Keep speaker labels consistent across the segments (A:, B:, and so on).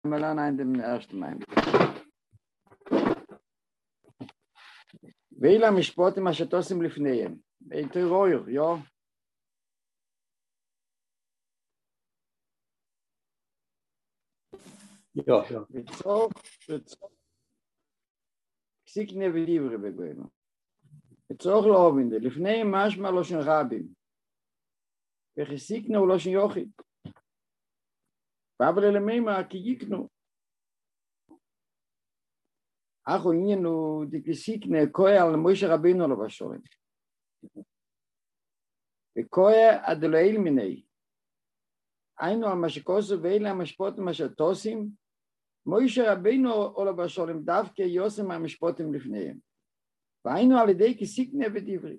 A: wir lernen den ersten Mal. ואלה המשפוטים אשר תוסים לפניהם. תראו, יו.
B: Ja.
A: וצור, פסיקנה ודיברי בגוינו. וצורך לא אובין, לפניהם משמע לא שן רבים. וכסיקנה הוא לא שן יוחיד. אבל אלמימה כי יקנו. אחו עניינו דקסיקנה כויה על מוישה רבינו לא בשורים. וכויה עד לא אל מיני. היינו על מה שכוסו ואלה המשפוטים אשר תוסים, מוישה רבינו עולה בשורים דווקא יוסם המשפוטים לפניהם. והיינו על ידי כסיקנה ודברי.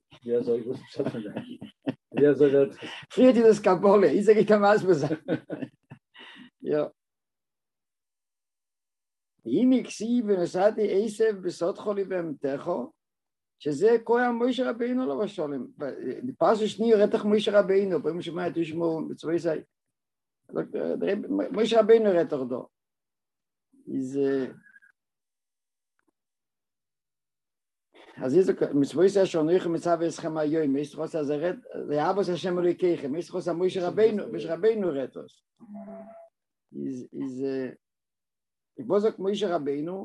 A: פריאתי das Kabole, ich sage ich am Ausbesan. Ja. אם יקסי ונסעתי עשב בסוד חולי במתכו, שזה כהן מוישה רבינו לא בשולם. פרס שני רתח מוישה רבינו, פעמים שומע תשמעו בצבאי זה. מוישה רבינו רתח דו. אז איזה מצבאי זה שונריך מצב אסכם היום, יש חוס הזה רד, זה אבוס השם אלוהיכם, יש חוס המוישה רבינו, מוישה רבינו רתוס. בוזק מוישה רבינו,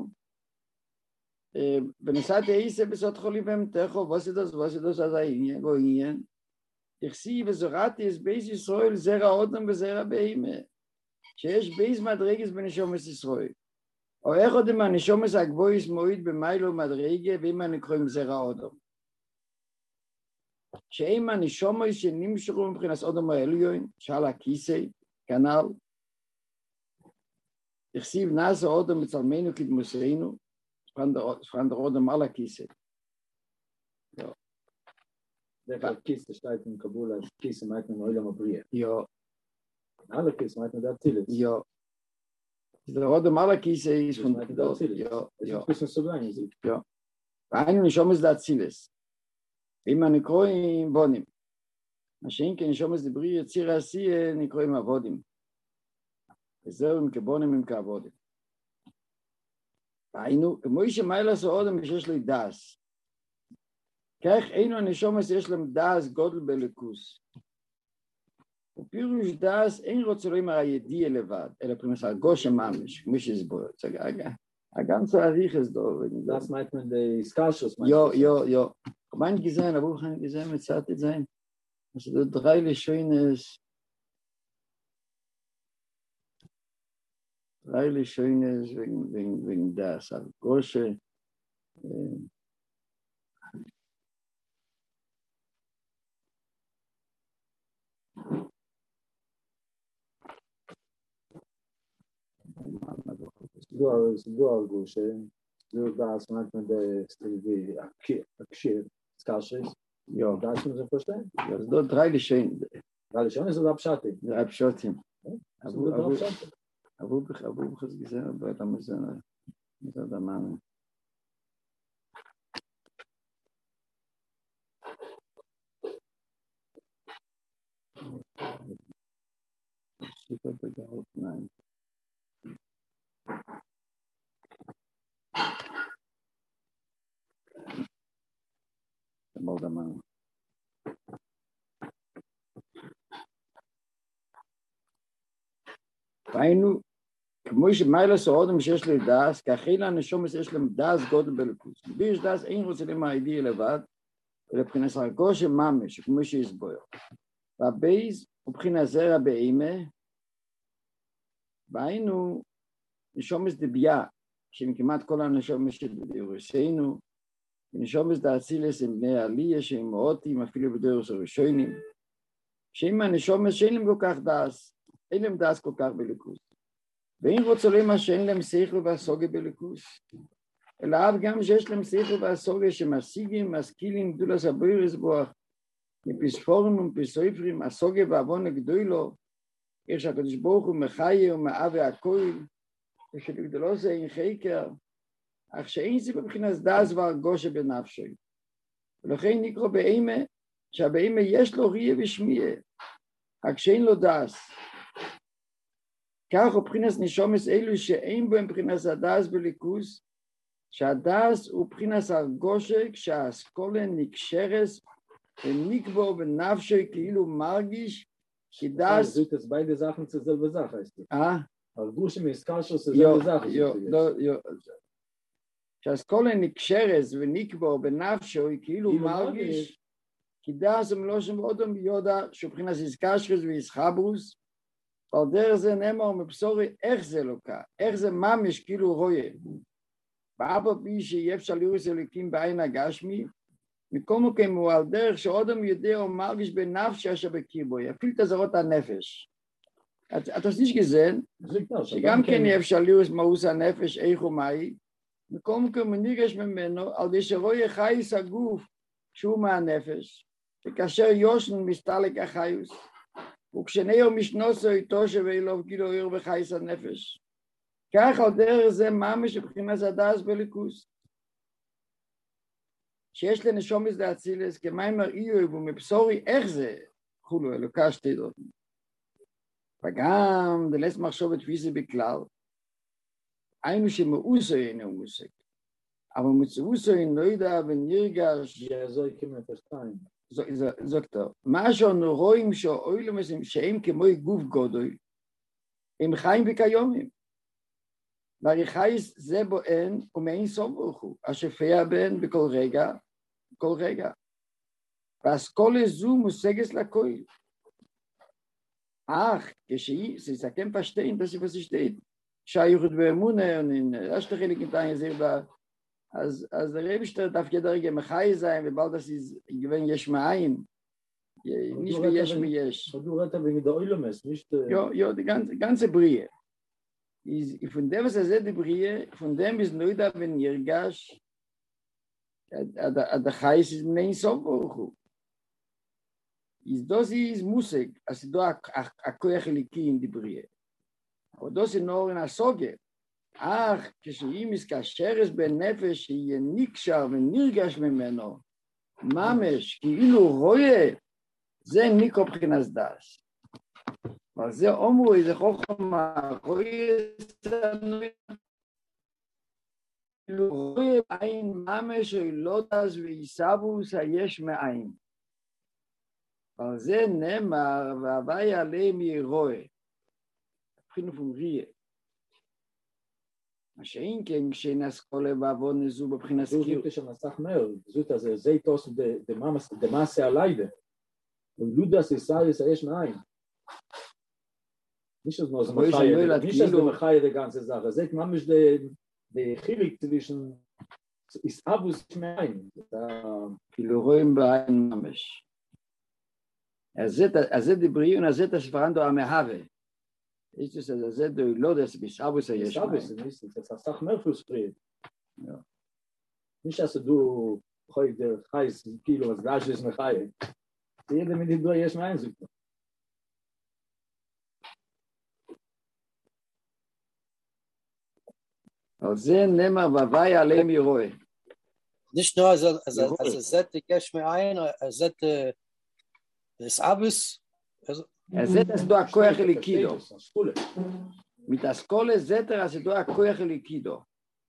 A: בנסעתי עיסה בסוד חולי במתכו, ווסדוס אז העניין, בו עניין, תכסי וזורעתי את בייס ישראל, זרע אודם וזרע בהימה, שיש בייס מדרגס בנשומס ישראל. או איך עוד אם הנשומס הגבויס מועיד במיילו מדרגה, ואם אני קוראים זרע אודם. שאם הנשומס שנמשכו מבחינת אודם העליון, שעל הכיסא, כנ"ל, תכסיב נעשה אודם מצלמנו כדמוסנו, פרנדר אודם על הכיסא.
B: Der Kiste steht in Kabul als Kiste meint man Olam Abriya.
A: Ja.
B: Alle Kiste meint man der Zilis.
A: Ja. Der Olam al Kiste ist von
B: der Zilis.
A: Ja.
B: Ja. Das ist so lang.
A: Ja. Einen Nishomes der Zilis. Wenn man Nikroim Bonim. Maschenke Nishomes der Brie Zira Sie Nikroim Avodim. זהו כבונים עם כעבודים. היינו, כמו שמיילה סעודם שיש לי דס. כך אינו הנשומס יש להם דס גודל בלכוס. ופירוש דס אין רוצה להם הידיע לבד, אלא פרימס הגושם ממש, כמו שהסבור. הגנצו אריך הסדור.
B: Das meint man die Skalschus.
A: Jo. Mein gesehen, aber wo kann ich gesehen, mit Zeit sein? Also der drei schönes Reihe schönes wegen das Gosche
B: du Gosche du das meint man der Stilvi Akshir Skalschus. Ja, das muss man verstehen.
A: Das dort drei schön.
B: Drei schön ist Abschatten.
A: Abschatten. אבו בחז גזר בית המזנה מצד המאמן שיפה בגאות נעים מאוד המאמן ראינו כמו שמיילס האודם שיש לי דס, כאחילה הנשומס יש להם דס גודל בלכוס. ביש דס אין רוצה למה הידיע לבד, ולבחינת הרגוש ממש, כמו שהסבור. והבייז הוא בחינת זרע באימה, והיינו נשומס דביה, שהם כמעט כל הנשומס שבירוסנו, ונשומס דאצילס הם בני עלייה, שהם מאות,ים אפילו בדרוס הראשונים, שהם הנשומס שאין להם כל כך דס, אין להם דס כל כך בלכוס. ואין רוצה למה שאין להם שכל והסוגה בלכוס, אלא אף גם שיש להם שכל והסוגה שמשיגים, משכילים, גדולת הבויר לסבוח, מפספורים ומפסויפרים, הסוגה ועוון הגדולו, איך שהקדוש ברוך הוא מחיה ומאב והכויל, ושלגדולו זה אין חקר, אך שאין זה בבחינת דס והרגושה בנפשי. ולכן נקרא באימה, שהבאימה יש לו ריה ושמיעה, אך שאין לו דס. כך הוא בחינס נשומס אלו שאין בהם בחינס הדס בליכוס, שהדס הוא בחינס הרגושה, כשהאסכולה נקשרס ונקבו בנפשו כאילו מרגיש, כי דס...
B: Du das beide Sachen zur selben Sache, heißt es. הרגושה מאסקלשו zur
A: Jo,
B: selben Sache.
A: שהאסכולה נקשרס ונקבו בנפשו כאילו מרגיש, כי דס הוא מלושם אודום ביודע, שהוא בחינס איסקשרס ואיסחברוס, ועל דרך זה נאמר מבשורי איך זה לוקה, איך זה ממש כאילו רואה. ואבא בי שיהיה אפשר לראות אלוקים בעין הגשמי, מכל מקום הוא על דרך שאודם יודע או מרגיש בנפש אשר בקיבו, יפיל את הזרות הנפש. אתה עושה גזן, שגם כן יהיה אפשר לראות מהוס הנפש, איך ומהי, מכל מקום הוא ניגש ממנו, על די שרואה חייס הגוף שהוא מהנפש, וכאשר יושן מסתלק החייס, וכשנאו משנוסו איתו שווה אלוב כאילו עיר בחייס הנפש. כך על דרך זה ממש מבחינת הדס בליכוס. שיש לנשומס דאצילס כמיימר איוב ומבשורי איך זה, חולו אלוקה שתי דודים. וגם דלס מחשבת פיזי בכלל, היינו שמאוסו אינו מושג, אבל מצאוסו אינו ידע ונרגש, זוקטור, מה שאנו רואים שאוילומסים שהם כמו גוף גודוי, הם חיים וקיומים. והרי חייס זה בו אין ומאין סוף ברוך הוא, השפע בן בכל רגע, כל רגע. והאסכולה זו מושגת לכל. אך כשהיא, זה יסכם פשטיין, תוסיף וסישטיין, שהייחוד באמונה, אשת חלק ניתן יזיר בה, אז הרב שתר תפקיד הרגע מחי זיים, ובלדס גוון יש מאין, nicht wie יש מיש.
B: Du redest wegen der Eulemes, nicht...
A: Ja, die ganze Brie. Von dem, was ist die Brie, von dem ist nur da, wenn ihr Gash, der Chais ist nicht so hoch. Das ist Musik, also da Koyach Eliki in die Brie. Aber das ist nur in der Soge. Ach, כשאם מתקשרת בנפש שיהיה נקשר ונרגש ממנו, ממש, כאילו רואה, זה ניקו מבחינת דס. אבל זה אומרו, איזה חוכמה, רואה כאילו רואה בעין ממש, או לא דס ויסבוס היש מאין. אבל זה נאמר, והווי עליהם ירואה. מבחינת פומריה. מה שאין כן, כשאין אסכולה בעוון נזו בבחינת סקיר.
B: זו שמסך מהר, זאת הזה, זה איתוס דמאסה הליידה. ולודס יסאריס היש מאין. nicht das nur Machai der ganze Sache. Seht man mich der Chilik zwischen ist Abus mein.
A: כאילו רואים בעין ממש. אז זה דברי אז זה תספרנדו המהווה. ist es also זה לא das bis Abus היש מאין.
B: Abus ist das Sach mehr für Sprit. Ja. Nicht dass du heute heißt Kilo was Gas ist Machai. Jeder mit dem יש מאין sucht.
A: על זה נאמר והווי עליהם ירואה.
C: Nicht nur, also Zet יש מאין, Zet ist Abus.
A: Zet ist doch הכוח הליקידו. מתאסכולה זתר אז דו הכוח הליקידו.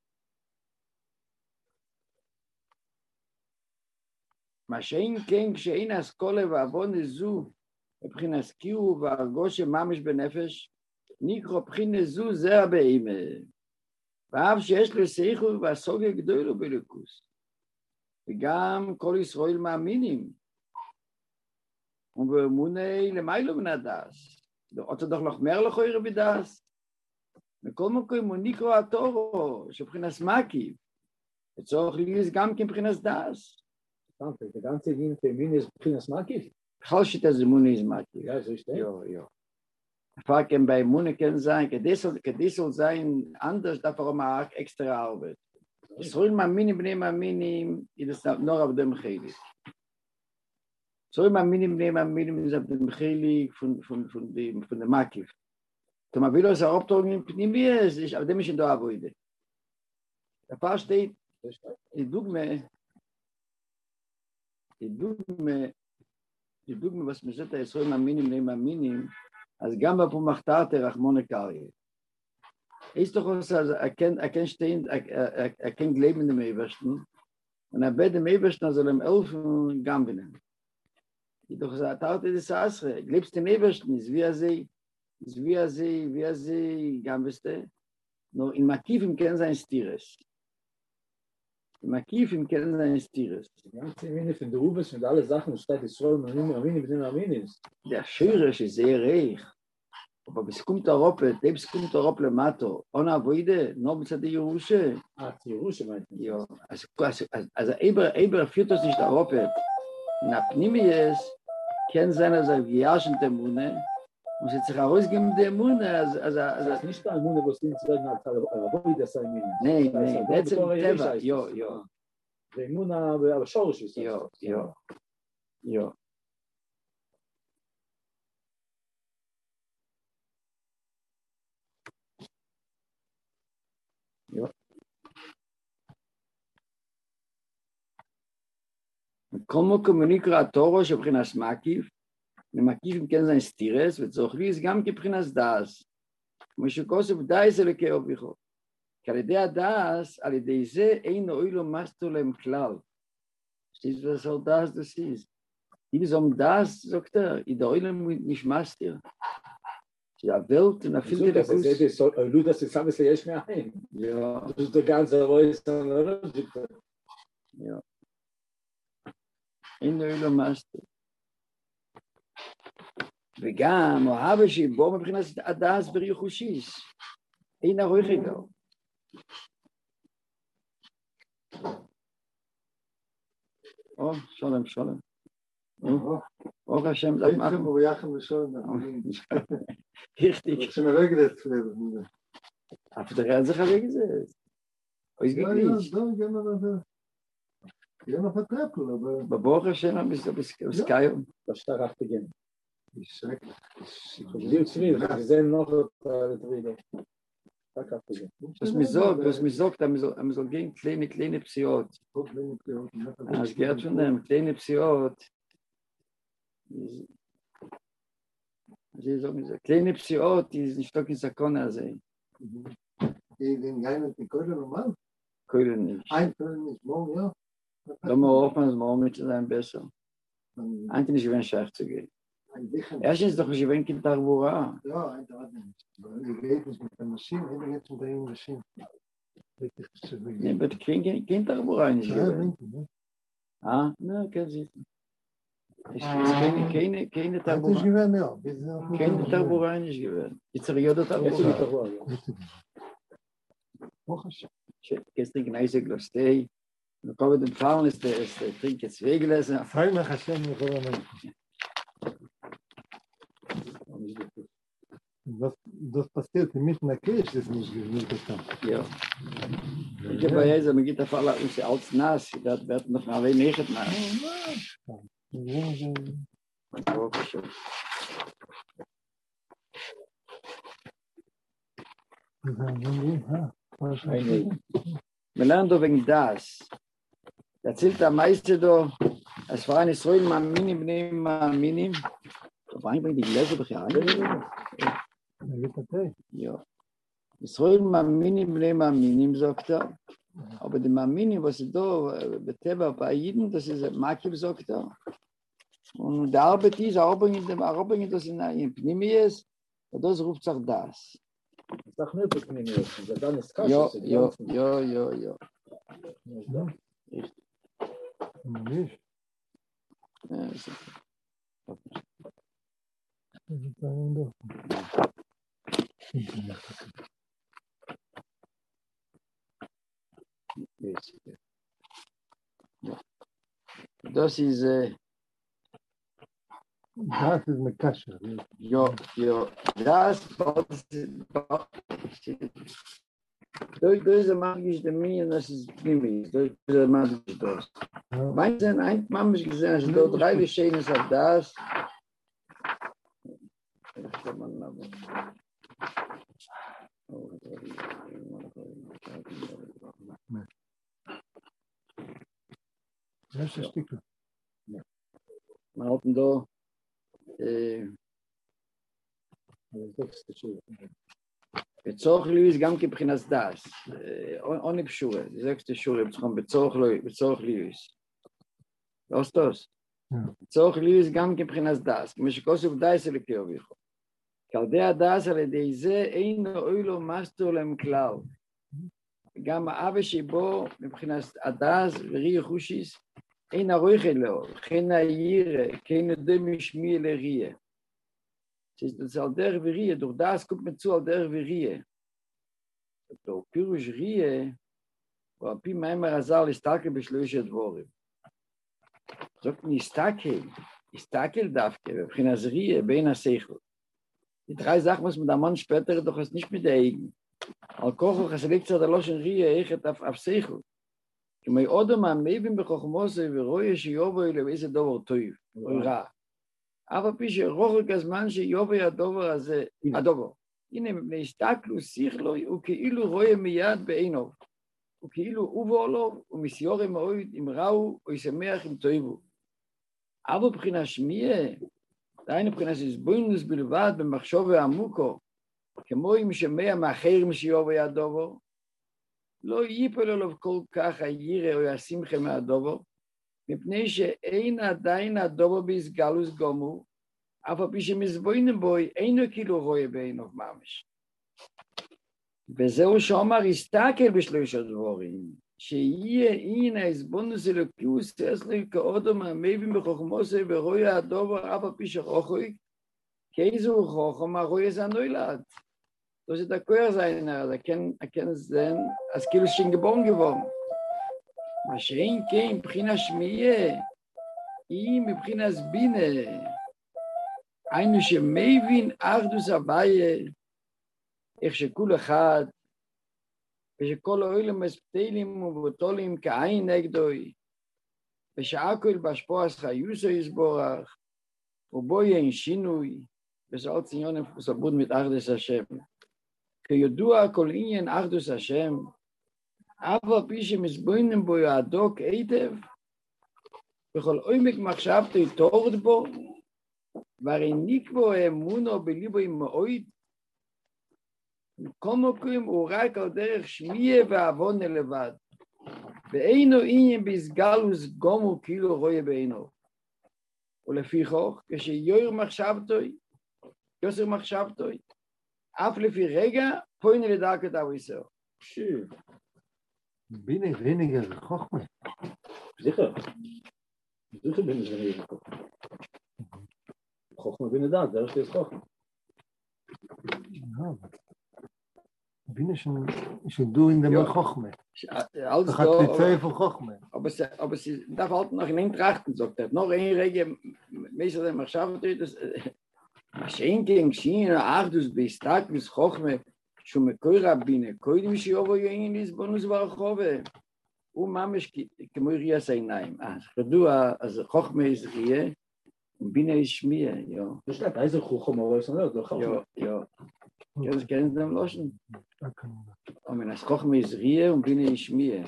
A: מה שאין כן כשאין אסכולה ועוון זו מבחינת סקירו והרגוש ממש בנפש נקרא מבחינת זו זרע באימה. ואף שיש לו שכל והסוגיה גדולו בליכוס. וגם כל ישראל מאמינים. ובאמוני למיילו מן הדס. אותו דוח לחמר לכויר בדס. מכל מקום הוא נקרא התורו, שבחינת מקיף. וצורך ליליס גם כבחינת דס.
B: Der ganze Ding für mich ist Prinz Makif.
A: בכל שיטה זה מוני is מקיף.
B: Ja, so ist der.
A: Jo. Fakem bei Mune können sein, das soll sein, anders darf auch mal extra Arbeit. Es soll man minim, ist nur auf dem Heilig. Soll man minim ist auf dem Heilig von der Makif. Da man will es auch abtragen in Pnimie, ist auf dem ich da arbeite. Da fast steht, die Dogme, was mir sagt, es soll man minim, אז גם בפו מחתרת רחמון הקריה. ist doch was, also er stehen, er kann leben in dem Ebersten. Und er bet dem Ebersten, also dem Elfen Gambinen. Ich doch gesagt, haute das Asre, lebst im Ebersten, ist wie er sie, Gambiste. Nur in Makivim kennen sein Stires. In Makivim kennen sein Stires.
B: Die ganze Mine von der Ubes und alle Sachen, steht Israel, Aminim.
A: Der Schörisch ist sehr reich. Aber bis kommt Europa, bis kommt Europa Lemato. Ohne Avoide, nur bis die Jerusche.
B: Die Jerusche meint.
A: Ja, also Eber führt das nicht Europa. Na Pnimies kennen seine Saviaschen der Mune. Und sie sich herausgeben der Mune.
B: Also nicht der Mune, was die sagen, Avoide sein Mine.
A: Nee, das ist Teva. Ja.
B: Der Mune, aber Schorisch ist.
A: Ja. כמו קומוניקרא התורו שבחינס מקיף, למקיף אם כן זה סטירס, וצורכליס גם כבחינס דאס, כמו שכוסף דאס אלוקי אוביכו. כי על ידי הדאס, על ידי זה אין אוי לו מסתו להם כלל. שתיס וסור דאס דסיס. אם זו דאס זוקטר, ידע אוי להם נשמסתיר. שהוולט נפיל דלכוס.
B: זה אולו דאס סמס ליש מאין. זה גנזה רויס
A: Ja. אין אילו מאסטר. וגם אוהב שבו מבחינת הדס בריחושיס. אין הרוי חיגר. שלום. ברוך השם, das machen wir jachen wir schon. Richtig. Schon regnet werden. Aber der ganze Weg ist es. Ist gekriegt. Ja, noch vertreten, aber ברוך השם, ist geil.
B: Das da raft gehen. Ich sag, wir sind noch drin.
A: Was mir sagt, man soll gehen kleine Psyot. Es geht von dem kleine Psyot. Sie sagen, kleine Psyot, die ist nicht doch in Sakona sehen.
D: Die den gehen mit Keulen normal?
A: Keulen nicht.
D: Ein Keulen nicht, morgen, ja.
A: Da mal hoffen, dass morgen mit sein besser. Eigentlich nicht, wenn Schach zu gehen. Erstens doch, ich bin kein Tarbura.
D: Ja, ein Tarbura. Ich rede nicht mit der Maschine, ich rede jetzt mit der Maschine.
A: Nee, aber kein Tarbura nicht gewesen. Ah, na, kein Sie. Ich keine Tarbura.
D: Nicht gewesen, ja.
A: Keine Tarbura nicht gewesen. Ich sage, ja, das Tarbura. Gestern gneise Glostei. Und kommen mit dem Fallen ist der Trink jetzt weggelesen.
D: Fein nach Hashem, ich habe das passiert mit einer Kirche, ist nicht getan.
A: Ja. Ich habe bei Jesus, man geht auf alle uns als nass, das wird noch mal wenig nass. Wir lernen doch wegen das. Erzählt der Meister doch, es war eine Säule, man minim. Da war eigentlich die Gläser doch ja Ja. Es soll man minim, sagt er. Aber die Minim, was ist da, bei Teva, bei Jeden, das ist Makib, sagt er. Und der Arbeit ist, Arbeit das in Pnimies, und das ruft sich das.
B: Sag nicht, dass Pnimies, dann ist Kasch.
A: Ja.
D: Nicht.
A: Das ist
D: Das ist eine Kasche.
A: Ja. Das mag ich dem mir, das ist Pnimis. Das mag ich das. Meinst du, ein Mann ist gesehen, dass dort 3 Schönes auf das.
D: Das ist Stück.
A: Wir halten da בצורך ליוס גם כבחינת דס, עוני פשורה, זה אקסטה שורה, בצורך ליוס. לא סטוס. בצורך ליוס גם כבחינת דס, כמו שכוסף דייס אליקי אוביכו. כעל הדס על ידי זה אין אוי לו מסתור להם כלל. גם האבא שבו מבחינת הדס וריח חושיס, אין הרויכה לו, כן הירא, כן נדע משמיע לריח. זה על דרך וריח, דור דס קופ מצוא על דרך וריח. דור פירוש ריח, ועל פי מים הרזל להסתכל בשלושה דבורים. זאת נסתכל דווקא, מבחינת ריח בין השכל. Die drei Sachen, was man der Mann später doch es nicht mit der Eigen. Al kocho, es liegt so der Loschen Rie, echt auf Seichel. Kemei Odom am-Mebim bechokmose, ורואי שיובוי לאיזה דובר טוב, או רע. אבל פי שרוחק הזמן שיובוי הדובר הזה, הדובר. הנה, מפני הסתכלו שכלו, הוא כאילו רואה מיד בעינו. הוא כאילו אובו לו, ומסיורי מאויד, אם ראו, או ישמח אם טויבו. אבל בחינה שמיעה, דהיינו מבחינת הסבונוס בלבד במחשוב עמוקו, כמו אם שמע מאחר משיובו הדובר, לא ייפול עליו כל כך הירא או השמחה מהדובר, מפני שאין עדיין הדובר בהסגלוס גמור, אף על פי שמסבונם בו אינו כאילו רואה בעיניו ממש. וזהו שאומר הסתכל בשלושה דבורים, שיהיה אין ההסבונוס אלוקיוס אצלו כאודום המבין בחוכמוסו ורואה הדובר אף על פי שרוחק, כאיזו חוכם הרואה זה הנולד. Das ist der Chor sein, also erkennen sehen, als כאילו schon geboren geworden. מה שאין כן, מבחינת שמיעה, היא מבחינת בינה, היינו שמבין אחדוס הוויה, איך שכל אחד, ושכל העולם מספתלים ובוטולים כעין נגדוי, ושהכל בהשפוע חיוסו יסבורך, ובו אין שינוי, וזה עוד ציון סבוד מתאחדס השם. כידוע כל עניין אחדוס השם, אף על פי שמסבוינם בו יעדוק היטב, בכל עומק מחשבתו יתורד בו, והרי נקבו האמונו בליבו מאוד, כל מקום הוא רק על דרך שמיעה ועוונה לבד, ואינו עניין בסגלוס גומו כאילו רואה בעינו. ולפיכך, כשיותר מחשבתו, אף לפי רגע, פוינה לדרכת אביסו.
D: בינה weniger זה חוכמה.
B: זכר בינה זה weniger חוכמה. חוכמה בינה דעת, דרך שיש חוכמה.
D: Binnen schon du in der Chochme.
A: Alles
D: hat die Zweifel Chochme.
A: Aber sie darf halt noch in Trachten, sagt er. Noch ein Rege, meestal der Machschaft, das Schenken, Schiene, Achdus, Bistak, bis Chochme, schon mit Koira Biene, Koidim, Shiovo, Yoin, Lisbonus, Barachove. Mamisch, Kemuria Seinaim. Du, also Chochme ist Rie, und Biene ist Schmier, ja.
B: Das ist also Chochme, aber es ist
A: nicht, ja. Kennen Sie den Loschen? Aber das Chochme ist Rie und Biene ist Schmier.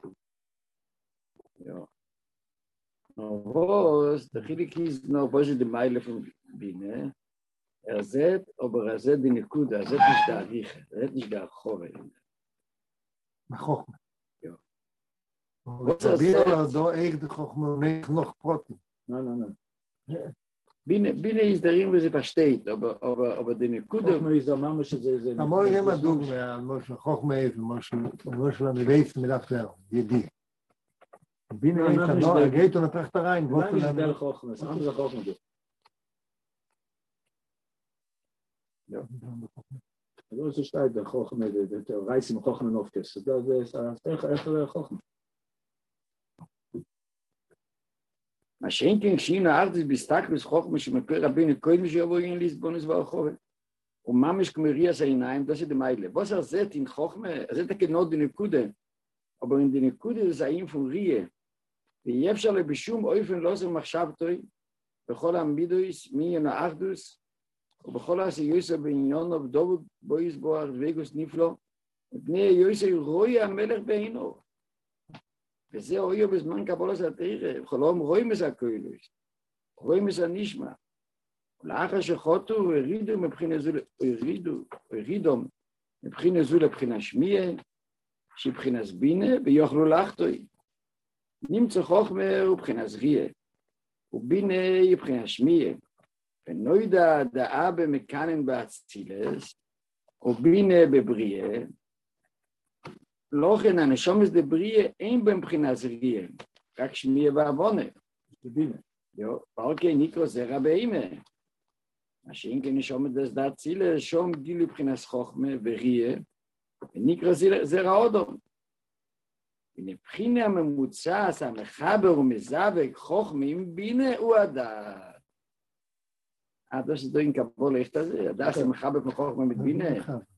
A: Ja. Was, der Chilik ist noch, was ist die Meile von Biene? Sieht, aber sieht die Nekuda, sieht nicht der Rieche, sieht nicht der Chove.
D: Chochme.
A: Ja.
D: Was ist das? Da echt die Chochme nicht noch Proten.
B: Nein.
A: Biene ist darin, wo sie versteht, aber die Nekuda...
B: Chochme ist der Mama, שזה...
D: המון יהיה מדוג מהמושל חוכמה ומושל המבייס מלאפטר, ידי. בינה יש לנו, הגייטו נפך את הרעין.
B: Nein, ist der Chochme, es ist andere Chochme.
A: Ja.
B: Also es steht der Chochme, der Reis im Chochme Nofkes. Das ist echt der Chochme.
A: מה שאין כן שינו ארדס בסתכלוס חוכמה שמקור רבינו קודם שיבוא אין ליסבונוס ברחוב וממש כמריאס העיניים, das ist die Meile. Was sieht in Chochme, sieht genau die Nekude, aber in die Nekude ist ein von Rie. Wie אפשר בשום אופן לא זה מחשבתוי, בכל המידויס, מיון האחדוס, ובכל העשיויסו בעניונו, בדובו בויס בו ארדוויגוס נפלו, מפני היועסו רואי המלך בעינו. וזה אויו בזמן קבולת התירה, בחלום רואים את הקוילוס, רואים את הנשמע. ולאחר שחוטו והרידו מבחינת זו, הרידום מבחינה זו לבחינה שמיע, שהיא בחינת בינה, ויוכלו לחטוי. נמצא חוכמה ובחינת זריע, ובינה היא בחינת שמיע, ונוידע דעה במקנן באצילס, ובינה בבריאה, לא כן הנשומס דבריאה אין בהם בחינת זריע, רק שמיע ועוונה, זה בינה. אוקיי, נקרא זרע באימה. מה שאם כן נשומס דאצילס, שום גילו בחינת חוכמה וריאה, ונקרא זרע אודום. מבחינה הממוצע, המחבר ומזווק חוכמה עם בינה הוא הדעת. Das ist doch in Kabbalah echt das. Das ist מחבר von חוכמה mit בינה.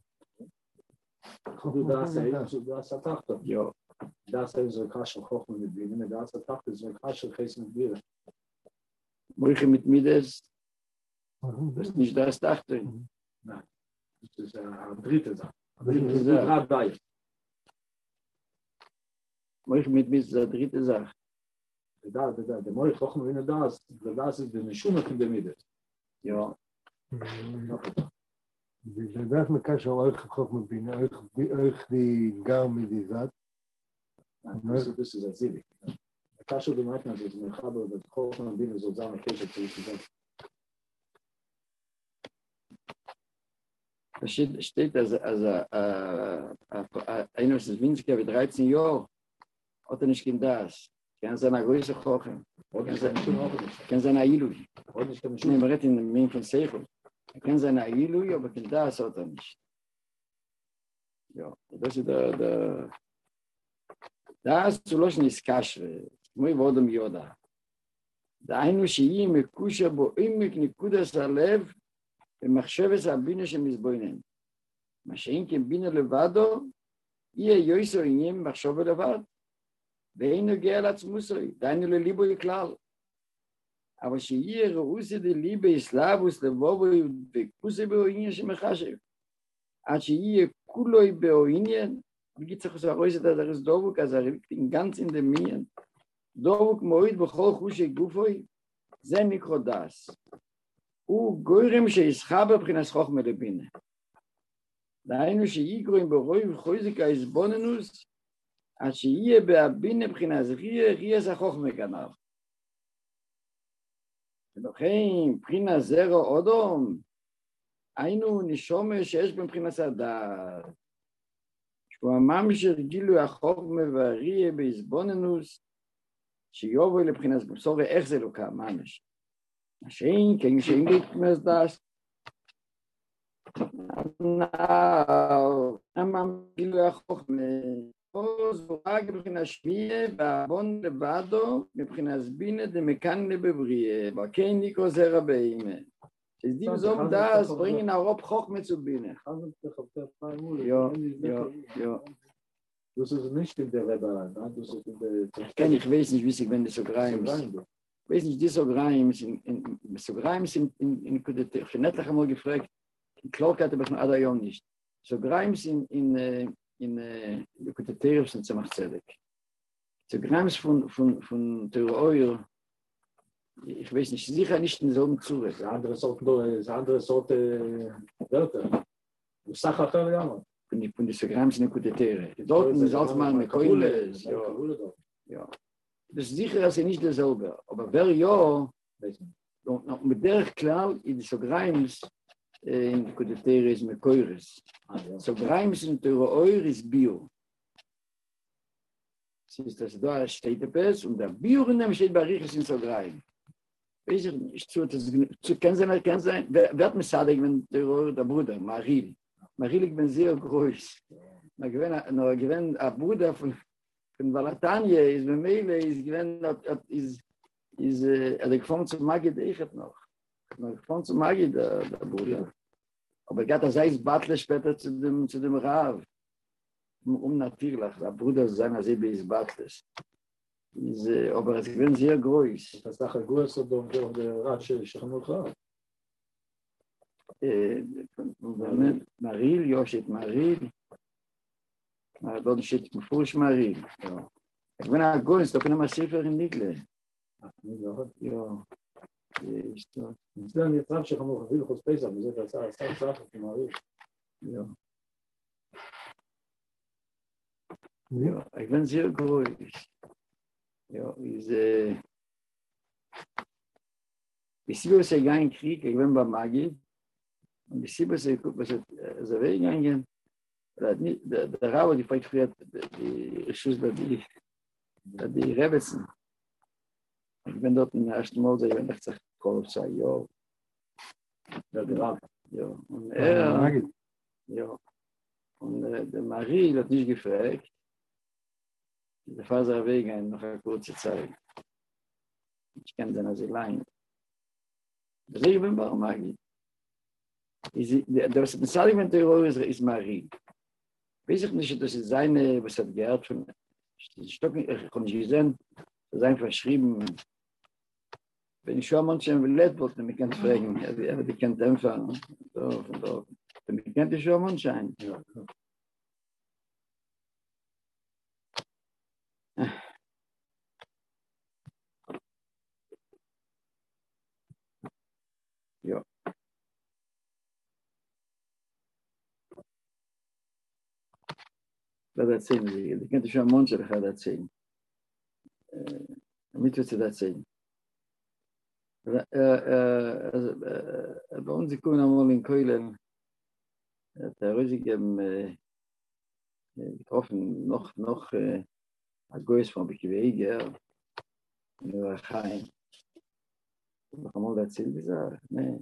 B: Das התחתון.
A: Ja.
B: Das ist זריקה של חוכמה mit בינה, das התחתון זריקה של חסד mit בינה.
A: Moiche mit Midas. Das ist nicht das Tachten.
B: Nein. Das ist eine dritte Sache.
A: Moiche mit Midas ist eine dritte Sache.
B: Der Moich Chochma wie das ist der Neshuma von der Midas.
A: Ja.
D: לדעת מקשר אורך חוכמה בינה, אורך די גר מדיזת.
B: Das ist Azilik. הקשר במתנה זה מחבר וחוכמה בינה זאת זר מקשר צריך לדעת.
A: Da steht, also einer ist das Winzige mit 13 Jahren, hat nicht das. Kann sein eine größere Kochen. Kann sein ein Ilui. Nee, man redet in dem Ming von Seichel. Kann sein ein Ilui, aber kann das hat nicht. Ja, das ist der das zu löschen ist Kaschre. Moi wodem Yoda. Da eine Schii mit Kusha bo im Nikudas Alev במחשבת הבינה שמזבוינן. מה שאין כן בינה לבדו, יהיה יויסו עניין מחשוב לבד, ואין נוגע לעצמוסוי, דיינו לליבוי כלל. אבל שיהיה ראוסי דליבי סלאבוס לבובוי וכוסי בעניין שמחשב. עד שיהיה כולוי בעניין, בגיד צריך להרוס את הדרס דובוק, אז הרבקטים גנץ אין דמיין, דובוק מועיד בכל חושי גופוי, זה נקרא דס. הוא גורם שיסחבר בחינת חוכמה לבינה. דהיינו שיגרוים ברוי וחוזק ההסבוננוס, עד שיהיה בהבינה בחינת ריאס החוכמה גנב. ולכן בחינת זרע אודום, היינו נשומה שיש בבחינת הדעת. שהוא הממש הרגילו החוכמה והריאה בהסבוננוס, שיובו לבחינת בשורי איך זה לא כממש. Machine, can you sing it, Miss Das? Now, I'm זורג מבחינת שמיע והבון לבדו מבחינת בינה דמקן לבבריה וכן נקרא זרע באימה שזדים זום דס bringen הרוב חוכמה zu בינה ja
B: das ist nicht in der Rebbe das ist in der
A: ich weiß nicht wie wenn das so greim weiß nicht die so greim sind in Kudeter ich net lang mal gefragt die Klokate bis nach Adayom nicht so greim sind in die Kudeter sind zum Zedek so greim von Theorie ich weiß nicht sicher nicht in so einem Zug
B: andere Sorte Wörter Sache ja
A: von die so greim sind in Kudeter dort ist alles mal mit Keule ja das ist sicher dass nicht dasselbe aber wer ja noch mit der klar in so greims in Kudeteres mit Keures so greims in der Eures Bio ist das da steht der Bes und der Bio in dem steht Bariches in so greim weiß ich nicht zu kann sein wird mir sagen wenn der Bruder Maril ich bin sehr groß na gewen a Bruder von Valatanie ist bei Meile ist gewesen ist der gefangen zu Magid ich noch gefangen zu Magid der Bruder aber geht das heißt Battle später zu dem Rav natürlich der Bruder seiner Sebe ist Battle ist aber es gewesen sehr groß
B: das Sache groß und der Rat schon noch
A: Maril Yoshit Maril dort steht מפורש Maril ich bin ein Gold da können wir Sefer in Nikle ja ist das
B: dann jetzt habe ich noch viel Hospital das ist das Sache für Maril ja
A: Ja, ich bin sehr groß. Ja, ich sehe, was gegangen Krieg, ich bin bei Magi. Und ich sehe, was weggegangen. Der Rauer, die fragt früher, die Schuss bei die Rebetzen. Ich bin dort im ersten Mal, ich bin echt Kolb sei, ja. Ja, und ja. Und der Marie hat nicht gefragt. Der Vater wegen noch eine kurze Zeit. Ich kenne den also lange. Das ich bin bei Marie. Das Bezahlung Terror ist Marie. Weiß ich nicht, dass es seine, was hat gehört von Stocken, ich kann nicht gesehen, das ist einfach verschrieben. Wenn ich schon manchmal will, wollte mich ganz fragen, aber die kennt einfach. Wenn ich kennt die schon manchmal. Ja. Das erzählen Sie. Die kennt schon manchmal, ich werde erzählen. Damit wird sie das erzählen. Bei uns kommen einmal in Keulen, der Rüssigem getroffen, noch ein Goes von Bekiwege, in der Chaim. Ich habe einmal erzählt, gesagt, ne,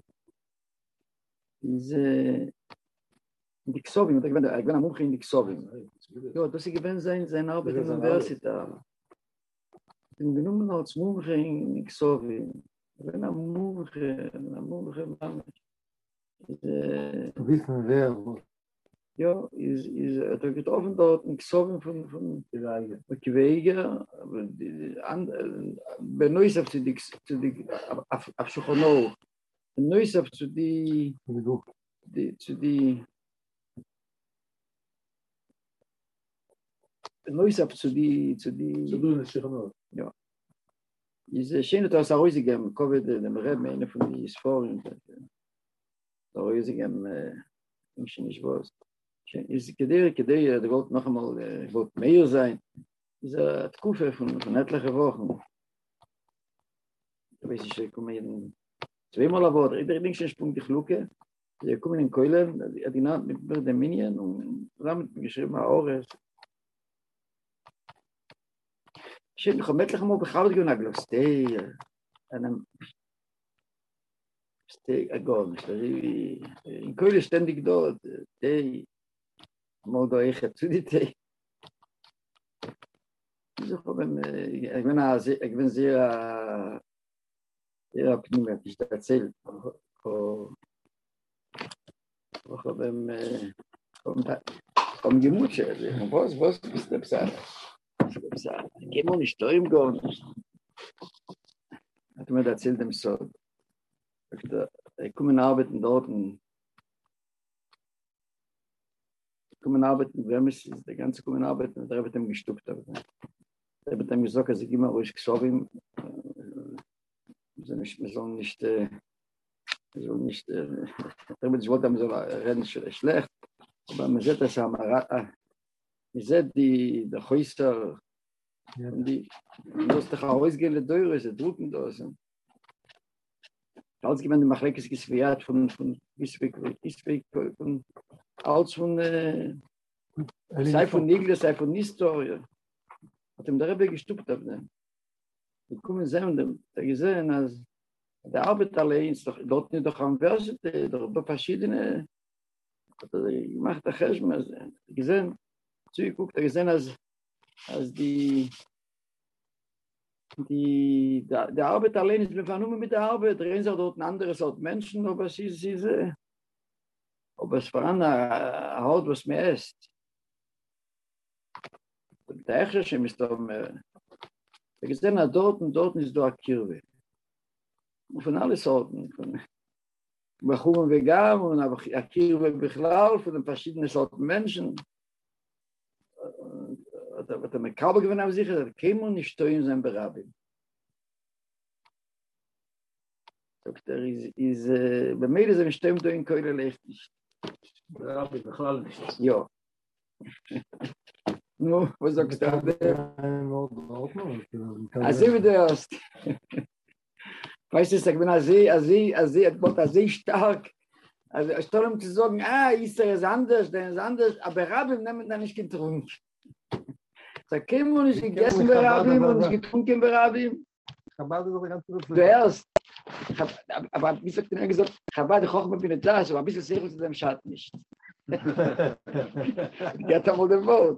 A: diese, die Ksovim, ich bin am Umgang in die Ksovim. Ja, das ist gewesen seine Arbeit in der Universität. Ich bin genommen als Umgang in die Ksovim. Ich bin am Umgang,
D: Wissen wer.
A: Ja, ist getroffen dort in Ksovim von Kiwege, bei Neusaf zu die Abschuchono, Neusaf zu die ja. Ist schön, dass er rausgegeben, Covid, dem Reben, eine von die Sforen, da rausgegeben, ich nicht was. Ist der wollte noch einmal, wollte mehr sein. Ist eine Kufe von etlichen Wochen. Da weiß ich komme zweimal aber, ich denke, ich sprung die Schlucke. Wir kommen in Keulen, die Naht mit dem Minion und damit geschrieben, Aures. Schön, ich habe etliche Mal bekannt gemacht, stay, gar nicht. In Keulen ständig dort, stay. Mal da ich zu die Tee. Ich bin sehr optimistisch, ich erzähle. Ich habe gemutscht. Was ist das? Ich gehe mal nicht dahin gehen. Hat mir erzählt dem so. Ich komme arbeiten dort. Wenn es der ganze kommen arbeiten, da wird ihm gestoppt. Da wird ihm gesagt, dass ich immer ruhig gesoffen wir sollen nicht, ich wollte ihm so reden, schlecht, aber man sieht das, man sieht der Häuser, die muss doch ausgehen, die Teure, sie drucken das. Als jemand die Machlekes geswert von Isweg, als von sei von Nigel, sei von Nistor, hat ihm darüber gestoppt. Wir kommen sehen, der gesehen, als der Arbeit allein ist doch dort nicht doch am Universität, doch bei verschiedene, hat gemacht, der Cheshma, gesehen, zugeguckt, gesehen, als die Arbeit allein ist, wir fahren nur mit der Arbeit, drehen sich dort ein anderes Ort Menschen, aber aber es voran eine Haut, was mehr ist. Der Echeshem ist da, wir gesehen, dort ist da eine Kirche. Und von allen Sorten, von Bachum und Gam, und eine Kirche Bechlal, von den verschiedenen Sorten Menschen. Was mit Kabel gewinnen haben sich, dass keiner nicht steuern sein Berabim. Bei mir ist Stimmt in Keule leicht nicht.
B: Berabim, Bechlal nicht.
A: Ja. Nu, was sagst du?
D: Also
A: Also wie du hast. Weißt du, ich bin sehr stark. Also ich soll ihm zu sagen, Israel ist anders, der ist anders, aber Rabbim nehmen dann nicht getrunken. Sag, kein Mann nicht gegessen bei Rabbim und nicht getrunken bei Rabbim.
D: Chabad ist doch ganz gut.
A: Zuerst, aber wie sagt er gesagt, Chabad, ich hoch mal bin da, so ein bisschen sicher zu dem Schatten nicht. Geht einmal dem Wort.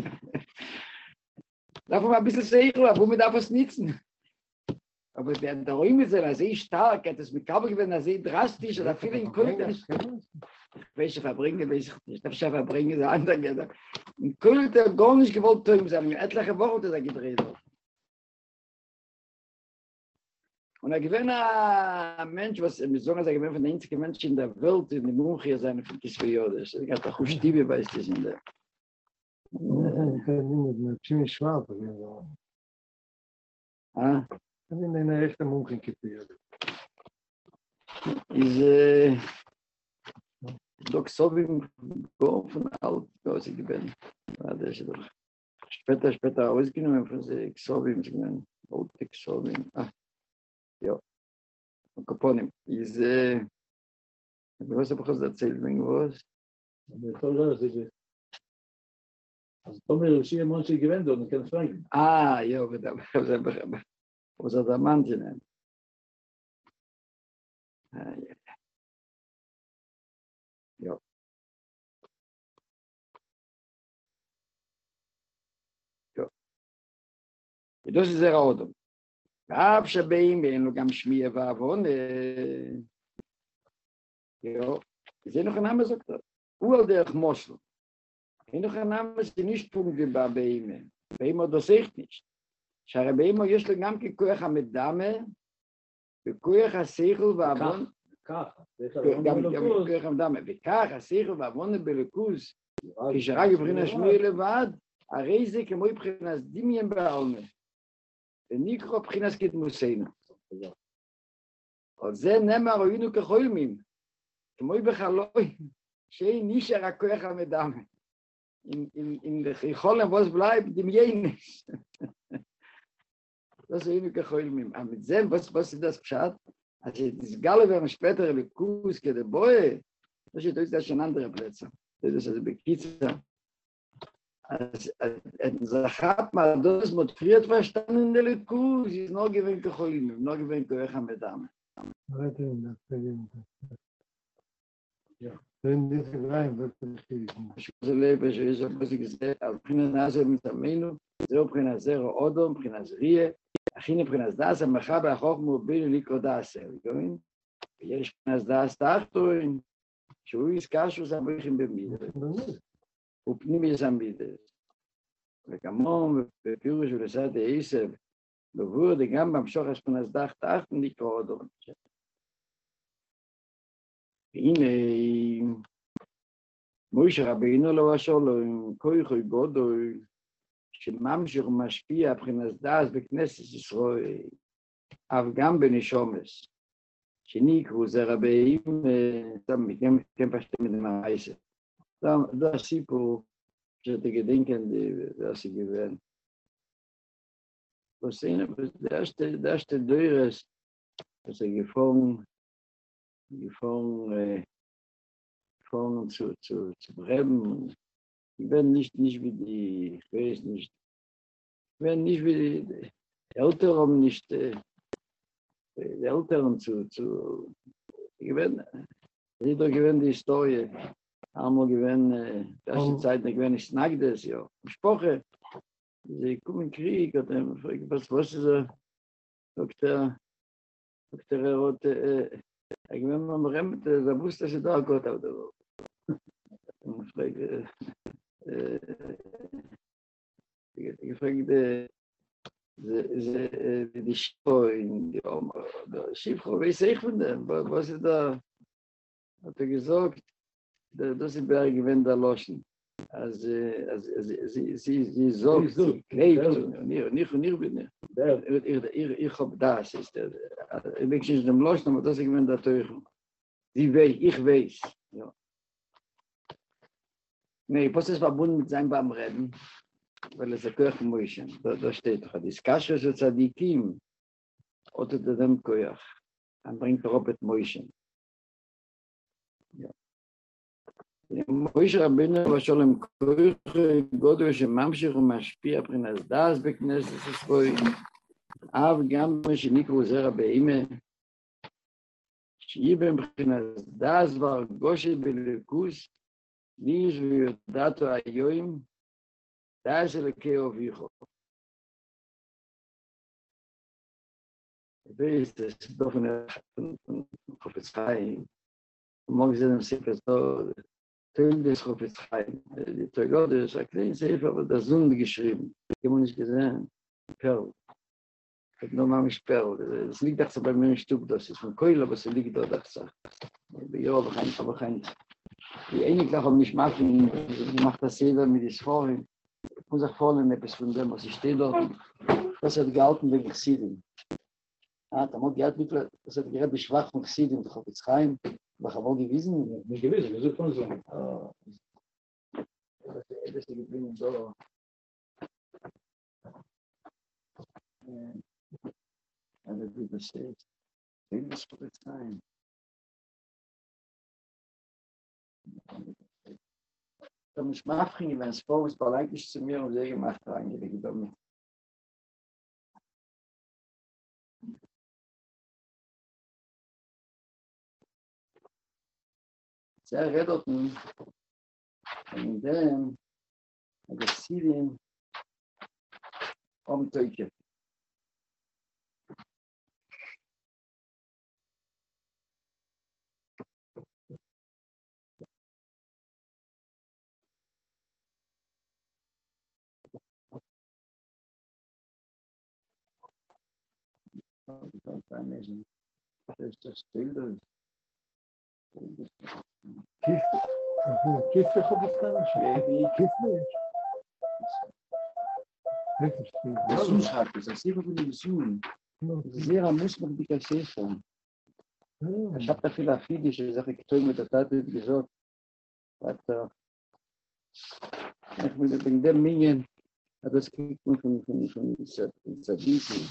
A: Darf man ein bisschen sicher, aber womit darf es nützen? Aber der Räume ist er sehr stark, hat es mit Kabel gewesen, sehr drastisch, oder viele in Kulte. Welche verbringen, weiß ich nicht. Welche verbringen, der andere geht. In Kulte gar nicht gewollt tun, sagen etliche Worte da gedreht. Und gewinnt ein Mensch, was im Sommer sagen, gewinnt von den einzigen Menschen in der Welt, in dem Munchi sein für Kisviodes. Ich hatte auch Stiebe, weiß das in der.
D: Ziemlich schwach.
A: Ah?
D: Ich bin eine echte Munchi Kisviodes.
A: Ist doch so wie ein Go von alt, was ich gewinnt. Das ist doch später ausgenommen von sich, so wie ich gewinnt. Alte so wie. Ja. Kaponim. Ist, was habe ich erzählt, wegen was?
B: Also Tomer Shia Moshe gewinnt und kann fragen.
A: Ja, was hat der Mann genannt? Ja. Ja. Das ist der Ordnung. Ab Shabeim, wenn du ganz schmier war, wohne. Ja. Ist noch ein Name, sagt er. Urderch Moschel. Noch ein Name, ist nicht Punkt wie bei Beime. Beime, das echt nicht. Schare Beime, יש לו גם ככוח המדמה, וכוח השכל והעוון, גם כוח המדמה, וכך השכל והעוון בלכוז, כשרק מבחינת שמואל לבד, הרי זה כמו מבחינת דמיין בעלמה. ונקרא מבחינת קדמוסינו. על זה נאמר היינו כחולמים, כמו בחלוי, שאין נשאר הכוח המדמה. In der Cholem, was bleibt, dem Jenes. Das ist eine Cholem. Aber mit dem, was ist das Pschat? Also das Galle werden später in der Kus, in der Boe, das ist schon andere Plätze. Das ist also Bekitzer. Zachat mal, das wird friert verstanden in der Kus, ist noch gewinnt Cholem, noch gewinnt Koech Amedame.
D: Ja. Wenn das rein wird,
A: זה לב שיש בפסק זה, מבחינת נעשה מתאמנו, זהו מבחינת זרע אודו, מבחינת זריה, הכי מבחינת דס, המחה והחוכמה בין לקרוא דס, יש מבחינת דס תחתון, שהוא יזכר שהוא סמכים במידה, ופנים יש המידה. וכמון, בפירוש ולסד העשב, בבור גם במשוך מבחינת דס תחתון לקרוא אודו. והנה, מוישה רבינו לא אשר לו עם כוחו גודל שממשיך ומשפיע מבחינת דעת בכנסת ישראל, אף גם בנשומס, שנקראו זה רבים, כן פשטם את המעשה. זה הסיפור שאתה גדנקן, זה הסיגוון. Das ist der Dörres, das er gefangen zu brennen. Ich werde nicht wie die, ich weiß nicht, ich werde nicht wie die Älteren, nicht die Älteren ich werde die Historie, einmal gewinnt, das ist die Zeit, ich werde nicht Snagdes, ja. Sprache, sie kommen in Krieg, und dann frage ich, was ist er, Dr. Roth, ich bin mal beremmt, da wusste ich da Gott auf der Welt. Ich frage, die Schiffo in die Oma, der Schiffo, weiß ich von dem, was ist da, hat er gesagt, das ist Berg gewinnt der Loschen. Also sie sagt, sie klebt, nicht bin ich habe das, ist der, ich bin nicht dem Loschen, aber das ist gewinnt der Teufel. Ich weiß, ja. Nee, was ist verbunden mit seinem beim Reden? ולזכוח מוישן. Da steht doch, die Kasche zu Tzadikim, oder dem Koyach. Man bringt darauf mit Moischen. Ja. מוישה רבינו ושולם כוח גודל שממשיך ומשפיע מבחינת דאס בכנסת ישראל, אף גם מה שנקראו זרע באימא, שיהיה מבחינת דאס והרגושת בליכוס, ניש ויודעתו היום, דאס אלוקי אביכו. Das ist doch eine Prophezeie. Morgen sind im Sefer so, Teil des Prophezeien. Die Teilode ist ein kleines Sefer, aber das Sonne geschrieben. Ich habe nicht gesehen. Perl. Ich habe nur mal mich Perl. Es liegt doch so bei mir ein Stück, das ist von Keul, aber es liegt dort auch so. Ja, aber kein. Die eine Sache, die ich mache, ich mache das selber mit des Vorhin. Ich muss auch vorhin etwas von dem, was ich stehe dort. Das hat gehalten wegen Chassidin. אתה מאוד גאה בכלל, עושה תגירת בשבח מחסיד עם חפץ חיים, בחבור דיוויזן?
B: מגיביזן, זה כל זה.
A: אלה שגיבים דו... אני אגיד בשש, אין בשחפץ חיים. אתה משמע הבחיני והספור מספרלייק יש צמיר וזה gemacht eigentlich damit. זה הרדות in dem aggressiven Umtauke. Das ist das Bild.
D: כיף לך בזכן השני, כיף יש.
A: Das Suchhack ist, das Sefer von dem Sohn. Sehr muss man die Sefer. Ich habe da viel Afidi, ich sage, ich tue mit der Tat gesagt, ich will wegen dem Minion, das kriegt man von Zadisi.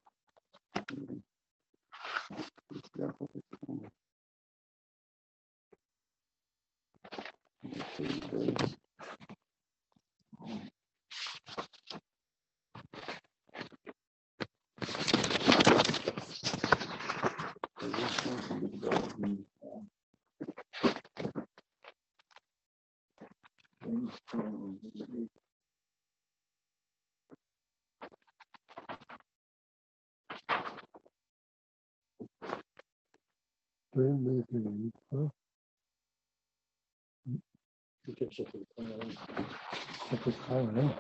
D: חפץ חיים, לא?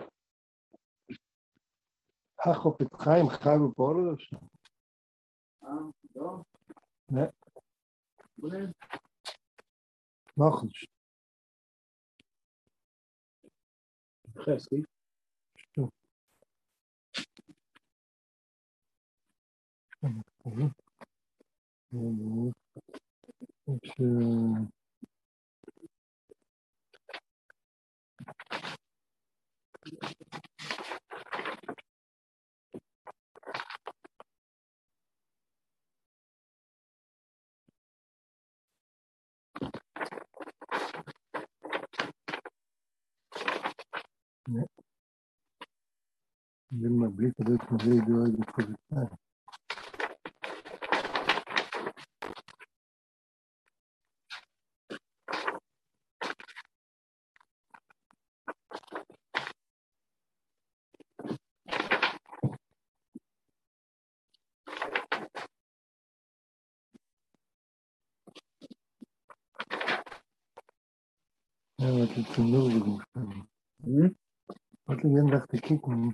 D: החפץ חיים חי בפולוש?
A: לא?
D: לא.
A: אולי?
D: noch nicht.
B: חסי.
D: Stimmt. Wenn man Blick hat, dann sehe ich die Leute Polizei. Ja, das ist zum Nürburgring. Warte, ich dachte, kicken.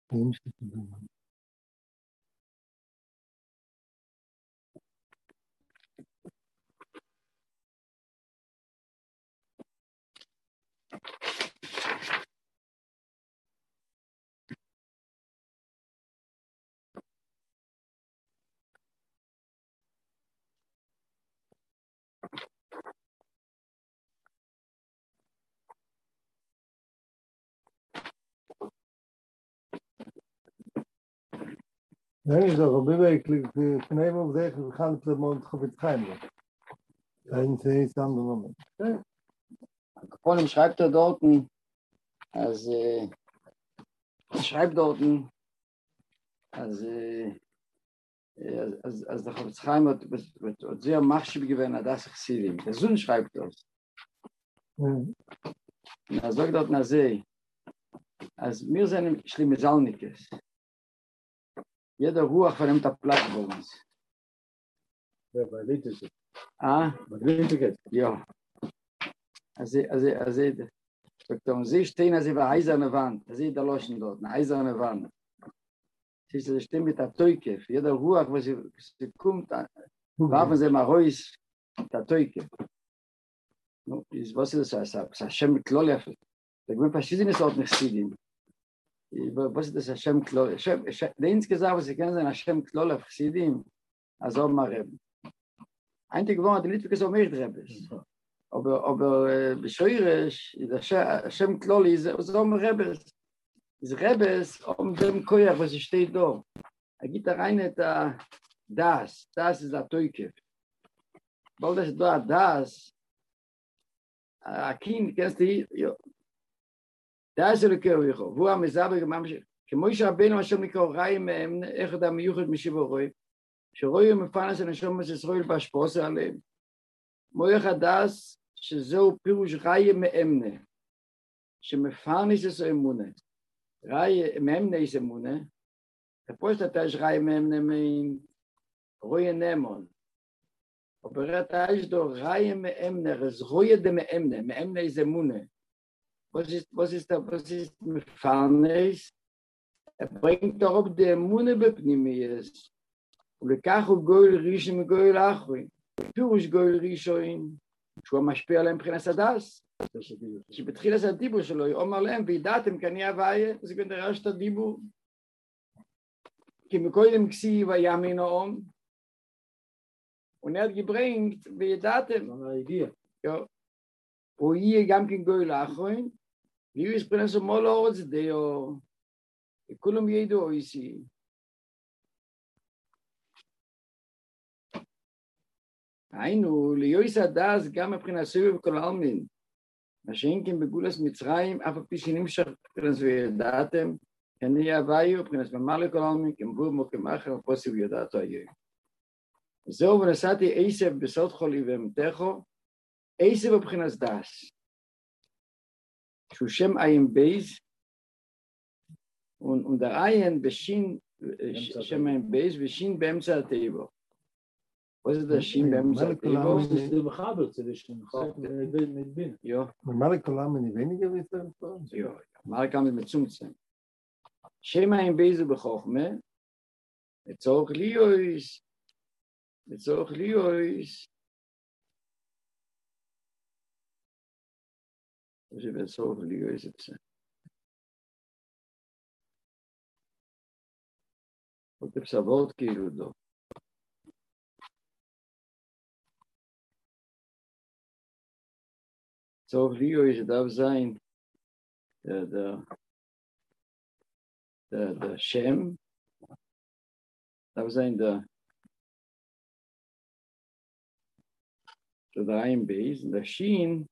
D: Nein, ich sage, ich kann eben auf der Hand und Chavitzheim. Das ist ein anderer Moment.
A: Kaponim schreibt dort, als schreibt dort, als der Chavitzheim hat sehr machschib gewesen, das Chassidim. Der Sohn schreibt das. Und sagt dort, als wir sind schlimme Salnikes. Jeder Ruach vernimmt der Platz bei uns.
B: Ja, bei Littis.
A: Bei
B: Littis.
A: Ja. Also, sie stehen also bei eiserne Wand. Das ist der Loschen dort, eine eiserne Wand. Sie ist eine Stimme mit der Teukef. Jeder Ruach, wo sie kommt, warfen sie mal raus, der Teukef. Was ist das? Das Hashem Klolef. Da gibt es verschiedene Sorten Chassidim. Was ist das Hashem Klolef? Der insgesamt, was sie kennen, sind Hashem Klolef Chassidim. Also mal Rebbe. Einzig geworden, die Litwik ist auch mehr Rebbe. Aber bescheuerisch, Hashem Klolef ist auch mehr Rebbe. Ist Rebbe dem Koyach, was steht da. Gibt da rein das ist der Teukef. Weil das da das, ein Kind, kennst du, ja. Da ist der Kirche, wo am Zaber gemacht, כמו שרבנו השם מקוראי מהם, אחד המיוחד משיבורוי, שרואים מפרנס הנשום ישראל בהשפעות עליהם. מויח הדס, שזהו פירוש ראי מאמנה, שמפרנס את האמונה. ראי מאמנה יש אמונה, הפוסט אתה יש ראי מאמנה רואי נמון. Aber da ist doch Reihe mit Emne, es ruhe dem Emne, mit Emne ist Emune. Was ist mit Farnes? Bringt doch ob der Emune bepnimies. Und lekach und Goel Rishon mit Goel Achri. Pirush Goel Rishon, שהוא משפיע עליהם מבחינת הדס. שבתחיל את הדיבור שלו, יאמר להם, וידעתם כני הוויה, זה כאן דרש את הדיבור. כי מקודם כסיב היה מן האום, und hat gebringt, wie datem, ja, wo hier גם כן גוי לאחרון, wie ist פרנס מול אורץ דיו, כולם ידעו איסי. היינו, ליועס הדס גם מבחינת סביב וכל העלמין, מה שאין כן בגולס מצרים, אף הפי שנמשך פרנס וידעתם, כני הוויו, פרנס ממר לכל העלמין, כמבור מוקם אחר, ופוסי וידעתו היום. זהו ונסעתי עשב בסוד חולי ומתכו, עשב מבחינת דס, שהוא שם עין בייז, ודעיין בשין, שם עין בייז, ושין באמצע הטבע. Was ist das Schien באמצע הטבע?
B: Das ist der Bechaber zwischen Nidbin.
A: Ja.
D: Normale Kolam nicht weniger wie es
A: Ja, normale Kolam mit Zungzen. שם עין בייז בחוכמה, לצורך ליויס, לצורך ליויס, זה לצורך ליויס את זה. עוד פסבות כאילו דו. צורך ליויס דאב זין, der Shem, דאב זין der Ein Beis, der Schien,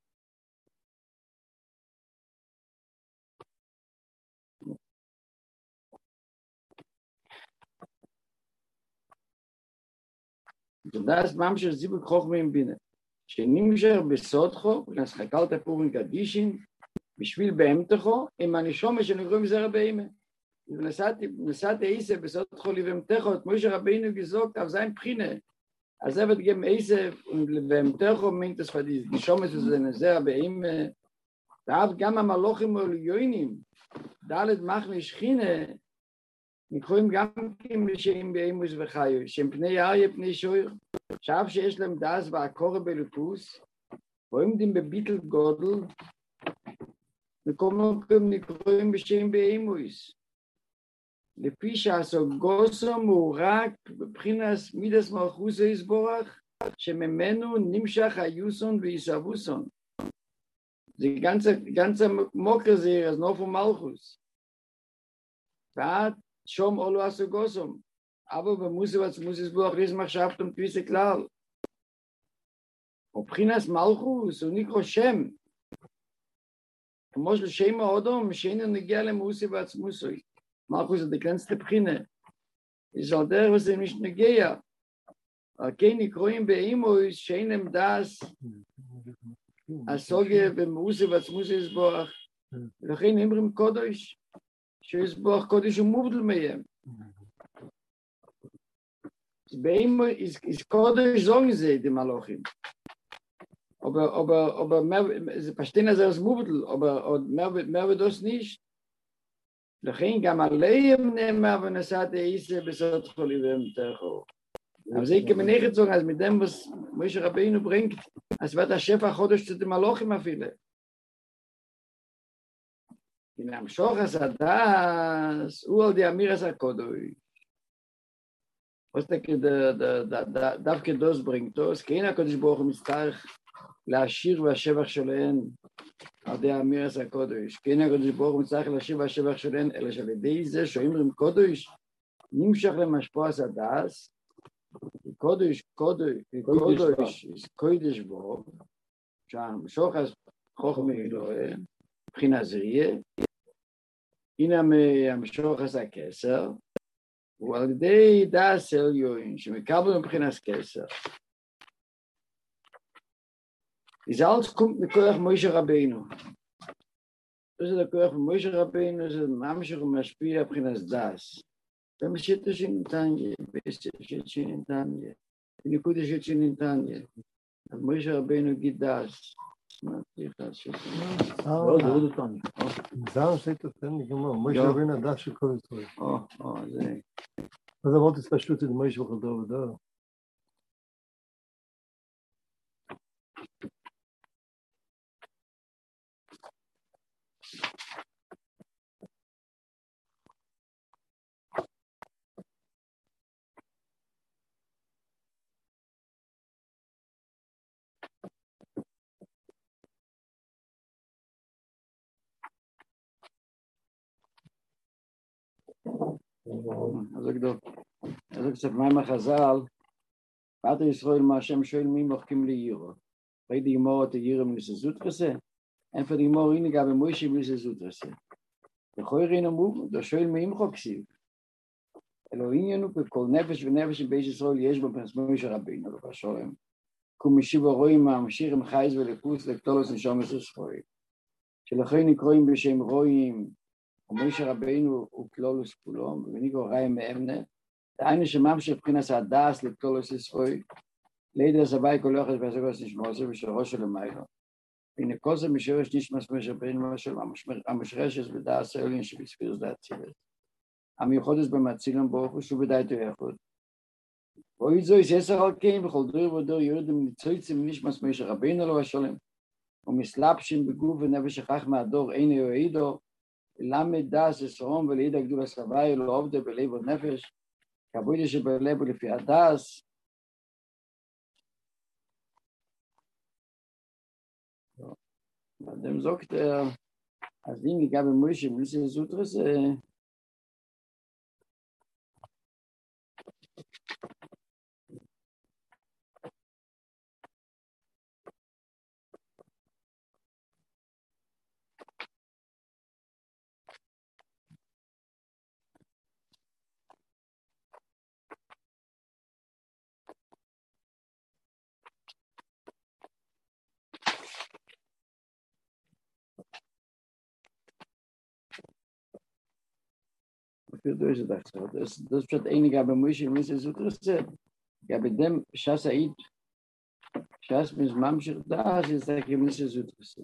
A: das ממש זיבוק חוכמה בינה, שנמשך בסודכו, וכנס חקלת פורים קדישין, בשביל באמתכו, עם הנשום שנגרום זרע באימה. ונסעתי עיסה בסודכו לבאמתכו, כמו שרבינו גזוק, אף זין בחינה, אז עבד גם עיסה, ובאמתכו מינטס פדיס, נשום זרע באימה, ואף גם המלוכים העליונים, דלת מחנה שכינה, נקראים גם כן בשם באימוס וחיו, שהם פני אריה, פני שויר, שאף שיש להם דס והקורא בלפוס, ועומדים בביטל גודל, וכל מקום נקראים בשם באימוס. לפי שהסוגוסום הוא רק בבחינת מידס מלכוס יסבורך, שממנו נמשך היוסון ויסבוסון. זה ganze מוקר זה אז נופו מלכוס. ועד שום אולו הסוגוסום. אבל במוסף עצמוס יסבורך ריס מחשבתם תביסה כלל. ובבחינת מלכוס הוא נקרא שם. כמו שלשם האודום שאינו נגיע למוסף עצמוסוי. מלכוס זה דקלנסטה בחינה. יש על דרך וזה משנגיע. על כן נקרואים באימוס שאינם דס הסוגיה במוסף עצמוס יסבורך. ולכן אמרים קודש. שיסבורך קודש ומובדל מהם. Ist Kodesh sagen sie, die Malochim. Aber sie verstehen das als Mubdel, aber mehr wird das nicht. לכן גם עליהם נאמר ונסעת איסה בסוד חוליבם תרחו. אבל זה כמניחת זו, אז מדם משה רבינו ברינקט, אז ואת השפע חודש צאת מלוכים אפילו. כי נמשוך הסדס, הוא על די אמיר עשה קודוי. דווקא דוס ברינקטוס, כי אין הקודש ברוך הוא מצטרך להשאיר והשבח שלהן על די אמיר עשה קודש. כי אין הקודש ברוך הוא מצטרך להשאיר והשבח שלהן, אלא שעל ידי זה שאומרים קודש, נמשך למשפוע הסדס, קודש, קודש בו, שהמשוך חוכמה אלוהי, מבחינה זריה, הנה המשוך עשה כסר, ועל ידי דס עליון, שמקבל מבחינת כסר. זה alles kommt מכוח משה רבינו. זה לכוח משה רבינו, זה ממשיך ומשפיע מבחינת דס. במשית שניתן יהיה, בשית שניתן יהיה, בנקודה שניתן יהיה. אז משה רבינו גיד דס.
D: זהו שאתה תן לי גמור, משה רבינו הדס של כל ישראל.
A: זה...
D: אז אמרת פשוט את משה בכל דור ודור.
A: אז קצת מים החז"ל, פאטר ישראל מה השם שואל מי מוחקים לירו. ראי דיגמור את הירו מלסזות כזה, אין פה דיגמור הנה גם במוישי מלסזות כזה. וכוי ראינו מוב, דו שואל מי ימחוק סיב. אלו עניינו בכל נפש ונפש שבית ישראל יש בו פרסמוי של רבינו, לא בשולם. כומשיבו רואים מהמשיר עם חייס ולפוס לקטולוס נשום ישראל. שלכן נקרואים בשם רואים, ומשה רבינו הוא כלולוס כולום, וניקו ראי מאמנה, דהיינו שממשיך מבחינת הדס לכלולוס ישראל, לידע סבי כל אוחד והסגוס נשמוסי ושלראש של המיילו. הנה כל זה משרש נשמס משה רבינו משל המשרשס בדס העליון שבספירוס להצילת. המיוחדס במצילם ברוך הוא שוב בדייתו יחוד. ואוי זו יסר על כן בכל דור ודור יורדים ניצויצים נשמס משה רבינו לו השולם, ומסלבשים בגוף ונפש הכך מהדור אינו יועידו, למד דס אסרום ולידע גדול הסבי לא עובדה בלב ונפש, כבודי שבלב ולפי הדס. אדם זוקת, אז אם ניגע במוישה, מוישה זוטרס, das pshat eine gabe moische misse zutrse gabe dem shas ait shas mis mamshir da is da misse zutrse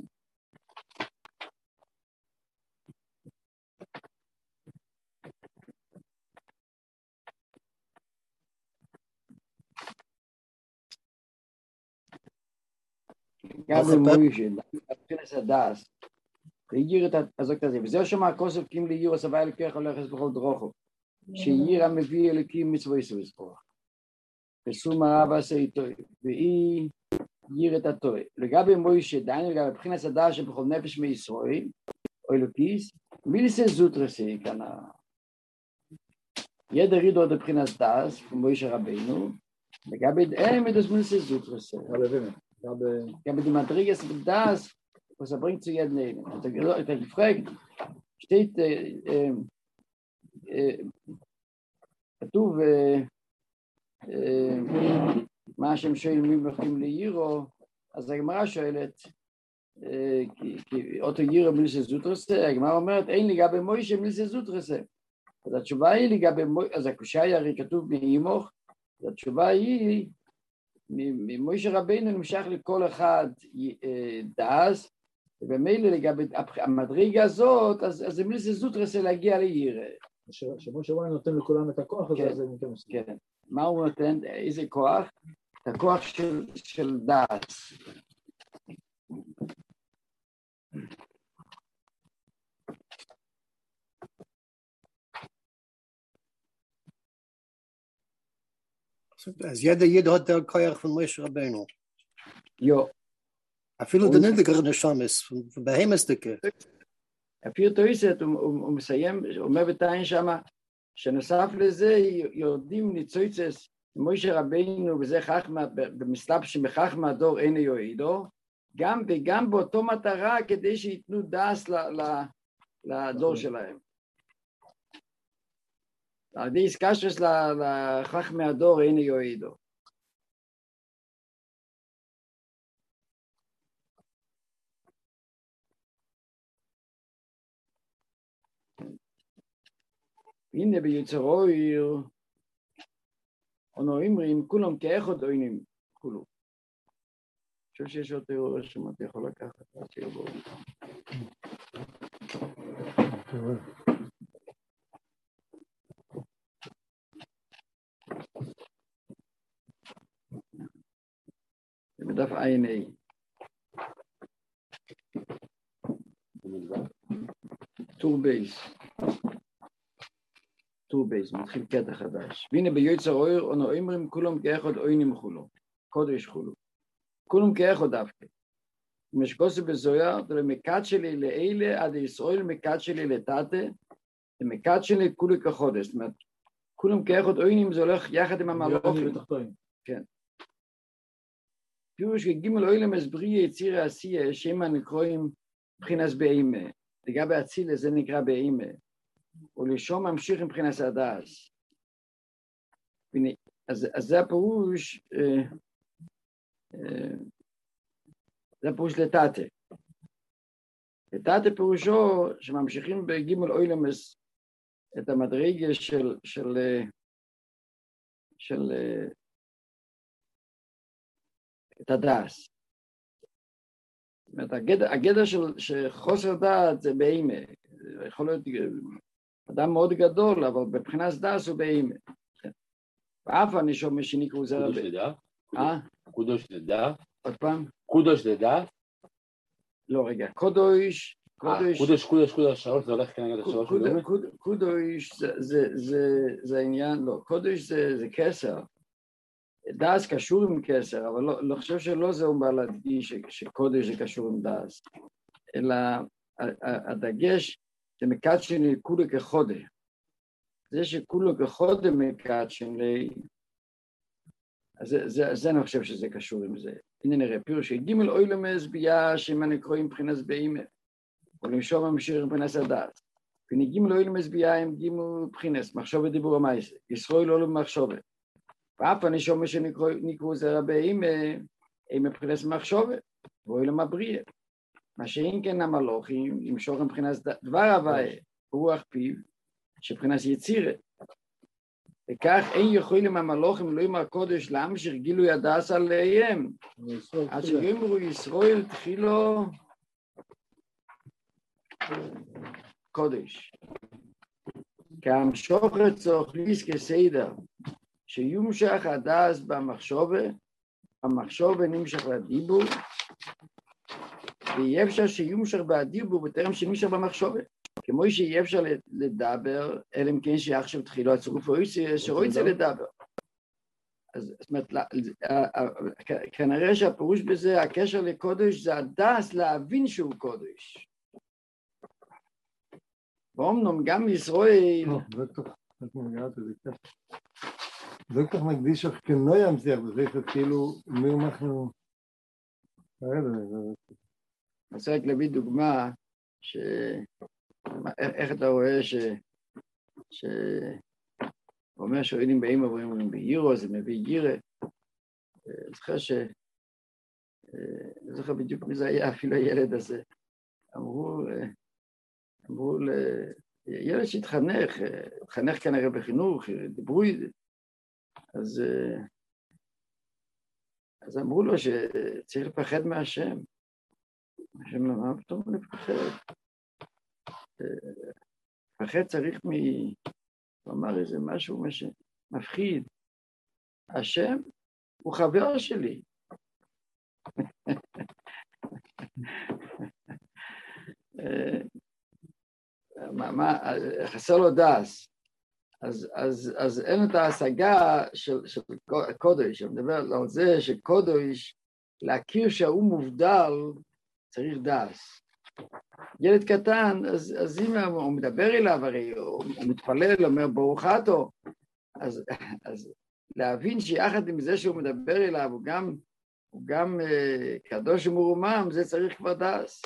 A: גם במוישה, מבחינת הדס, ויגיר את הזאת הזה, וזהו שמה הכוסף קים ליור הסבא אלוקיך הולכת בכל דרוכו, שייר המביא אלוקים מצווה ישראל יספור. וסום הרב עשה איתו, והיא ייר את התוה. לגבי מוישה, דיינו לגבי מבחינת הדס שבכל נפש מישראל, או אלוקיס, מיליסה זוטרסי כאן. ידע רידו את מבחינת דס, מוישה רבינו, לגבי דהם את מיליסה זוטרסי. גם במדרגס בדס, was bringt zu jedem nehmen. Und er gefragt, steht, כתוב, מה שהם שואלים מי מלכים לירו, אז הגמרא שואלת, כי אותו יירו מליסה זוטרסה, הגמרא אומרת, אין לגבי מוישה מליסה זוטרסה. אז התשובה היא לגבי מוישה, אז הקושי הרי כתוב מאימוך, אז התשובה היא, ממוישה רבינו נמשך לכל אחד דס, ובמילא לגבי המדרגה הזאת, אז זה מליסה זוטרסה להגיע לירה.
B: שמוישה רבינו נותן לכולם את הכוח הזה, אז זה נותן מסכים.
A: כן. מה הוא נותן? איזה כוח? את הכוח של דס.
C: אז jeder hat der Koyach von Moshe Rabbeinu.
A: Jo.
C: אפילו דנדיגר נשמס, von בהמסדיקה.
A: אפילו תויסת, הוא מסיים, הוא אומר בתיים שמה, שנוסף לזה יורדים ניצויצס, מוישה רבינו וזה חכמה, במסלב שמחכמה הדור אין יועידו, וגם באותו מטרה כדי שיתנו דס לדור שלהם. על ידי קשרס לחכמי הדור אין יועידו. הנה ביצרו עיר, אנו אומרים, כולם כאחד עוינים, כולו. אני חושב שיש עוד תיאוריה שמתי יכול לקחת, עד שיבואו. זה בדף INA. טור בייס. טור בייס, מתחיל קטע חדש. והנה ביוצר אויר, אנו אומרים כולם כאחד עוינים חולו. קודש חולו. כולם כאחד דווקא. משקוסי בזויה, למקד שלי לאלה, עד ישראל מקד שלי לטאטה, למקד שלי כולי כחודש. זאת אומרת, כולם כאחד עוינים, זה הולך יחד עם המלאכים. כן. פירוש כגימל אוילם הסבריא יציר העשייה, שמה נקרואים מבחינס באימה. לגבי הצילה זה נקרא באימה. ולשום ממשיך מבחינס הדס. אז זה הפירוש, זה הפירוש לטאטה. לטאטה פירושו שממשיכים בגימל אוילמס את המדרגה של את הדס. זאת אומרת, הגדר של חוסר דעת זה באימה. יכול להיות אדם מאוד גדול, אבל בבחינת דס הוא באימה. ואף אני שומע שנקראו זה
E: קודש לדף? קודש לדף?
A: עוד פעם?
E: קודש לדף?
A: לא, רגע, קודש,
E: שלוש, זה הולך כנגד השלוש מדומה?
A: קודש זה העניין, לא, קודש זה כסר. דס קשור עם כסר, אבל לא חושב שלא זה הוא בא להדגיש שקודש זה קשור עם דס, אלא הדגש זה מקד שני כולו כחודה. זה שכולו כחודה מקד שני, אז זה אני חושב שזה קשור עם זה. הנה נראה, פירוש שגימל אוילמס ביה שמה נקרואים מבחינס באימה, ולמשום המשיר מבחינס הדס. ונגימל אוילמס ביה הם גימל מבחינס, מחשוב ודיבור המייסה, ישראל לא למחשובת. ואף אני שומע שנקראו זה רבי אימה מבחינס מחשובת, ואוילם הבריאה. מה שאין כן המלוכים, למשוך מבחינס דבר הוויה, רוח פיו, שבחינס יצירת. וכך אין יכולים המלוכים אלוהים הקודש להמשיך גילוי הדס עליהם. עד שיאמרו ישראל תחילו קודש. כהמשוך לצורך כסדר, שיומשך הדס במחשובה, המחשובה נמשך לדיבור, ויהיה אפשר שיומשך בדיבור בטרם שנמשך במחשבת. כמו שיהיה אפשר לדבר, אלא אם כן שעכשיו תחילו הצירוף שרואי זה לדבר. אז זאת אומרת, כנראה שהפירוש בזה, הקשר לקודש זה הדס להבין שהוא קודש. ואומנם גם ישראל...
D: זה כך מקדיש איך כנוי המציח, וזה כאילו מי אנחנו...
A: אני רוצה רק להביא דוגמה, איך אתה רואה אומר שואלים באים עבורים בירו, זה מביא גירה. אני זוכר בדיוק מי זה היה, אפילו הילד הזה. אמרו ילד שהתחנך, התחנך כנראה בחינוך, דיברו איזה. אז אמרו לו שצריך לפחד מהשם. השם מה פתאום לפחד? לפחד צריך הוא אמר איזה משהו מפחיד. השם הוא חבר שלי. חסר לו דס. אז אין את ההשגה של קודש. אני מדבר על זה שקודש, להכיר שהוא מובדל, צריך דס. ילד קטן, אז אם הוא מדבר אליו, הרי הוא מתפלל, אומר ברוך אתה, אז להבין שיחד עם זה שהוא מדבר אליו, הוא גם קדוש ומרומם, זה צריך כבר דס.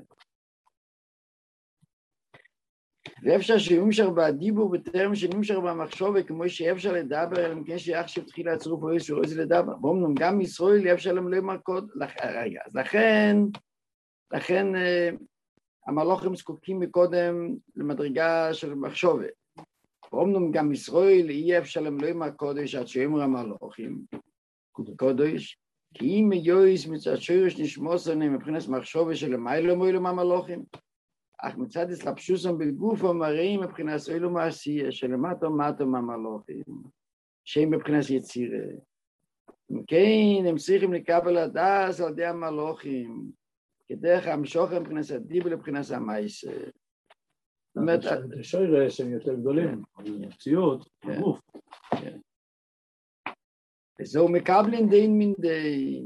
A: ואפשר שיומשך בדיבור בטרם שנמשך במחשוב, כמו שאפשר לדבר, אלא מכן שעכשיו תחילה הצירוף או איזשהו איזה לדבר. ואומנם גם ישראל אפשר למלא מרקוד. רגע, אז לכן המלוכים זקוקים מקודם למדרגה של מחשבת. ואומנם גם ישראל יהיה אפשר למלא מהקודש עד שאמר המלוכים, קודש, כי אם יויס מצד שורש נשמוס עליהם מבחינת מחשבת שלמיילו מוילו מהמלוכים, אך מצד הסלבשוסם בגוף המראים מבחינת סוילו מעשייה שלמטו מטו מהמלוכים, שהם מבחינת יצירה. כן, הם צריכים לקבל הדס על ידי המלוכים, כדרך המשוך מבחינת הדיבור לבחינת המעשה. זאת אומרת,
B: שוירה שהם יותר גדולים, המציאות, הגוף.
A: וזהו מקבלין דין מן דין.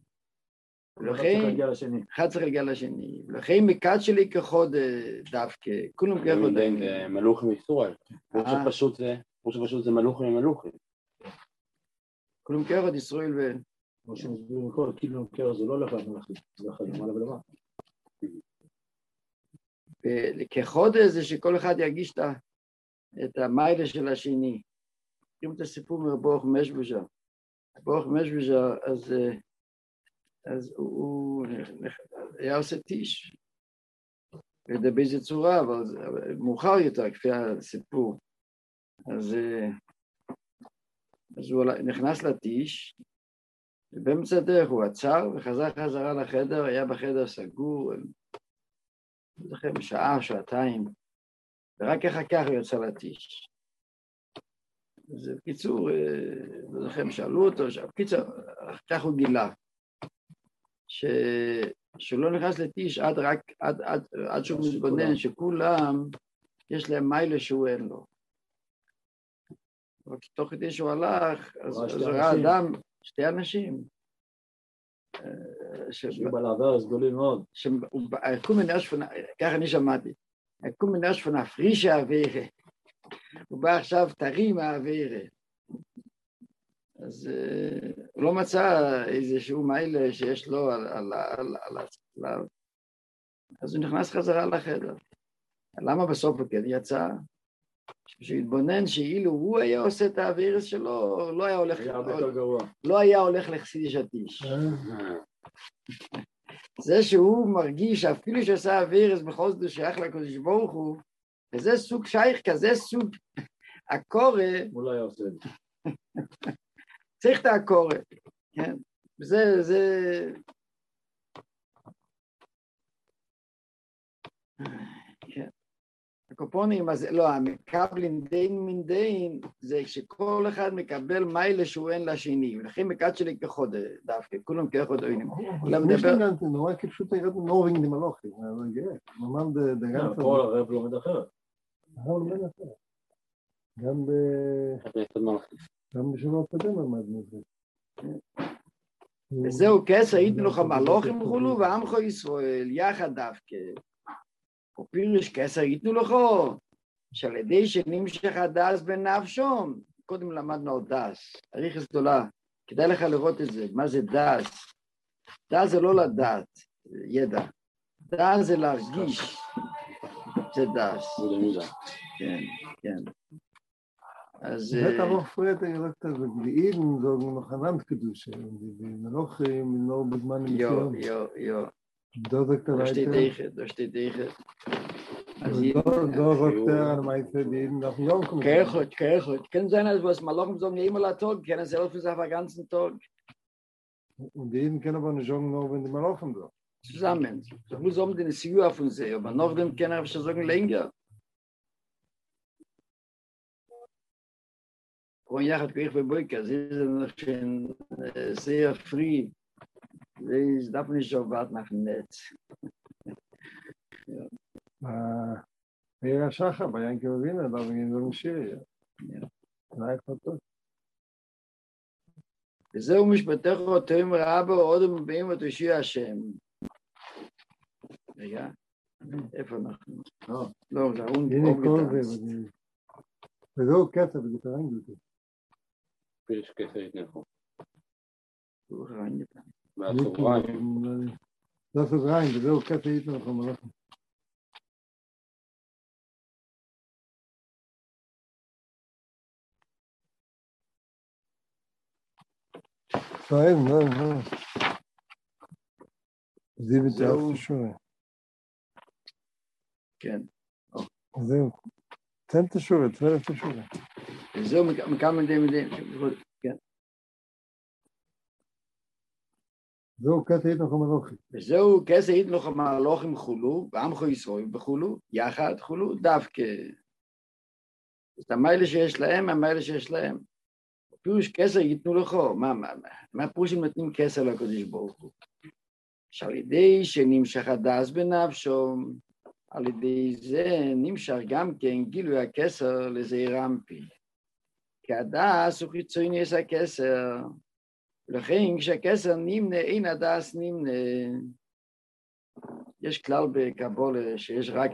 A: אחד צריך להגיע לשני. ולכן מקד שלי כחוד דווקא, כולם כחוד.
E: זה מלוכים ישראל. פשוט זה מלוכים ומלוכים.
A: כולם כחוד ישראל ו...
B: כמו שמסבירים הכל, כאילו כחוד זה לא לבד מלאכים, זה אחד למעלה ולמעלה.
A: וכחוד זה שכל אחד ירגיש את המיילה של השני. אם אתה סיפור מרבוך משבושה. ברוך משבושה, אז הוא היה עושה טיש. לא באיזה צורה, אבל מאוחר יותר, כפי הסיפור. אז הוא נכנס לטיש, ובאמצע הדרך הוא עצר וחזר חזרה לחדר, היה בחדר סגור, זוכר, שעה, שעתיים, ורק אחר כך הוא יוצא לטיש. אז בקיצור, זוכר, שאלו אותו, בקיצור, אחר כך הוא גילה, שהוא לא נכנס לטיש עד שהוא מתבונן שכולם יש להם מיילה שהוא אין לו. רק תוך כדי שהוא הלך, אז ראה אדם, שתי אנשים,
B: שהוא בא לעבר, אז גדולים מאוד.
A: ככה אני שמעתי, הקום מנש פונה פרישה אווירה, הוא בא עכשיו טרי מהאווירה. אז הוא לא מצא איזשהו מיילה שיש לו אז הוא נכנס חזרה לחדר. למה בסוף הוא כן יצא? שהתבונן שאילו הוא היה עושה את האווירס שלו, לא היה הולך לחסידיש הטיש. זה שהוא מרגיש אפילו שעשה האווירס בכל זאת הוא שייך לקדוש ברוך הוא, וזה סוג שייך כזה סוג הקורא,
B: הוא לא היה עושה את זה.
A: צריך את הקורא, כן? זה כן. הקופונים, אז לא, המקבלים דין מן דין, זה כשכל אחד מקבל מיילה שהוא אין לשני, ולכן מקד שלי כחוד דווקא, כולם כחוד עוינים.
D: יש לי גם, נורא כפשוט הירד נורינג דמלוכי, נאמר דגן...
B: כל הרב לומד אחרת.
D: הרב לומד אחרת. גם בשבוע הקודם למדנו את זה.
A: וזהו כסר, ייתנו לך מלוכים וכולו, ועמך ישראל, יחד דווקא. ופירוש כסר ייתנו לך, שעל ידי שנמשך הדס בנפשום, קודם למדנו על דס, אריכות גדולה, כדאי לך לראות את זה, מה זה דס? דס זה לא לדעת, ידע, דס זה להרגיש, זה דס. כן, כן. אז...
D: זה תבוא פרט, אני רואה את זה, גליעין, זו מחנן קדושה, מלוכים, לא בזמן מסוים.
A: יו.
D: דוזק תרייטר.
A: דושתי דייכת.
D: דוזק תרייטר, מה יצא דין, אנחנו לא מקום.
A: Keuchert. Können sein, als was Malochen sagen, immer la Tag, können sie helfen sich auf den ganzen Tag.
D: Und die Jeden können aber nicht sagen, nur wenn die Malochen sind.
A: Zusammen. Ich muss den Sigur von sie, aber noch dem können wir schon sagen, länger. Und ja, ich bei Boyka, sie sind noch schon sehr früh. Sie darf nicht so weit nach dem Netz.
D: Era Shacha, bei Yankee Wiener, da bin ich so ein Schiri. Nein, ich hatte.
A: וזהו משפטך אותם רבו עוד מבאים את ישוע השם. רגע, איפה אנחנו? לא, זה און גטנס.
D: וזהו קטע, וזה קראים גלתי.
E: פירש כסר התנחו.
A: הוא קראים גטנס.
E: מהסוגריים.
D: זה הסוגריים, וזהו קטע התנחו מלאכים. טוב, לא. זיו את האף תשורה.
A: כן.
D: זהו. תן תשורה, תפר את תשורה.
A: וזהו מכמה מדעים. כן.
D: זהו קטע התנחו מלאכים.
A: וזהו כסר התנחו מלאכים חולו, ועמך ישראל בחולו, יחד חולו, דווקא. את המיילה שיש להם, המיילה שיש להם. פירוש כסר ייתנו לך, מה פירוש הם נותנים כסר לקדוש ברוך הוא? שעל ידי שנמשך הדס בנפשו, על ידי זה נמשך גם כן גילוי הכסר לזעיר רמפי. כי הדס הוא חיצוני יש הכסר, ולכן כשהכסר נמנה, אין הדס נמנה. יש כלל בקבולה שיש רק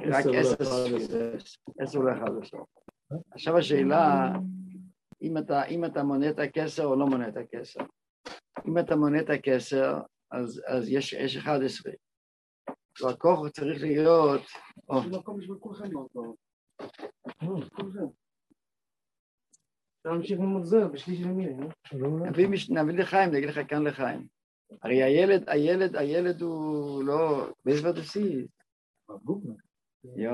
A: 10 ל-11. עכשיו השאלה, אם אתה מונה את הכסר או לא מונה את הכסר. אם אתה מונה את הכסר, אז יש 11. והכוח צריך להיות...
B: מקום בשביל כולכם לא טוב. כולכם. אפשר להמשיך ללמוד זה, בשלישי למילים, לא?
A: נביא לחיים, נגיד לך כאן לחיים. הרי הילד הוא לא... באיזה ודוסי?
B: בגוגנה.
A: יו.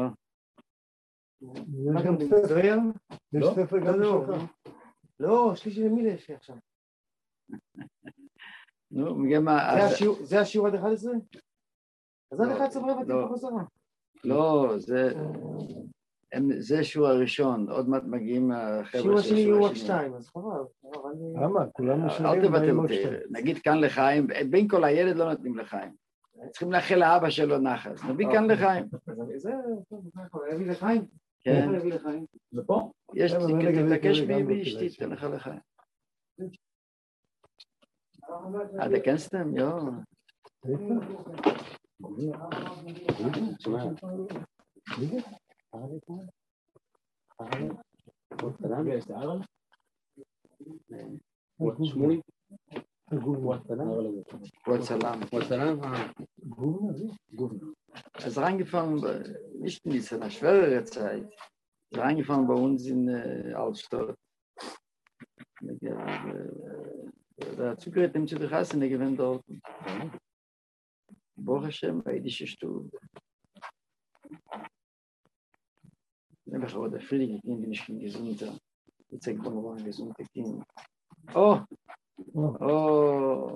B: מה גם במצויר?
D: יש ספר גם שלך.
B: לא, שלישי למילה יש לי עכשיו.
A: נו, מגמה...
B: זה השיעור עד 11? אז עד 11 ברבע תהיה בחזרה.
A: לא, זה שיעור הראשון, עוד מעט מגיעים החבר'ה
B: שיעור השני יהיו רק 2, אז חבל.
D: למה? כולם משלמים.
A: אל תבטל אותי, נגיד כאן לחיים, בין כל הילד לא נותנים לחיים. צריכים לאחל לאבא שלו נחס, נביא כאן לחיים.
B: זה, להביא לחיים?
A: כן.
B: להביא לחיים? זה פה?
A: יש, תבקש מאשתי, תן לך לחיים. אתה כנסתם? יו. Es reingefahren, nicht in dieser schwerere Zeit, es reingefahren bei uns in Altstadt. Der Zugerät nimmt sich die Kasse, der gewinnt dort. Baruch Hashem, bei jüdische Stube. Einfach auch der friedige Kind, bin ich schon gesunder. Ich zeig doch mal ein gesunder Kind. Oh!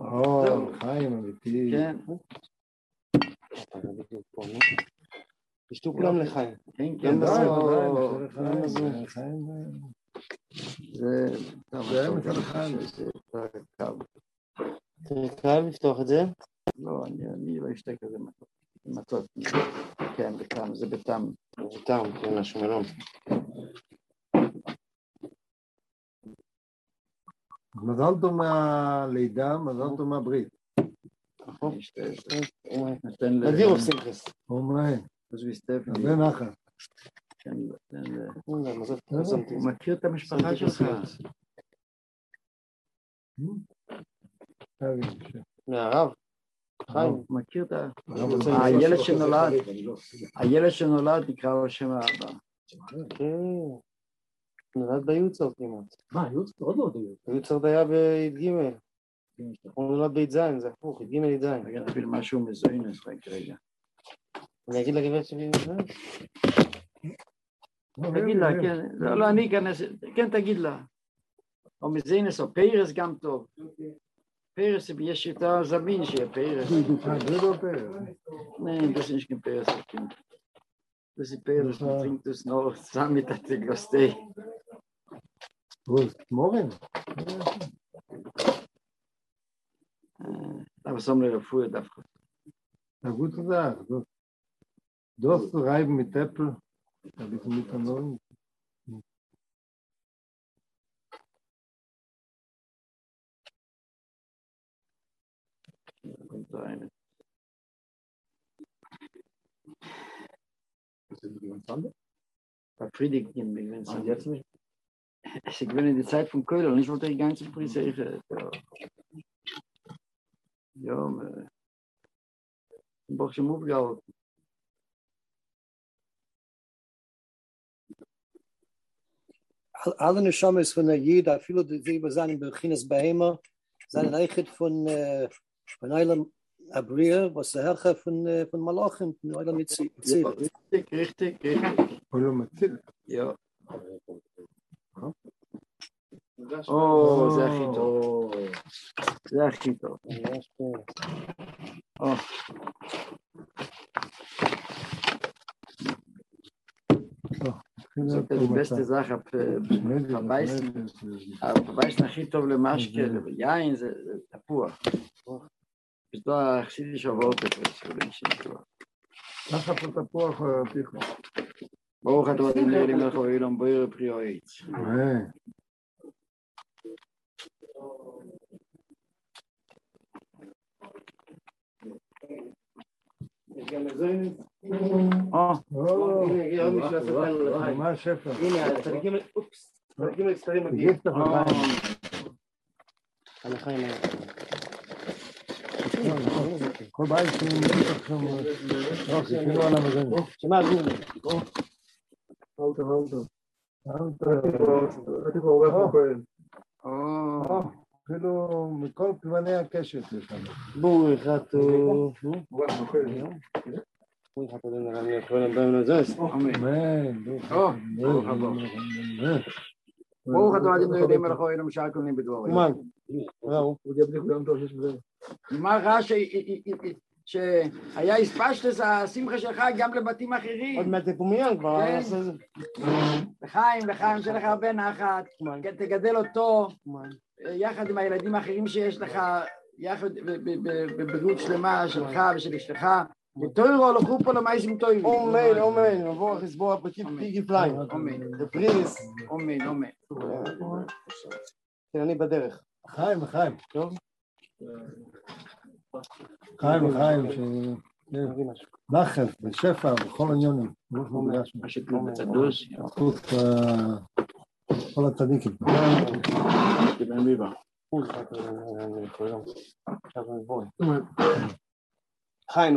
D: חיים אמיתי.
A: כן.
E: תשתו כולם לחיים.
A: כן,
E: גם
A: בסוף.
D: חיים.
A: זה...
D: זה האמת על החיים.
E: קל לפתוח את זה?
A: לא, אני לא אשתה כזה מתות. כן, בטעם, זה בטעם.
E: בטעם, כן, השמלון.
D: מזל טוב מהלידה, מזל טוב מהברית.
E: נכון.
A: נתן ל...
E: נדיר אופסינקרס.
D: אומרים,
A: אז הוא יסתף.
D: הרבה נחת.
A: כן, נתן ל...
E: הוא
A: הוא מכיר את המשפחה שלך.
E: מהרב. חיים.
A: הוא מכיר את ה... הילד שנולד נקרא לו שם האבא.
E: כן. נולד ביוצר כמעט.
B: מה, יוצר? עוד לא יודע.
E: יוצר זה היה בי"ג. הוא נולד בי"ז, זה הפוך, י"ג י"ז.
A: רגע, תפיל משהו מזוינס רגע.
E: אני אגיד לגברת שלי,
A: תגיד לה, כן. לא, אני אכנס, כן, תגיד לה. או מזוינס או פיירס גם טוב. פיירס, יש יותר זמין שיהיה פיירס. Nein, das ist nicht kein Peiris. Das ist Peiris, man trinkt das noch zusammen mit der Tegostei.
D: morgen?
A: Aber so haben wir früher davon.
D: Na gut gesagt. Durst reiben mit Äpfel, ein bisschen mit Kanonen. Befriedigt ihn, wenn es jetzt nicht. Ich bin in die Zeit von Köln und ich wollte die ganze Prise. Ja, ich brauche schon aufgehalten.
C: Alle Neshamas von der Jid, viele die über seinen Beginnes Behema, seinen Eichet von Eilam Abriya, was der Herr von Malachim, von Eilam Mitzil.
A: Richtig.
D: Eilam Mitzil?
A: Ja. Oh, זה הכי טוב. זה הכי טוב. זאת בeste Sache, הבייסן הכי טוב למשקה, ליין, זה תפוח. זה החסידי שבועות
D: ככה פה תפוח פיחו.
A: ברוך אתה עדים לאלים לך ואילום בויר פריו עץ. מה השפר?
E: הנה, תרגיל, אופס, תרגיל אקסטרים מגיע.
D: כל בית שכאילו על המזון.
E: שמה הגון?
D: אפילו מכל כיווני הקשת יש לנו.
E: בואו אחד אני יכול לדבר על זה.
D: אמן.
A: ברוך אתה עדים לילים מלכו אילום שעקונים בדבורים. מה רע שהיה הספשטס השמחה שלך גם לבתים אחרים.
E: עוד מעט תפומיון כבר.
A: לחיים שלך הרבה נחת, תגדל אותו יחד עם הילדים האחרים שיש לך, יחד בבריאות שלמה שלך ושל אשתך. ותוירו לקחו פה למייסים טובים.
E: אומן, מבורך לסבור הפקיד פיגי פליין. בפריס.
A: אומן.
E: כן, אני בדרך.
D: חיים.
E: טוב?
D: חיים, נחל, בשפע, בכל עניונים.
A: מה שכלום בצדוש.
D: כל הצדיקים.
A: כבן ביבה.
E: חיים.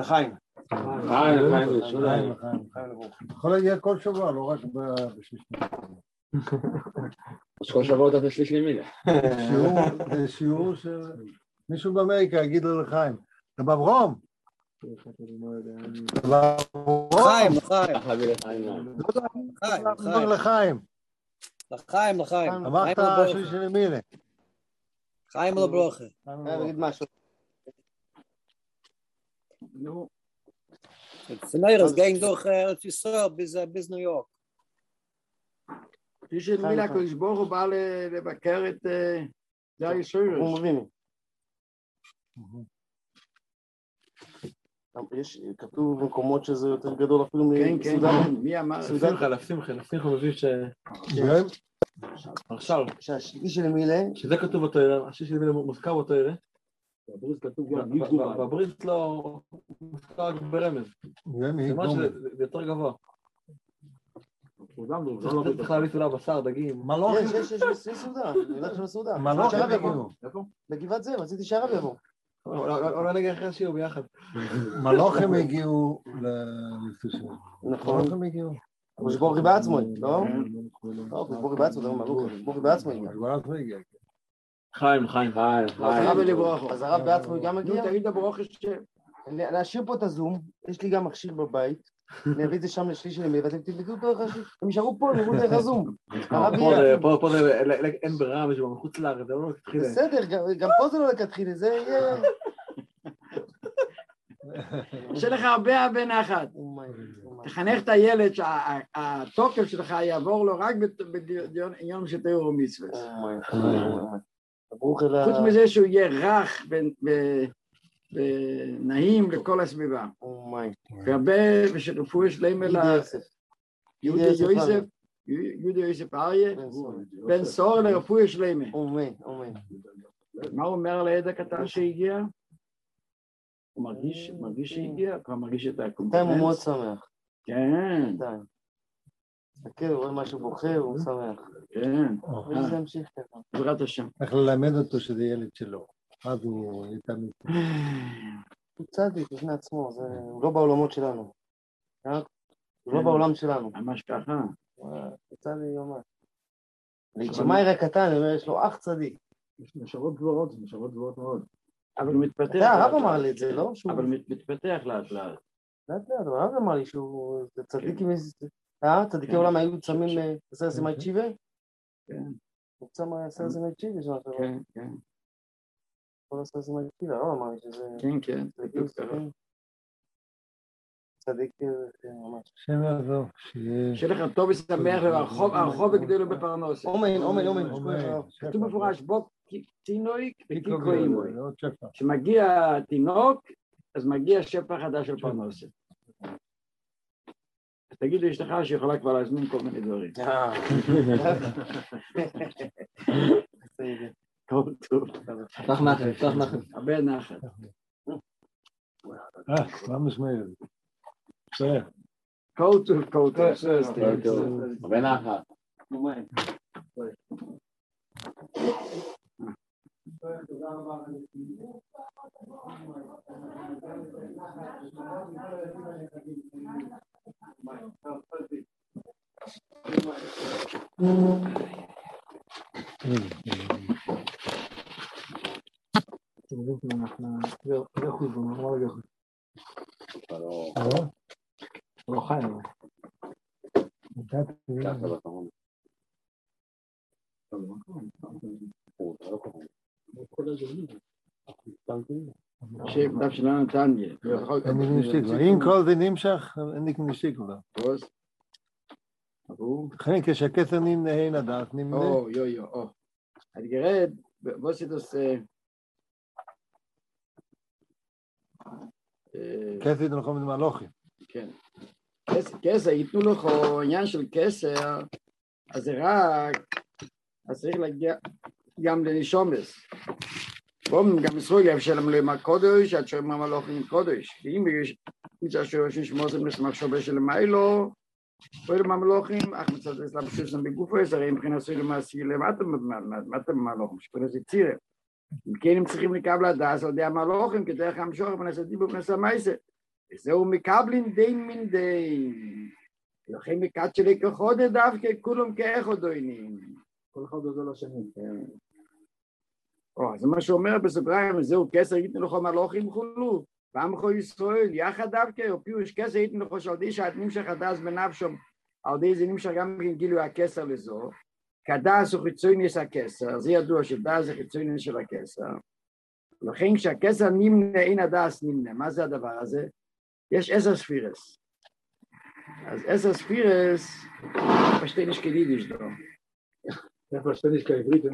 D: יכול להגיע כל שבוע, לא רק בשליש.
E: אז כל שבוע אתה תשליש לי מילה.
D: זה שיעור שמישהו באמריקה יגיד לו לחיים. אתה בברום?
C: לחיים.
D: אמרת שליש לי מילה.
C: חיים לא ברוכה.
E: אני אגיד משהו.
A: נו.
C: Von Eures ging durch Israel bis New York.
A: כפי שנמילה הקדוש ברוך הוא בא לבקר את זה הישורש.
E: יש, כתוב במקומות שזה יותר גדול אפילו
A: מסודן. מי אמר?
E: שמחה מביא עכשיו, שהשלישי של מילה, שזה כתוב בתורה, השלישי של מילה מוזכר בתורה, והברית לא מוזכר ברמז. זה משהו יותר גבוה. צריך להביס אולי בשר, דגים.
F: מלוכים? יש בסעודה, אני הולך בסעודה.
D: מלוכים הגיעו.
F: בגבעת זאב, רציתי שהרב יבוא.
E: אולי נגיע אחרי השיעור ביחד.
D: מלוכים הגיעו
F: נכון.
D: מלוכים הגיעו.
F: קדוש ברוך הוא בעצמו, לא? לא, קדוש ברוך הוא בעצמו, קדוש ברוך הוא בעצמו הגיע.
E: חיים.
F: אז הרב בעצמו גם מגיע?
A: תגיד לברוך
F: להשאיר פה את הזום, יש לי גם מכשיר בבית, נביא את זה שם לשליש שלי, ואתם תלמדו דרך השליש, הם נשארו פה, נראו דרך הזום.
E: פה אין ברירה, משהו מחוץ לארץ, זה לא לקתחילה.
F: בסדר, גם פה זה לא לקתחילה, זה יהיה...
A: יש לך הרבה נחת. תחנך את הילד שהתוקף שלך יעבור לו רק ביום של תורה ומצוות. חוץ מזה שהוא יהיה רך ונעים לכל הסביבה. והרבה ושרפואה שלמה יהודה יוסף אריה, בן סור לרפואה שלמה. מה הוא אומר לעד הקטן שהגיע? הוא מרגיש שהגיע, כבר מרגיש את הקומפלנס.
F: הוא מאוד שמח.
A: כן.
F: תסתכל, הוא רואה משהו בוחר, הוא שמח.
A: כן.
F: וזה המשיך ככה.
A: בעזרת השם.
D: איך ללמד אותו שזה ילד שלו. אז הוא יתמיד.
F: הוא צדיק בפני עצמו, הוא לא בעולמות שלנו. הוא לא בעולם שלנו.
A: ממש ככה.
F: הוא צדיק ממש. שמאיר הקטן, אני אומר, יש לו אח צדיק.
B: יש נשארות גבוהות מאוד.
A: אבל הוא מתפתח.
F: הרב אמר לי את זה, לא?
A: אבל מתפתח לאט.
F: לאט, אבל הרב אמר לי שהוא צדיק עם איזה... צדיקי עולם היו צמים עשר זמי צ'יבה?
A: כן.
F: הוא צם עשר זמי צ'יבה, שמה שאתה רואה.
A: כן.
F: כל עשר זמי צ'יבה, הרב אמר לי שזה...
A: כן.
F: צדיק ממש.
D: שם יעזור.
A: שיהיה לך טוב ושמח והרחוב הגדלו בפרנוסה.
F: אומן.
A: כתוב מפורש בו תינוק וקיקו אימוי. כשמגיע תינוק, אז מגיע שפע חדש של פרנוסה. אז תגיד לאשתך שיכולה כבר להזמין כל מיני דברים. כל טוב.
E: פתח נחת.
A: הרבה נחת.
D: מה משמעית? בסדר.
A: כל טוב.
E: הרבה נחת.
B: לא חיים.
A: שפטף שלנו נתניה.
D: אם כל זה נמשך, אין לי נשיק לו. לכן כשהכסר נמנה לדעת, נמנה.
A: או. אני גרד, בוסידוס...
D: כסר ייתנו לך מלוכים.
A: כן. כסר, ייתנו לך עניין של כסר, אז זה רק, אז צריך להגיע גם לנשומס. בואו גם ישראל יבשלם להם הקודש, עד שהם המלוכים קודש. ואם יש מצד שמוסם למחשבה של מיילו, פועל המלוכים, אך מצד אסלאם שוסם בגופו, הרי מבחינת ישראל למעשי למטה במלוכים, שפונה זה צירה. אם כן הם צריכים לקבל הדס על ידי המלוכים, כדרך המשוך ונעשה דיבור ונעשה מייסה. וזהו מקבלין דין מן דין. לכן מקד שלי כחודה דווקא כולם כאחד דוינים.
B: כל אחד עוזר לשני.
A: זה מה שאומר בסוגריים, זהו כסר ייתנו לך מלוכים כולו, ועמך ישראל יחד דווקא, או פירוש כסר ייתנו לך שעל די שאת נמשך הדס בנפשם, על די זה נמשך גם גילו הכסר לזו, כדס הוא חיצוני של הכסר, זה ידוע שדס זה חיצוני של הכסר, לכן כשהכסר נמנה אין הדס נמנה, מה זה הדבר הזה? יש 10 ספירס. אז 10 ספירס, פשטי נשקלי לשדו.
B: זה פשטי נשקלי עברית,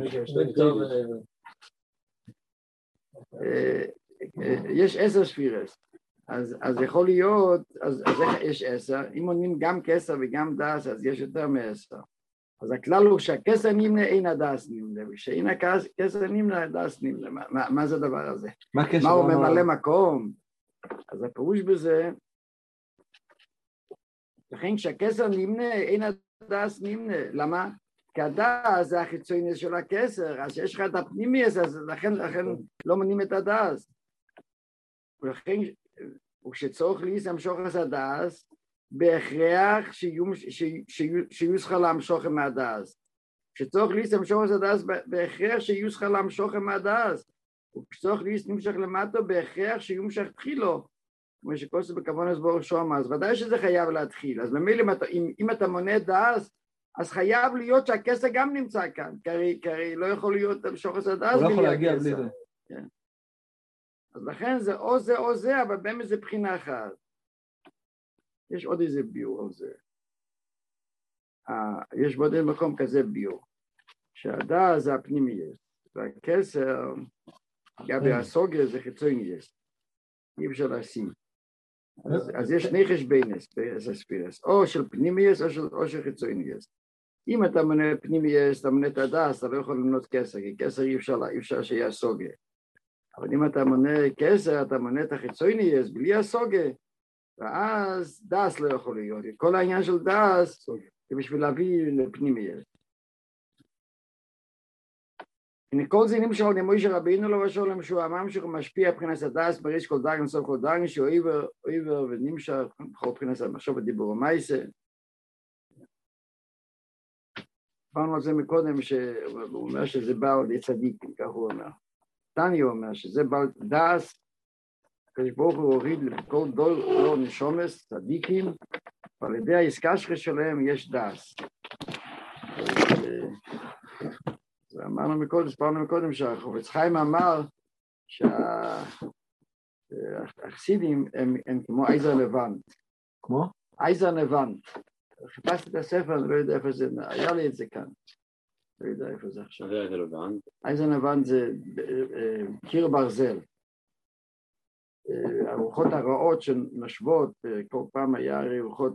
A: יש 10 ספירס. אז יכול להיות, אז איך יש 10? אם עונים גם כסר וגם דס, אז יש יותר מ10. אז הכלל הוא שהכסר נמנה אין הדס נמנה, ושאין הכסר נמנה הדס נמנה. מה זה הדבר הזה? מה הוא ממלא מקום? אז הפירוש בזה, לכן כשהכסר נמנה, אין הדס נמנה. למה? כי הדס זה החיצוני של הכסר, אז יש לך את הפנימיוס, אז לכן לא מונים את הדס. ולכן, וכשצורך להמשוך את הדס, בהכרח שיהיו שכה להמשוך עם הדס. כשצורך להמשוך את הדס, בהכרח שיהיו שכה להמשוך עם הדס. וכשצורך להמשוך למטו, בהכרח שיהיו משך תחילו. כמו שכוסו בכוון הסבור שום, אז ודאי שזה חייב להתחיל. אז ממילא אם אתה מונה דס, אז חייב להיות שהכסר גם נמצא כאן, כי לא יכול להיות המשוך את הדס.
B: הוא לא יכול להגיע בלי זה.
A: כן. אז לכן זה או זה או זה, אבל באמת זה בחינה אחת. יש עוד איזה ביור על זה. יש בעוד איזה מקום כזה ביור, שהדס זה הפנימיוס, והכסר, גבי הסוגיה זה חיצוניוס, אי אפשר להשים. אז יש שני חשבינס בספירס, או של פנימיוס או של חיצוניוס. אם אתה מונה פנימיוס, אתה מונה את הדס, אתה לא יכול למנות כסר, כי כסר אי אפשר שיהיה הסוגיה. אבל אם אתה מונה כסר, אתה מונה את החיצוניוס בלי הסוגיה, ואז דס לא יכול להיות. כל העניין של דס זה בשביל להביא לפנימיוס. הנה כל זה נמשל למוישה רבינו לא ושולם שהוא הממשיך ומשפיע מבחינת הדס בריש כל דרגן סוף כל דרגן שהוא עיוור ונמשך בכל מבחינת המחשוב הדיבור המייסה. אמרנו על זה מקודם שהוא אומר שזה בא לצדיקים, כך הוא אומר. תני אומר שזה בא דס, הקדוש ברוך הוא הוריד לכל דור נשומס, צדיקים, ועל ידי העסקה שלהם יש דס. אמרנו מקודם שהחפץ חיים אמר שהחסידים הם כמו עזר לבנט.
B: כמו?
A: עזר לבנט. חיפשתי את הספר, אני לא יודע איפה זה, היה לי את זה כאן. לא יודע איפה זה עכשיו. עזר לבנט זה קיר ברזל. הרוחות הרעות שנשבות, כל פעם היה רוחות,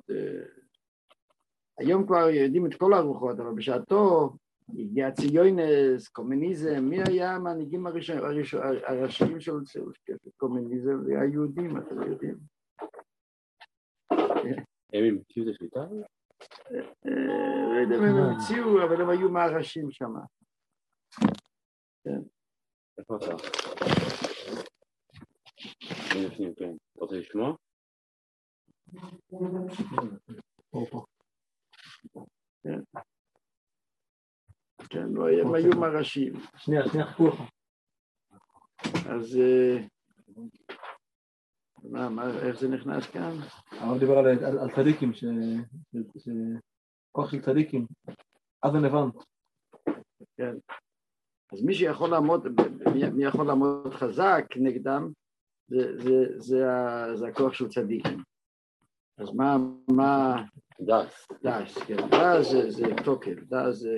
A: היום כבר יודעים את כל הרוחות, אבל בשעתו, הגיע ציונס, קומוניזם, מי היה המנהיגים הראשיים של קומוניזם? זה היה יהודים, אתם יודעים.
E: הם המציאו את השליטה?
A: לא יודע אם הם המציאו, אבל הם היו מהראשים שם.
E: איפה אתה? כן. אתה רוצה לשמוע?
A: כן. כן, לא, הם היו מראשים.
B: שנייה, חכו לך.
A: אז איך זה נכנס כאן?
B: הרב דיבר על צדיקים, כוח של צדיקים, אז הנבנט.
A: כן. אז מי שיכול לעמוד חזק נגדם, זה הכוח של צדיקים. אז מה?
E: דס.
A: דס, כן. דס זה תוקף, דס זה...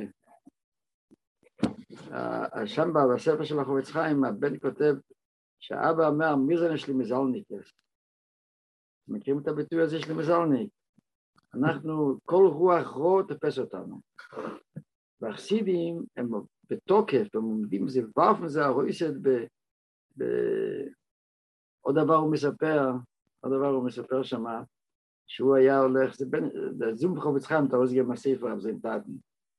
A: שם בספר של החפץ חיים, הבן כותב שהאבא אומר, מי זה יש לי מזלניק? מכירים את הביטוי הזה יש לי מזלניק? אנחנו, כל רוח רו תפס אותנו. והחסידים הם בתוקף, הם עומדים, זה ורפן זה הרויסת עוד דבר הוא מספר שמה, שהוא היה הולך, זה זום בחפץ חיים, אתה רואה גם הספר, אבל זה נתתן.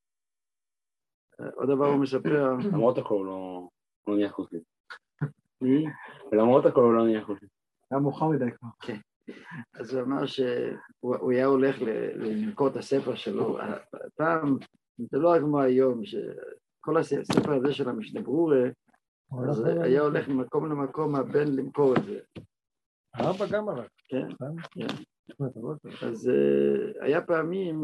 A: עוד דבר הוא מספר...
E: למרות הכל הוא לא נהיה חושי. ולמרות הכל הוא לא נהיה חושי.
B: היה מאוחר מדי כבר.
A: כן. אז הוא אמר שהוא היה הולך לנקות את הספר שלו. פעם, זה לא רק כמו היום, שכל הספר הזה של המשנה ברורה, אז היה הולך ממקום למקום הבן למכור את זה.
D: אבא גם הלך.
A: כן. אז היה פעמים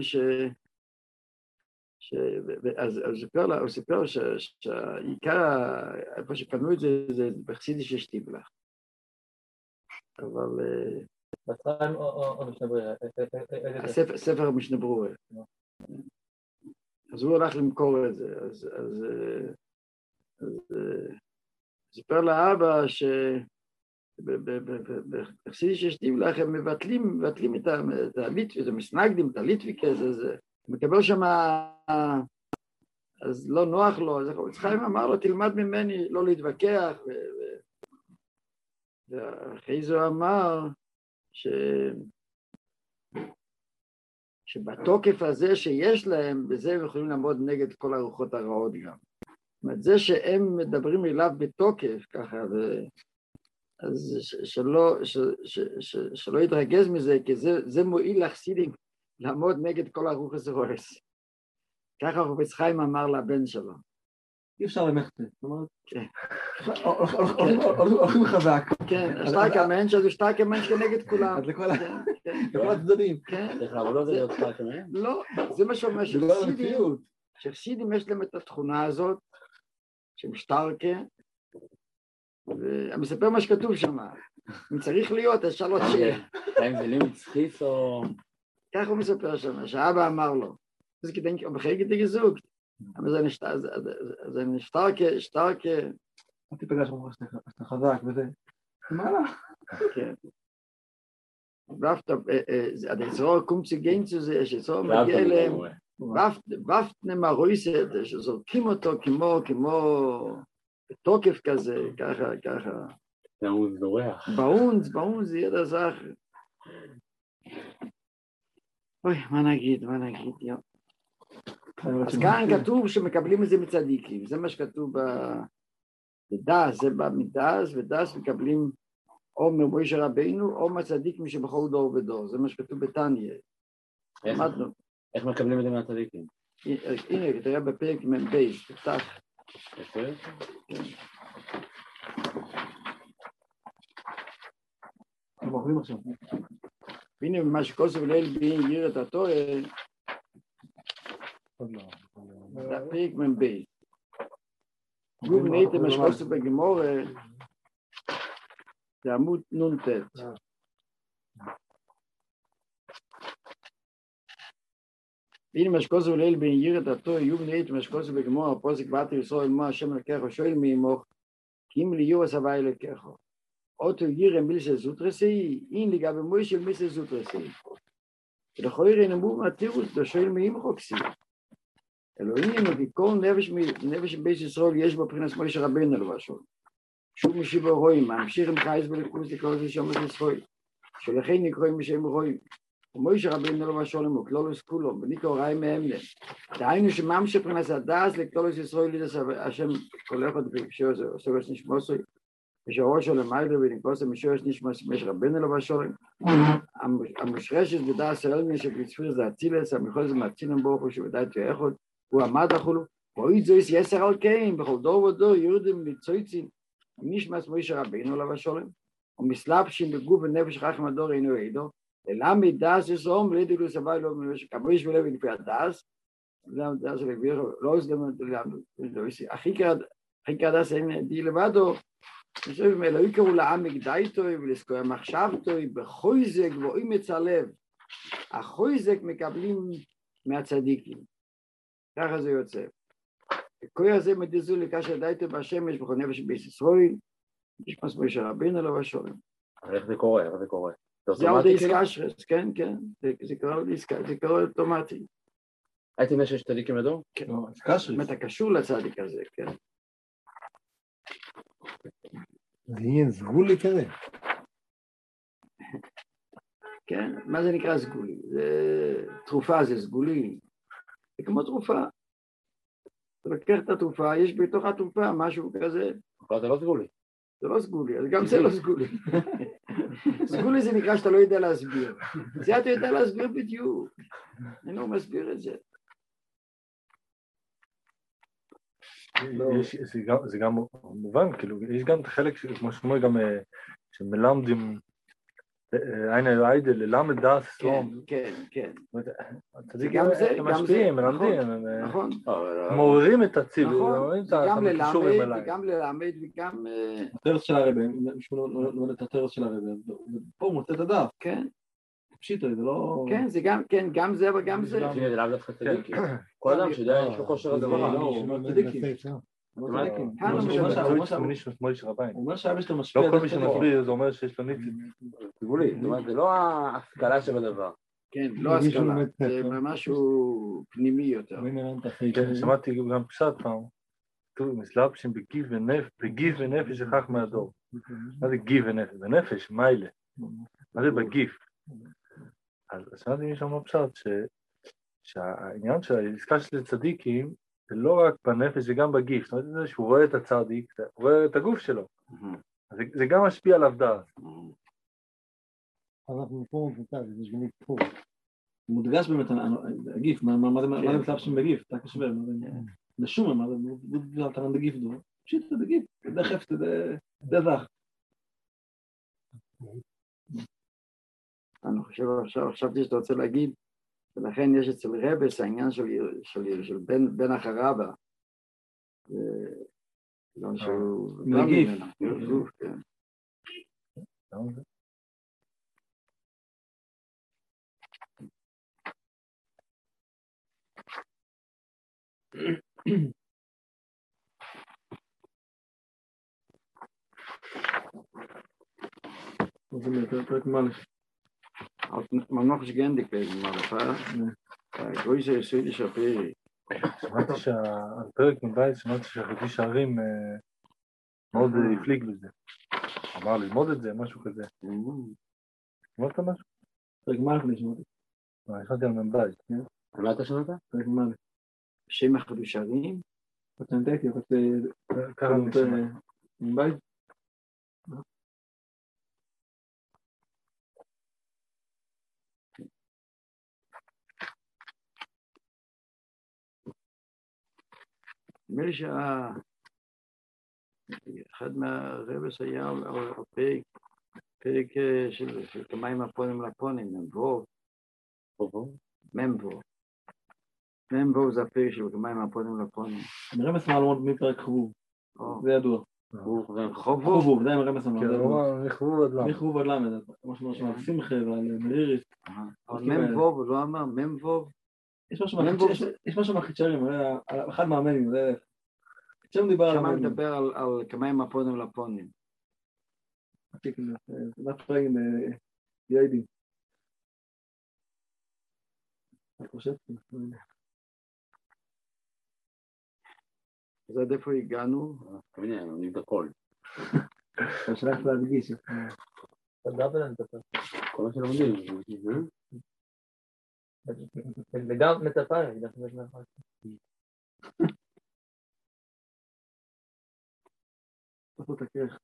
A: הוא סיפר שהעיקר, איפה שקנו את זה, זה בחסידי של שטיבלח. אבל
B: בצלם או משנה ברורה?
A: ספר משנה ברורה. אז הוא הולך למכור את זה, אז סיפר לאבא בחסידות ששתים לך, הם מבטלים את הליטבי, זה מסנגדים, את הליטביקה, זה מקבל שם, אז לא נוח לו, אז חיים אמר לו, תלמד ממני לא להתווכח, ואחרי זה הוא אמר שבתוקף הזה שיש להם, בזה הם יכולים לעמוד נגד כל הרוחות הרעות גם. זאת אומרת, זה שהם מדברים אליו בתוקף, ככה, אז שלא יתרגז מזה, כי זה מועיל לחסידים לעמוד נגד כל הרוחס הרועס. ככה חפץ חיים אמר לבן שלו.
F: אי אפשר למחצה, זאת אומרת,
A: כן.
F: הולכים חזק.
A: כן, שטרק המנש, אז הוא שטרק המנש כנגד כולם.
F: אז לכל הצדדים.
A: כן.
E: צריך לעבוד על זה להיות שטרק המנש?
A: לא, זה מה שאומר שחסידים יש להם את התכונה הזאת, שהם שטרקה, ואני מספר מה שכתוב שם, אם צריך להיות, אפשר לא תשאיר.
E: האם זה לימוד סחיס או...
A: כך הוא מספר שם, שהאבא אמר לו, זה כדי, בחיים כדי גזוג, אבל זה שטרקה,
F: אל תיפגש ממך שאתה חזק וזה. מה לה?
A: כן. הדצרור קומצי גיינצו זה, שצרור מגיע אליהם, ופטנה מרויסת, שזורקים אותו כמו בתוקף כזה, ככה.
E: הוא זורח.
A: באונס, זה ידע זך. אוי, מה נגיד, יו. אז כאן כתוב שמקבלים את זה מצדיקים, זה מה שכתוב בדס, זה בא מדס, ודס מקבלים או ממוישה רבינו, או מצדיקים שבכל דור ודור, זה מה שכתוב בתניא.
E: איך מקבלים את זה מהצדיקים?
A: הנה, תראה בפרק מבייס, תפתח.
F: הם אוכלים עכשיו.
A: והנה מה שכוסף ליל בין ירא את התורה, זה הפרק מבייס. גוב נהייתם מה שכוסף בגמורה, זה עמוד נ"ט. והנה מה שכוסף ליל בין ירא את התורה, יוב נהייתם מה שכוסף בגמורה, הפוסק ואתר ישראל מה השם לקח שואל מעמוך, כי אם ליור הסבי לקח. אותו ירא מילסה זוטרסי, אין לגבי מוישל מילסה זוטרסי. ולכוירי נמור מהתירוץ, לשואל מעמוך כסי. אלוהים, וכל נפש בית ישראל יש בו מבחינת מוישה רבינו לבשול. שוב משיב הרואים, ממשיך עם חייס בלכוס לקרוא לזה שם את ישראל. שלכן נקרואים בשם הרואים. ומוישה רבינו לבשול, וכלולוס כולו, וניקו ראי מאמנה. דהיינו שממשיך מבחינת הדס לקלולוס ישראל לידס השם כל אחד בפשעו זה, עושו נשמוסוי. ושהראשו למיידו ונקבוסו משורש נשמוס רבינו לבשול. המושרשת בדס אלמי שפצפיר זה הצילס, המחול זה מהצילם ברוך הוא שבדאי תהיה אחד. הוא עמד אחולו, ואוי זויס יסר על קיים, בכל דור ודור יורדים לצויצין, נשמס מוישה רבינו לבשולם, ומסלבשים בגוף ונפש חכם הדור אינו עדו, ללמד דס יסום, ולידו סבי לא מנושא, כמויש ולב לפי הדס, דס לגביר, לא זלמת, הכי כדס אין די לבדו, ושוב, אלוהי קראו לעם מגדייתוי, ולסקוי מחשבתוי, בחויזק ואוי מצלב, החויזק מקבלים מהצדיקים. ככה זה יוצא. הכוי הזה מדיזו לקשר דייתו בשמש בכל נפש בית ישראל, יש מסמוי של רבינו לבשולם.
E: איך זה קורה?
A: זה עוד איסקשרס, כן. זה קורה אוטומטי.
E: הייתי אומר שיש צדיקים לדור?
A: כן. אתה קשור לצדיק הזה, כן.
D: זה יהיה סגולי כזה.
A: כן, מה זה נקרא סגולי? תרופה זה סגולי. זה כמו תרופה. אתה לוקח את התרופה, יש בתוך התרופה משהו כזה.
E: זה לא סגולי.
A: זה לא סגולי, אז גם זה לא סגולי. סגולי זה נקרא שאתה לא יודע להסביר. זה אתה יודע להסביר בדיוק. אני לא מסביר את זה.
G: זה גם מובן, כאילו, יש גם את החלק, כמו שאומר, גם שמלמדים עין אלוהידה ללמד דעת סלום.
A: כן.
G: הצדיקים הם משפיעים, מלמדים,
A: נכון.
G: הם מעוררים את הציבור,
A: נכון, זה גם ללמד וגם ללמד וגם...
B: התרס של הרב, מישהו לא את התרס של הרב, פה הוא מוצא את הדף.
A: כן.
B: פשיטו, זה לא...
A: כן, זה גם זה וגם זה.
E: זה לאו דווקא צדיקים. כל אדם שיודע, יש לו כושר הדברה.
B: הוא אומר שהאבא שלו משפיע...
G: לא כל מי שמסביר זה אומר שיש לו ניצית.
E: גבולית, זאת אומרת, זה לא ההשכלה שבדבר.
A: כן, לא השכלה, זה משהו פנימי יותר.
G: שמעתי גם פשט פעם, כתוב, מסלבשים בגיף ונפש שכח מהדור. מה זה גיף ונפש? בנפש, מיילה. מה זה בגיף? אז שמעתי מישהו אמר פשט שהעניין של העסקה של צדיקים זה לא רק בנפש, זה גם בגיף. זאת אומרת, שהוא רואה את הצדיק, הוא רואה את הגוף שלו. זה גם משפיע עליו דעת.
D: אנחנו פה מפותח, זה זמנית פה.
B: מודגש באמת, הגיף, מה זה מסלבשים בגיף? אתה קשבר, לשום, מה זה תרן בגיף דו? פשיט, זה גיף, זה חפץ, זה דזך.
A: אני חושב חשבתי שאתה רוצה להגיד, ולכן יש אצל רבס העניין של בן החרבה. לא שהוא...
B: מגיף.
A: כן.
B: זה פרק מלך.
A: Man noch nicht geendigt wegen mal, größer jüdischer Peri.
G: שמעתי שהפרק מבית, שמעתי שהחידוש הערים מאוד הפליג בזה. אמר ללמוד את זה, משהו כזה. שמעת משהו?
B: פרק מלך אני שמעתי.
G: שמעתי על מבית.
E: מה אתה שמעת?
B: פרק מלך.
A: שם החידוש הערים?
B: פטנטקי,
G: ככה אני שמעתי.
B: מבית?
A: נדמה לי שאחד מהרבס היה על פרק של כמיים הפונים לפונים, ממבו זה הפרק של כמיים הפונים לפונים.
B: הרבס מעלמות מפרק חבוב, זה ידוע. חבוב, זה עם הרבס מעלמות. מחבוב עד למד, משהו על שמחה ועל מריריס.
A: אבל ממבו, הוא לא אמר ממבו.
B: יש משהו מהחיצ'רים, אחד מהמנים, זה... חיצ'רים דיבר על המנים.
A: שמה מדבר על כמיים הפונים לפונים.
B: זה פרק עם יעידים. אני חושב,
A: אז עד איפה הגענו?
E: הנה, אני נמד הכל.
B: אני שלח להדגיש.
E: כל מה שלומדים.
H: וגם מטפיים, אנחנו יש מאחר.
B: תפות הכרך.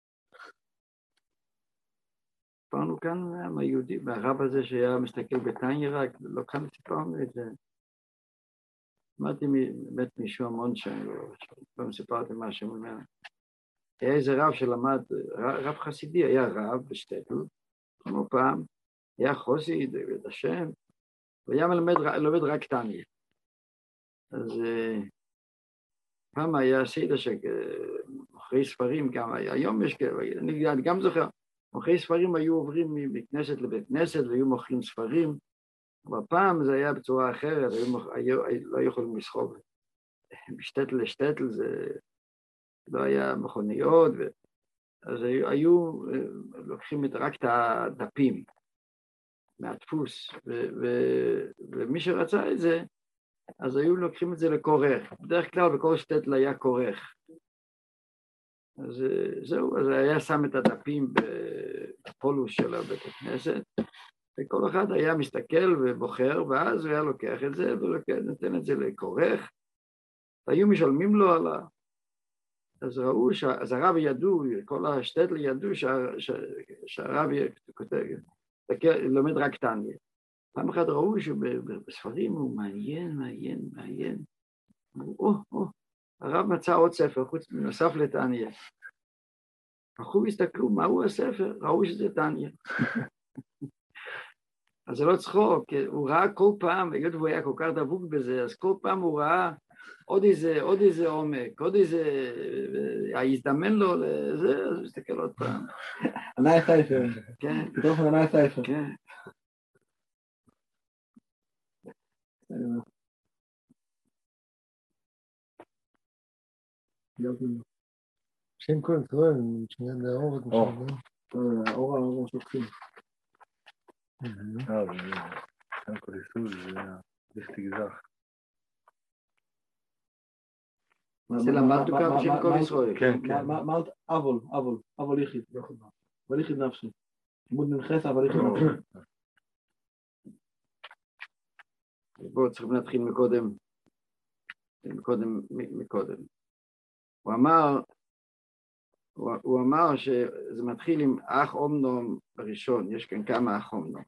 A: סיפרנו כאן מהיהודי, מהרב הזה שהיה מסתכל בטניה רק, לא כאן סיפרנו את זה. שמעתי באמת מישהו המון שם, פעם סיפרתי משהו ממנו. היה איזה רב שלמד, רב חסידי, היה רב בשטטל, כמו פעם, היה חוסיד, את השם, והיה לומד רק טניה. אז פעם היה סיידה שמוכרי ספרים, גם היום יש כאלה, אני גם זוכר, מוכרי ספרים היו עוברים מכנסת לבית כנסת והיו מוכרים ספרים, אבל פעם זה היה בצורה אחרת, לא יכולים לסחוב. משטטל לשטטל זה לא היה מכוניות, אז היו לוקחים רק את הדפים מהדפוס, ומי שרצה את זה, אז היו לוקחים את זה לכורך. בדרך כלל בכל שטטל היה כורך. אז זהו, אז היה שם את הדפים בפולוס של בית הכנסת, וכל אחד היה מסתכל ובוחר, ואז הוא היה לוקח את זה ונותן את זה לכורך, והיו משלמים לו על ה... אז ראו, אז הרב ידעו, כל השטטל ידעו שהרב לומד רק טניה. פעם אחת ראו שבספרים הוא מעיין. אמרו, הרב מצא עוד ספר, נוסף לטניה. הלכו והסתכלו, מהו הספר? ראו שזה תניא. אז זה לא צחוק, הוא ראה כל פעם, היות והוא היה כל כך דבוק בזה, אז כל פעם הוא ראה עוד איזה עומק, עוד איזה, הזדמן לו לזה, אז הוא הסתכל עוד פעם.
F: ענה סייפר.
A: כן.
F: פתאום ענה סייפר.
A: כן.
D: שם כל ישראל, שנייה לאור את משהו.
F: האור שוקחים.
G: שם כל ישראל, זה תגזח.
A: זה למדנו כאן בשם כל ישראל.
G: כן, כן.
F: מה עוד? אבל יחיד. אבל יחיד נפשי. לימוד מנחס, אבל יחיד נפשי.
A: בואו צריכים להתחיל מקודם. הוא אמר שזה מתחיל עם אח אומנום הראשון, יש כאן כמה אח אומנום.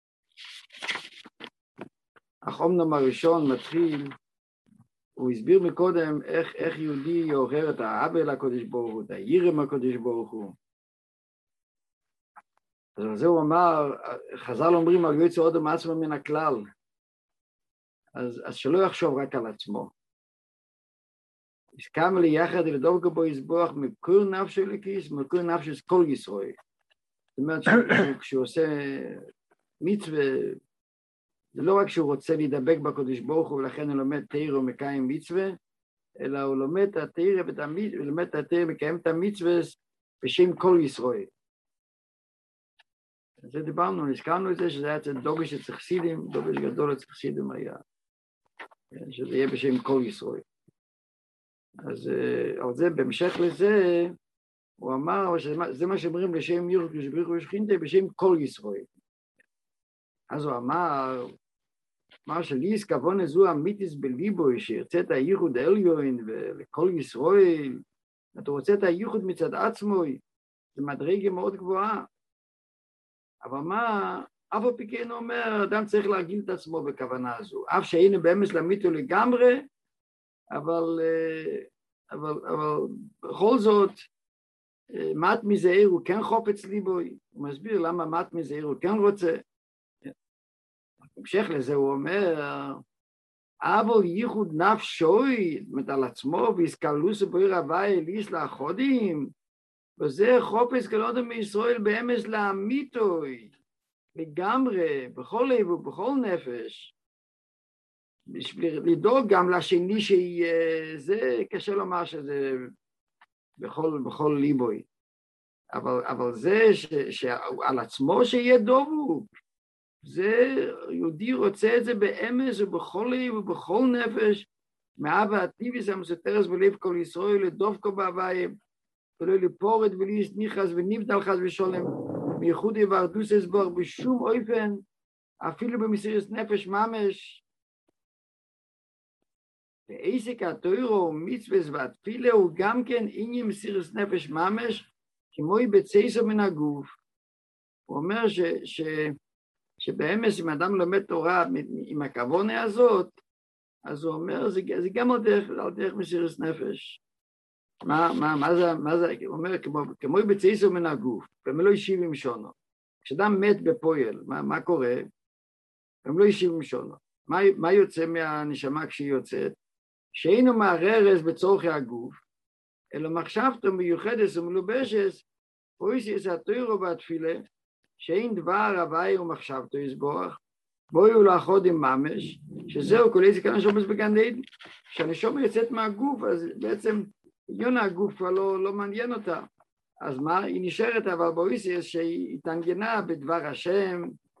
A: אח אומנום הראשון מתחיל, הוא הסביר מקודם איך יהודי יעורר את העוול לקדוש ברוך הוא, את היראה מהקדוש ברוך הוא. אז על זה הוא אמר, חז"ל אומרים על יוצא אדם עצמו מן הכלל, אז שלא יחשוב רק על עצמו. הסכם לי יחד לדבק בו יסבוח מקור נפשו לכיס, מקור נפשו כל ישראל. זאת אומרת כשהוא עושה מצווה, זה לא רק שהוא רוצה להידבק בקדוש ברוך הוא ולכן הוא לומד תורה ומקיים מצווה, אלא הוא לומד את התורה ולומד את התורה ומקיים את המצווה בשם כל ישראל. אז זה דיברנו, הזכרנו את זה שזה היה אצל דוגש אצל חסידים, דוגש גדול אצל חסידים היה, שזה יהיה בשם כל ישראל. אז על זה, בהמשך לזה, הוא אמר שזה מה שאומרים לשם ירוק ושבריך ושכינתה בשם כל ישראל. אז הוא אמר שליס כוונה זו אמיתיס בליבו, שירצה את הייחוד העליון ולכל ישראל, אתה רוצה את הייחוד מצד עצמו, זה מדרגה מאוד גבוהה. אבל אף על פי כן אומר, אדם צריך להגיל את עצמו בכוונה הזו, אף שהיינו באמס לאמיתו לגמרי, אבל בכל זאת, מת מזעיר הוא כן חופץ ליבו, הוא מסביר למה מת מזעיר הוא כן רוצה. המשך לזה הוא אומר, אבל ייחוד נפשוי, זאת אומרת על עצמו, והסקלוס ובויר הווי אליס לאחודים, וזה חופץ כלודם מישראל באמס לאמיתוי, לגמרי, בכל לב ובכל נפש, בשביל לדאוג גם לשני שיהיה, זה קשה לומר שזה בכל ליבוי, אבל זה שעל עצמו שיהיה דבוק, זה יהודי רוצה את זה באמס ובכל לב ובכל נפש, מאהבה הטבעיס המסתרס בלב כל ישראל לדבקו בהוויים, ולא לפורד ולהסניחס ונבדל חס ושולם, מייחוד יברדוס אסבור בשום אופן, אפילו במסירת נפש ממש, ועסק התוירו מצווה והתפילה הוא גם כן עניין מסירת נפש ממש, כמו בצייסו מן הגוף. הוא אומר שבאמס אם אדם לומד תורה עם הכוונה הזאת, אז הוא אומר זה גם על דרך מסירת נפש. מה זה? הוא אומר כמו בצייסו מן הגוף, ומלא ישיבים שונו. כשאדם מת בפועל, מה קורה? הם לא ישיבים שונו. מה יוצא מהנשמה כשהיא יוצאת? שאינו מעררס בצורכי הגוף, אלא מחשבתו מיוחדס ומלובשס, פרויסיס התוירו והתפילה, שאין דבר הווי ומחשבתו יסבוח, בואו לאחוד עם ממש, שזהו כל איזה כאן שומס בגן עדן, כשהנשמה יוצאת מהגוף, אז בעצם עניון הגוף כבר לא מעניין אותה. אז מה? היא נשארת אבל פרויסיס שהיא התעניינה בדבר השם,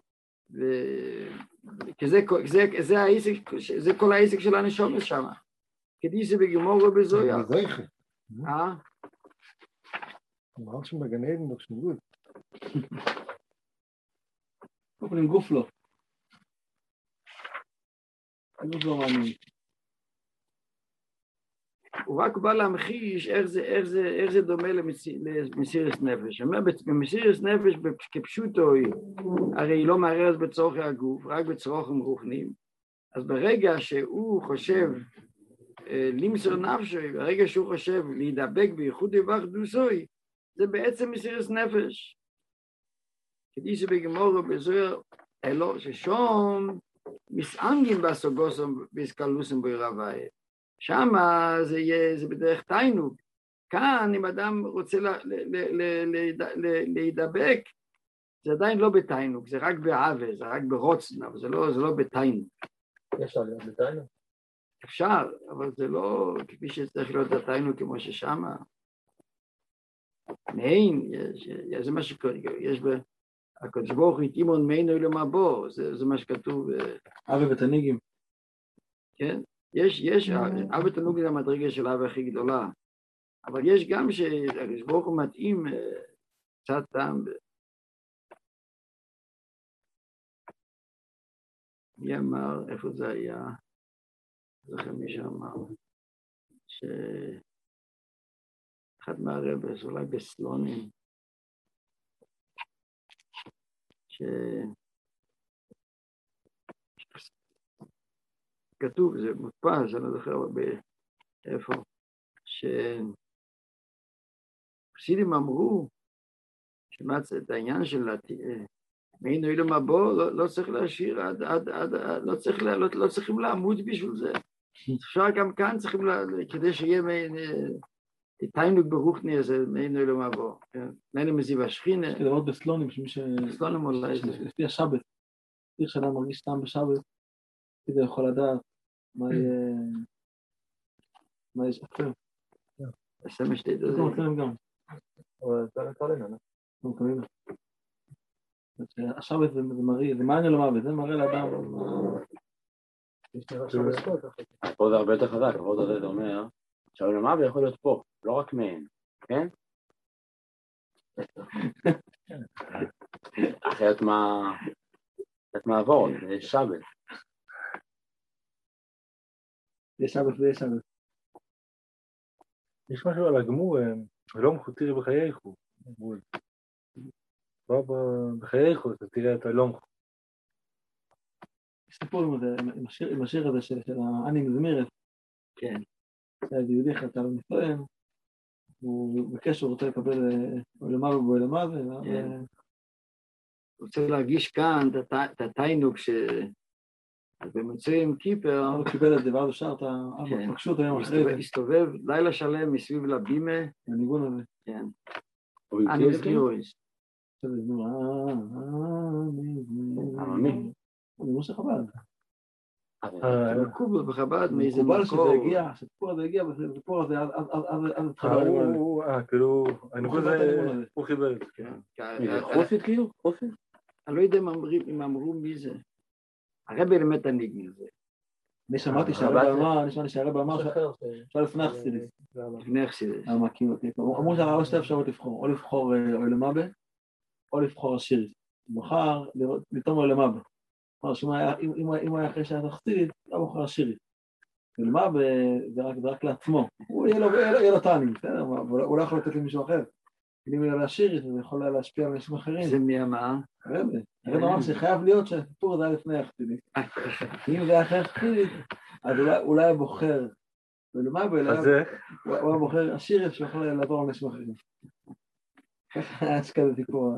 A: כי זה כל העסק של הנשמה שם. כדי שבגמור ובזויה.
D: אמר שבגן עדן לא שניגוד.
F: עם גוף לא. הגוף לא מאמין.
A: הוא רק בא להמחיש איך זה דומה למסירת נפש. במסירת נפש כפשוטו, הרי היא לא מערערת בצורכי הגוף, רק בצרכים רוחניים. אז ברגע שהוא חושב למסור נפשו, ברגע שהוא חושב להידבק בייחוד ואחדוסוי, זה בעצם מסירות נפש. כדי שבגמור ובזוהר אלו ששום מסענגים בסוגוסם ויסקלוסם בירוויה. שמה זה בדרך תיינוג. כאן אם אדם רוצה להידבק, זה עדיין לא בתיינוג, זה רק בעווה, זה רק ברוצן, אבל זה לא בתיינוג.
H: אפשר להיות בתיינוג?
A: אפשר, אבל זה לא כפי שצריך להיות בתיינוג כמו ששמה. אין, זה מה שקורה, יש הקדוש ברוך הוא תימון מיינו למבוא, זה מה שכתוב.
B: אבי ותניגים.
A: כן, יש, אבי ותנוג זה המדרגה של אבי הכי גדולה, אבל יש גם שהקדוש ברוך הוא מתאים קצת טעם. מי אמר, איפה זה היה? זוכר מי שאמר, שאחד מהרבס, אולי בסלונים, כתוב, זה מודפס, אני לא זוכר איפה, שחסידים אמרו, שמצא את העניין של מיינו אילום הבא, לא צריך להשאיר, לא צריכים לעמוד בשביל זה. אפשר גם כאן, צריכים, כדי שיהיה תיינוג ברוחני הזה, מיינו אילום הבא. מיינו מזיו השכינה.
B: יש כדי לראות בסלונים,
A: בסלונים אולי.
B: לפי השבת. צריך שאדם מרגיש טעם בשבת, כדי יכול לדעת מה יש אחר.
A: השם שתי דוד.
B: זה מתקנים גם.
H: אבל זה נתקלנו, לא?
B: זה מתקנים. השבת זה מראה, זה מעניין למוות, זה מראה לאדם.
E: פה זה הרבה יותר חזק, פה זה אומר, שעולם המוות יכול להיות פה, לא רק מהם, כן? אחרת מה עבור, זה שבת.
B: יש שבת ויש שבת.
G: יש משהו על הגמור, לא מחותירי בחייכו. בחייכו, אתה תראה את הלום.
B: יש סיפור עם השיר הזה של אני מזמירת.
A: כן.
B: זה יהודי חטא במסוים, הוא בקש, הוא רוצה לקבל עולמה ובעולמה,
A: הוא רוצה להרגיש כאן את התיינוג שבמצויים קיפר,
B: הוא קיבל את זה, ואז הוא שר את הפגשות היום אחרי זה.
A: הסתובב לילה שלם מסביב לבימה,
B: הניגון הזה.
A: כן.
E: אני
A: מזמירויס.
E: עממי.
B: הוא משה חב"ד.
A: מקובל בחב"ד מאיזה
B: מקובל
A: מקור.
B: שזה הגיע, שהסיפור הזה הגיע, והסיפור הזה אז התחבר עם הזה.
G: כאילו, הניגון הזה, הוא חיבר את זה.
E: חופית כאילו? חופית?
A: אני לא יודע אם אמרו מי זה. הרבי באמת הניגן הזה.
B: אני שמעתי שהרבא אמר שאפשר לפני אכסידס.
A: לפני אכסידס.
B: אמרו שהרבא שתי אפשרות לבחור, או לבחור עולמבה, או לבחור השירית. הוא בחר לטעום עולמבה. כלומר, אם הוא היה אחרי שהיה אכסידס, לא בוחר השירית. עולמבה זה רק לעצמו. הוא יהיה לו טענים, הוא לא יכול לתת למישהו אחר. אם הוא יהיה להשירית, זה יכול להשפיע על אנשים אחרים.
A: זה מי אמר?
B: הרבא אמר שחייב להיות שהסיפור הזה היה לפני אכסידס. אם זה היה אחרי אכסידס, אז אולי הוא בוחר ולמעלה, הוא היה בוחר השירית שיכול לעבור על אנשים אחרים. ככה היה שכזה סיפור.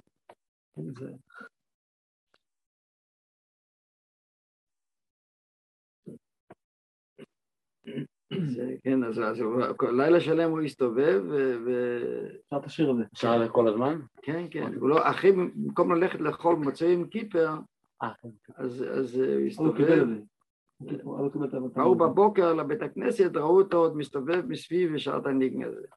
A: כן, אז לילה שלם הוא הסתובב
B: אפשר את השיר הזה.
E: שר זה כל הזמן?
A: כן, כן, הוא לא, אחרי, במקום ללכת לאכול מוצאי עם קיפר, אז הוא הסתובב. באו בבוקר לבית הכנסת, ראו אותו עוד מסתובב מסביב ושאר את הניגן הזה.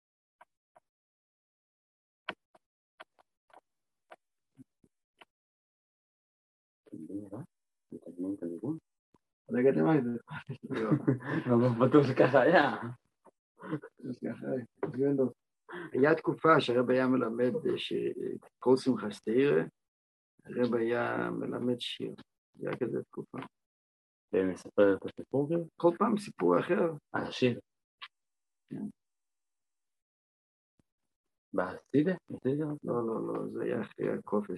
B: אני אגיד למה זה.
E: בטוח שככה היה.
A: היה תקופה שהרב היה מלמד כל שמחה סתירה, הרב היה מלמד שיר, זה היה כזה תקופה.
E: ומספר את הסיפור?
A: כל פעם סיפור אחר.
E: השיר. בעתידה?
A: לא, לא, לא, זה היה אחרי הקופש.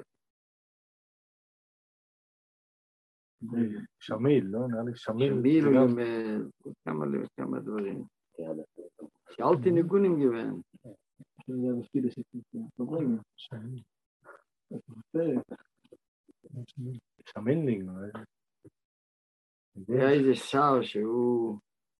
G: שמיל, לא? נראה לי שמיל.
A: שמיל הוא גם כמה דברים. שאלתי ניגונים גוון.
B: זה תפילה שתדברים.
G: שמינלינג.
A: היה איזה שר שהוא,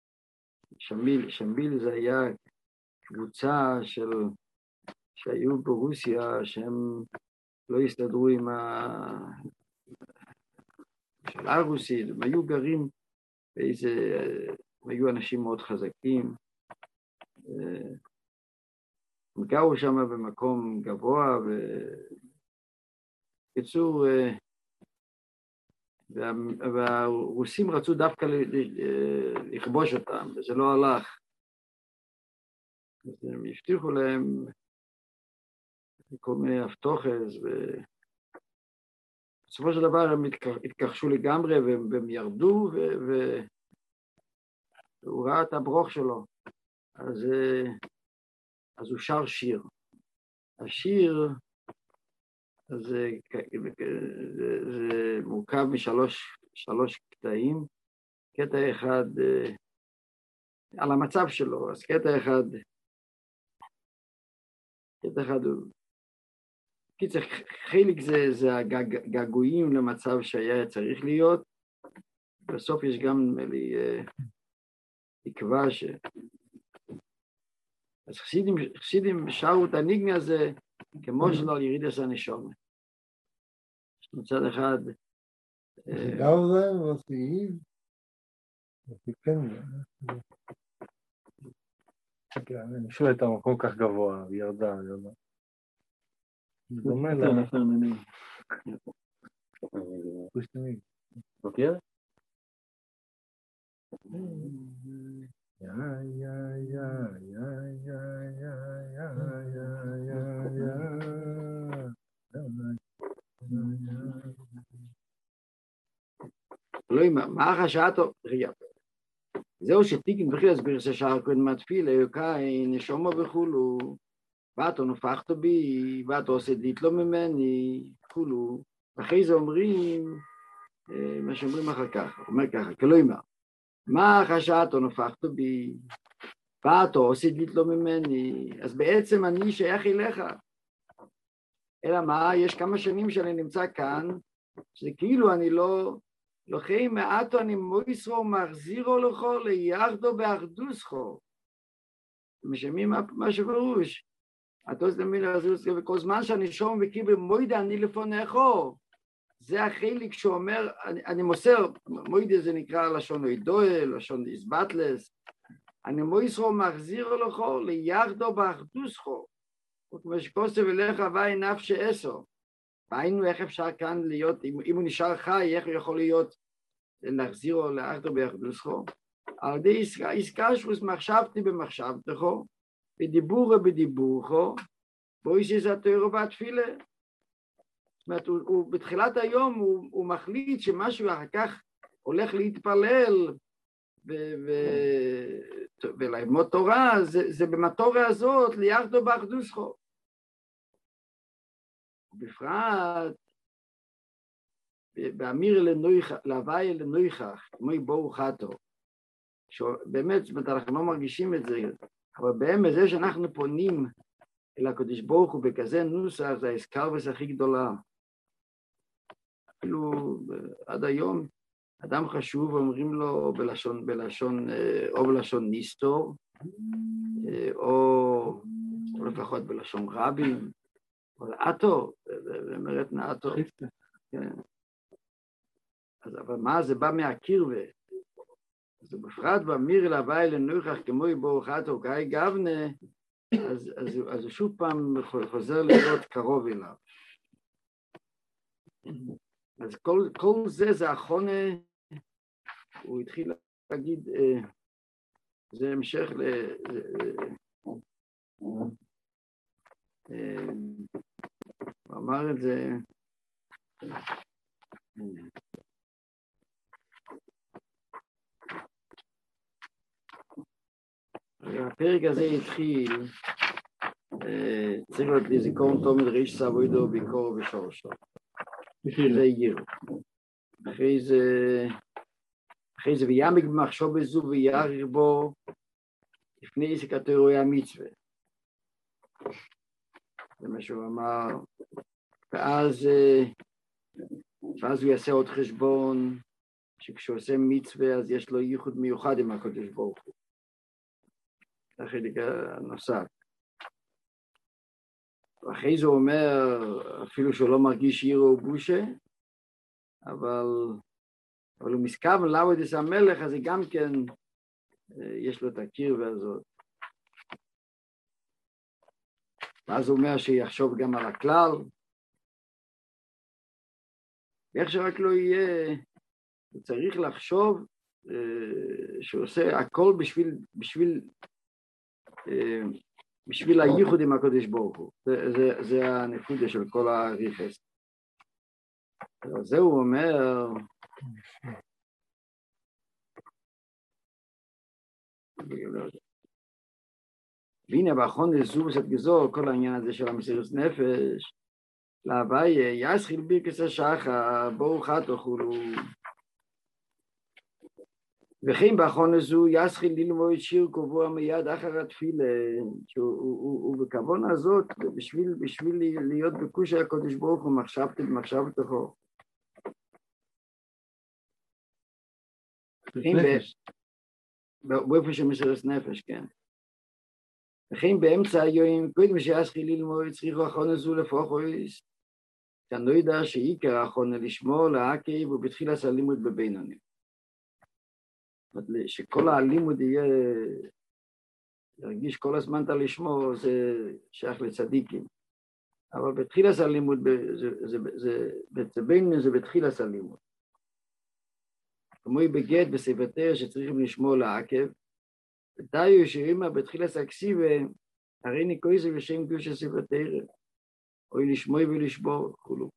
A: שמיל זה היה קבוצה שהיו ברוסיה שהם לא הסתדרו עם השאלה הרוסית, הם היו גרים באיזה, הם היו אנשים מאוד חזקים, הם גרו שם במקום גבוה, בקיצור, והרוסים רצו דווקא לכבוש אותם, וזה לא הלך. אז הם הבטיחו להם כל מיני הבטוחס, ובסופו של דבר הם התכחשו לגמרי, והם ירדו, והוא ראה את הברוך שלו. אז הוא שר שיר. השיר, זה מורכב משלוש קטעים. קטע אחד על המצב שלו, אז קטע אחד הוא, קיצר, חלק זה הגעגועים למצב שהיה צריך להיות, בסוף יש גם תקווה אז חסידים שרו את הניגנה הזה כמו שלא על ירידת הנשמה. מצד אחד...
D: גאוזה ועשיעיב,
G: אני שואל את המקום כך גבוה, ירדה. זה דומה לה.
E: מכיר?
A: אלוהים, מה חשבתו? זהו שתיקן בכי להסביר ששאר קודם התפילה, יוקאי, נשומו וכולו, ואתו נופחתו בי, ואתו עושה דיתלו ממני, כולו, ואחרי זה אומרים, מה שאומרים אחר כך, אומר ככה, כלומר, מה חשבתו נופחתו בי, ואתו עושה דיתלו ממני, אז בעצם אני שייך אליך, אלא מה, יש כמה שנים שאני נמצא כאן, שזה כאילו אני לא חי מעטו אני מויסרו מחזירו לכו ליחדו באחדוסכו. משמעים מה שפירוש. התוס למילה הזו, וכל זמן שאני שום וקיבל מוידה אני לפונכו. זה החלק שאומר, אני מוסר, מוידה זה נקרא לשון אידואל, לשון איסבטלס. אני מויסרו מחזירו לכו ליחדו באחדוסכו. וכמו שכוסף אליך ואי נפש עשר. והיינו איך אפשר כאן להיות, אם הוא נשאר חי, איך הוא יכול להיות, להחזירו לאחדו באחדוסכו. על ידי איסקשוס מחשבתי במחשבתכו, בדיבורו בדיבורכו, בויסיס התורה והתפילה. זאת אומרת, הוא בתחילת היום הוא מחליט שמשהו אחר כך הולך להתפלל וללמוד תורה, זה במטורה הזאת ליחדו באחדוסכו. בפרט, באמיר להווי לנויכך, כמו יבואו חתו, באמת, אנחנו לא מרגישים את זה, אבל באמת זה שאנחנו פונים אל הקדוש ברוך הוא בכזה נוסח, זה ההסקרבס הכי גדולה. אפילו עד היום, אדם חשוב, אומרים לו או בלשון ניסטור, או לפחות בלשון רבים, אבל אטו, זה אומרת נאטו. אבל מה זה בא מהקירבה? אז בפרט באמיר להווי לנויכך כמו יבואו חתו כאי גבנה, אז הוא שוב פעם חוזר להיות קרוב אליו. אז כל זה החונה, הוא התחיל להגיד, זה המשך הוא אמר את זה, הפרק הזה התחיל, צריך להיות לזיכרון תומד ריש סבוידו ביקורו בשורשו. זה יגיר. אחרי זה ויאמק במחשוב בזו ויעריר בו לפני עסק התיאוריה המצווה. זה מה שהוא אמר. ואז הוא יעשה עוד חשבון, שכשהוא עושה מצווה אז יש לו ייחוד מיוחד עם הקדוש ברוך הוא. זה החלק הנוסף. ואחרי זה הוא אומר, אפילו שהוא לא מרגיש יראה ובושה, אבל הוא מסכם לעבוד את המלך, אז זה גם כן, יש לו את הקרבה הזאת. ואז הוא אומר שיחשוב גם על הכלל, ואיך שרק לא יהיה, הוא צריך לחשוב שהוא עושה הכל בשביל הייחוד עם הקדוש ברוך הוא. זה הנקודה של כל הריחס. זה הוא אומר, והנה באחרון זו וסת גזור, כל העניין הזה של המסירות נפש, להווי יסחיל ברכת השחר, ברוך אתה וכו'. וכן באחרון זו יסחיל ללמוד שיר קבוע מיד אחר התפילה, שהוא בכוונה הזאת, בשביל להיות בקוש הקדוש ברוך הוא, מחשבתו. באופן של מסירות נפש, כן. וכן באמצע היום, קודם שיסחיל ללמוד, צריכו אחרון זו לפוחויס, כאן לא ידע שעיקר האחרון לשמור להקב ובתחילה הלימוד בבינוני. שכל הלימוד יהיה, להרגיש כל הזמן אתה לשמור, זה שייך לצדיקים. אבל בתחילה הלימוד, זה בתחילה הלימוד. כמו בגט בספר שצריכים לשמור להקב, ודאי שירימה בתחילה הכסיבה, הרי ניקוי זה בשם קדוש הספר תורה, או לשמוע ולשבור כולו.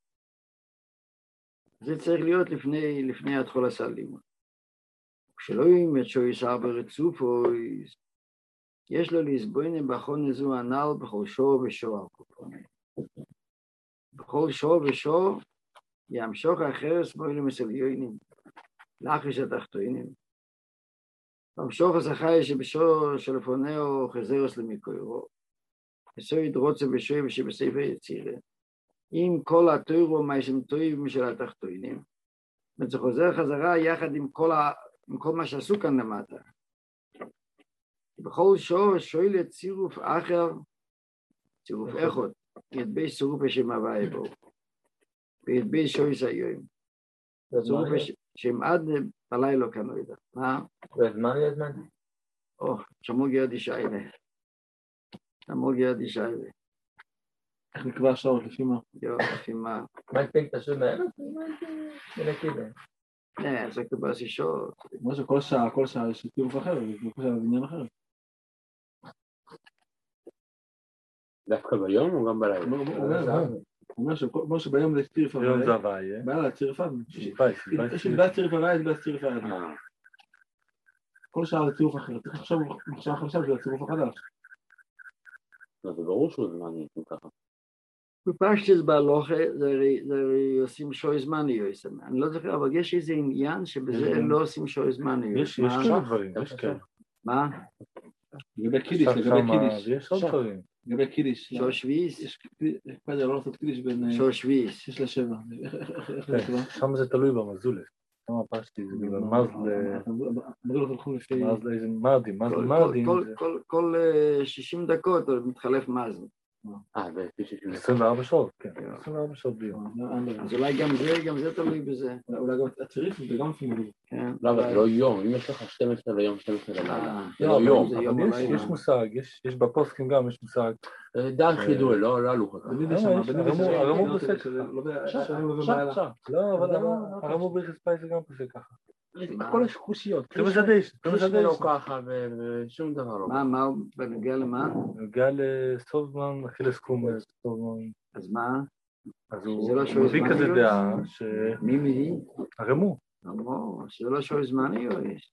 A: זה צריך להיות לפני התחול הלימוד. כשלא ימת שויס ארבע רצופויס, יש לו להסבוינם באחרון זו הנ"ל בכל שור ושור. בכל שור ושור ימשוך החרס מוילם מסליונים, לחש התחתונים. המשוך השחי שבשור שלפונהו חזרוס למקוירו, וסויד רוצה בשוי ושבספר יצירה. עם כל התוירו מיישם טויב משל התחתונים, וזה חוזר חזרה יחד עם כל מה שעשו כאן למטה. בכל שור שואלת צירוף אחר, צירוף אחד, ידבי צירוף השם הוואי בו, וידבי שויס היום. צירוף השם עד בלילה כאן לא יודע. מה?
H: והזמן יזמן?
A: שמור גרד ישיילה.
B: איך נקבע השעות לפי מה?
A: לפי מה?
H: מה הספיק את השעות האלה?
A: זה כבר שישות.
B: מה שכל שעה יש טירוף אחר, זה עניין אחר.
E: דווקא ביום או גם בלילה?
B: הוא אומר שכמו שביום זה צירוף הוואי,
G: ביום זה הוואי,
B: בלילה צירוף הוואי. יש בעד צירוף הוואי, יש בעד צירוף הוואי. כל שעה זה צירוף אחר, צריך לחשוב מחשבה חדשה שזה הצירוף החדש.
E: זה ברור שהוא זמני, ככה.
A: בפשטס בהלוכה זה הרי עושים שוי זמני, אני לא זוכר, אבל יש איזה עניין שבזה לא עושים שוי זמני.
G: יש כמה דברים, יש כאלה.
A: מה?
B: לגבי קידיש.
G: יש עוד דברים.
B: לגבי קידיש.
A: שור שביעיס?
B: יש קפדה לא לעשות קידיש בין...
A: שור שביעיס.
B: 6 ל-7. איך זה קרה?
G: שם זה תלוי במזולת. כמה פשטי, זה מזל איזה מרדים.
A: כל 60 דקות מתחלף מזל.
G: 24 שעות, כן. 24 שעות ביום.
A: אז אולי גם זה תלוי בזה.
B: אולי גם הציריף זה גם פימולי.
E: לא, אבל זה לא יום, אם יש לך 12 ליום, 12 ללילה. זה לא יום.
G: יש מושג, יש בפוסקים גם, יש מושג.
E: דעת חידול, לא הלוך.
G: הרמור פוסק. לא, אבל הרמור ברכס פאי זה גם פוסק ככה.
E: כל השחושיות.
G: זה מזדש.
E: לא ככה ושום דבר לא.
A: מה הוא בנוגע למה?
G: בנוגע לסוף זמן, אכילס קומס, סוף זמן.
A: אז מה?
G: אז הוא מביא כזה דעה ש...
A: מי מביא?
G: הרמור.
A: שזה לא שוי זמני או יש?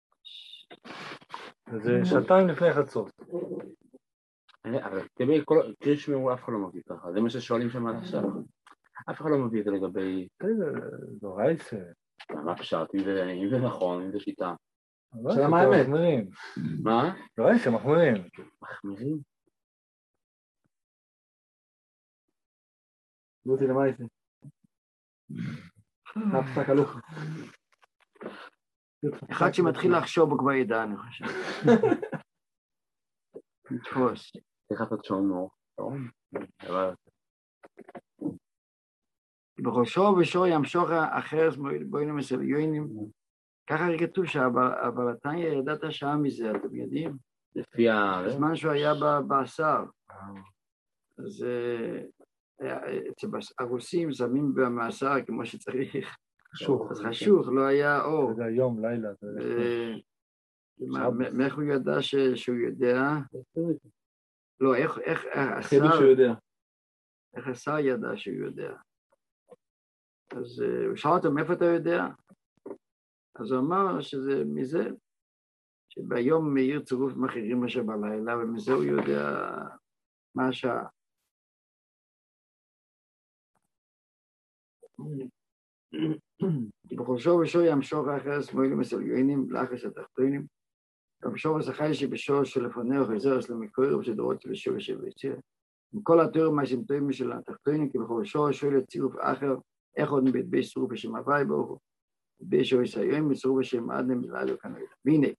G: זה שעתיים לפני חצות.
E: אבל תראי, תשמעו, אף אחד לא מביא ככה, זה מה ששואלים שם על עכשיו. אף אחד לא מביא את זה לגבי...
G: זה רייסה.
E: מה פשט, אם זה נכון, אם זה שיטה.
B: שאלה מה האמת?
E: מה?
G: רייסה, מחמירים.
E: מחמירים?
B: גותי למייסה. הפסק הלוכה.
A: אחד שמתחיל לחשוב הוא כבר ידע, אני חושב. נתפוס.
E: איך אתה תשמור?
A: בראשו ובשור ימשוך אחר בוינים מסליונים. ככה כתוב אבל התניא ידעת שעה מזה, אתם יודעים?
E: לפי
A: בזמן שהוא היה בעשר. אז הרוסים שמים במאסר כמו שצריך. אז חשוך, לא היה אור.
G: זה היום, לילה.
A: איך הוא ידע שהוא יודע? לא, איך השר ידע שהוא יודע? אז הוא שאל אותו, מאיפה אתה יודע? אז הוא אמר שזה מזה, שביום מאיר צירוף מחירים מאשר בלילה, ומזה הוא יודע מה השעה. בחושו ושו ימשוך אחר שמאלים מסליונים, לאחס התחתונים, ובשור השחי שבשור שלפונהו חזר למקור ושדרות ושור ושבציר. עם כל התיאור מהסימפטומים של התחתונים, כי בחושו שואל צירוף אחר, איך עוד מבית צירוף בשם הוואי ברוך הוא, בשור יסיון בצירוף בשם אדם בלילה כנראה. והנה,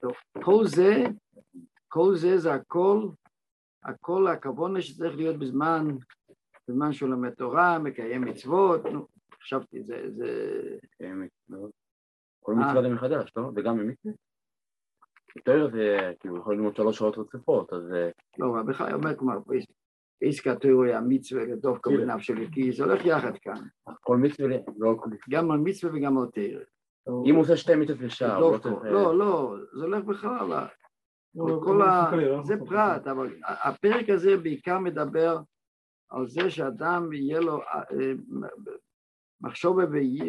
A: כל זה זה הכל הכוונה שצריך להיות בזמן שהוא לומד תורה, מקיים מצוות, חשבתי, זה...
E: כל מצווה זה מחדש, לא? וגם במצווה? יותר זה, כאילו, יכול ללמוד 3 שעות רצופות, אז...
A: לא, אבל בכלל, אומר כלומר, עסקה תיאוריה המצווה לדווקא בנפש שלי, כי זה הולך יחד כאן.
E: כל מצווה, לא כל מצווה.
A: גם על מצווה וגם על תיאוריה.
E: אם הוא עושה 2 מצוות לשעה,
A: לא, זה הולך בכלל, זה פרט, אבל הפרק הזה בעיקר מדבר על זה שאדם יהיה לו מחשבה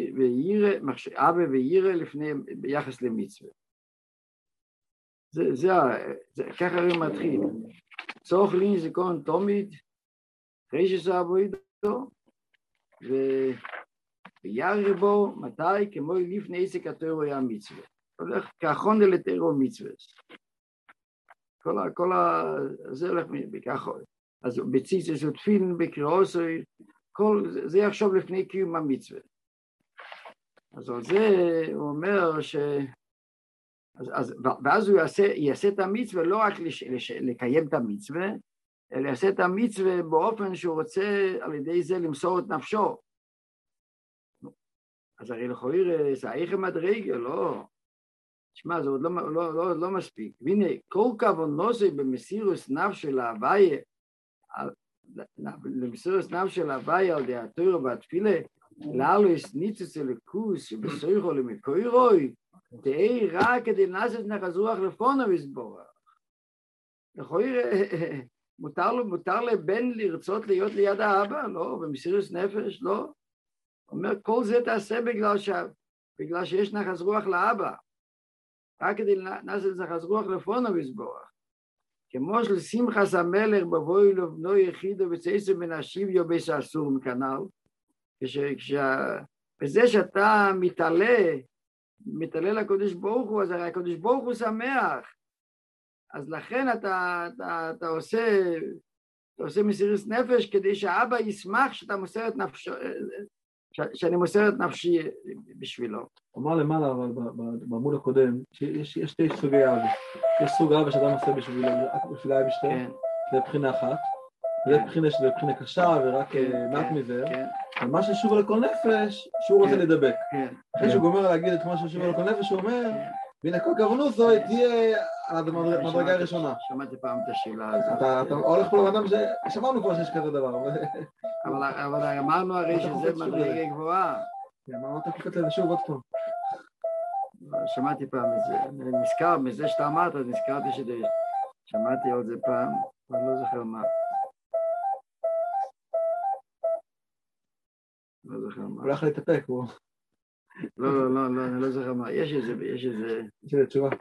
A: וירא לפני, ביחס למצווה. ככה הוא מתחיל. צורך לי זיכרון תמיד, אחרי שעבו איתו, וירא בו, מתי? כמו לפני עסק התיאוריה המצווה. הולך כאחרון לתיאוריה מצווה. זה הולך בככה. אז בציצס ותפילין, בקריאוסוי, זה יחשוב לפני קיום המצווה. אז על זה הוא אומר ואז הוא יעשה את המצווה לא רק לקיים את המצווה, אלא יעשה את המצווה באופן שהוא רוצה על ידי זה למסור את נפשו. אז הרי לכאורה זה איך המדרגה, לא. תשמע, זה עוד לא מספיק. והנה, כל כוונוסי במסירוס נפש של ההוויה, למסירוס נפש של ההוויה על ידי התורה והתפילה, לאלוהיס ניצוץ אלוקוס שבסויכו למקוירוי, תהי רק כדי לנסות נחת רוח לפונו יסבורך. מותר לבן לרצות להיות ליד האבא? לא. במסירות נפש? לא. אומר, כל זה תעשה בגלל שיש נחת רוח לאבא. רק כדי לנסות נחת רוח לפונו יסבורך. כמו של שמחת המלך בבואי לבנו יחידו וצייסו מן השיביו בסעסור מכנל, בזה שאתה מתעלה לקדוש ברוך הוא, אז הרי הקדוש ברוך הוא שמח, אז לכן אתה עושה מסירות נפש כדי שהאבא ישמח שאתה מוסר את נפשו, שאני מוסר את נפשי בשבילו.
B: אמר למעלה, אבל בעמוד הקודם, שיש 2 סוגי אבא. יש סוג אבא שאתה מוסר בשביל אבא בשתיהם, זה בחינה אחת, ויש בחינה שזה בחינה קשה ורק מעט מזה, ומה ששוב על כל נפש, שהוא רוצה לדבק. אחרי שהוא גומר להגיד את מה ששוב על כל נפש, הוא אומר, והנה כל כוונות זו תהיה המדרגה הראשונה.
A: שמעתי פעם את השאלה הזאת.
B: אתה הולך פה לאדם ששמענו כבר שיש כזה דבר.
A: אבל אמרנו הרי שזה מדרגה גבוהה.
B: אמרת קופץ לזה שוב עוד פעם.
A: שמעתי פעם את זה, נזכר, מזה שאתה אמרת, נזכרתי שמעתי עוד זה פעם, אבל לא זוכר מה. לא זוכר מה.
B: הולך להתאפק, הוא...
A: לא, אני לא זוכר מה. יש איזה... יש
B: איזה תשובה.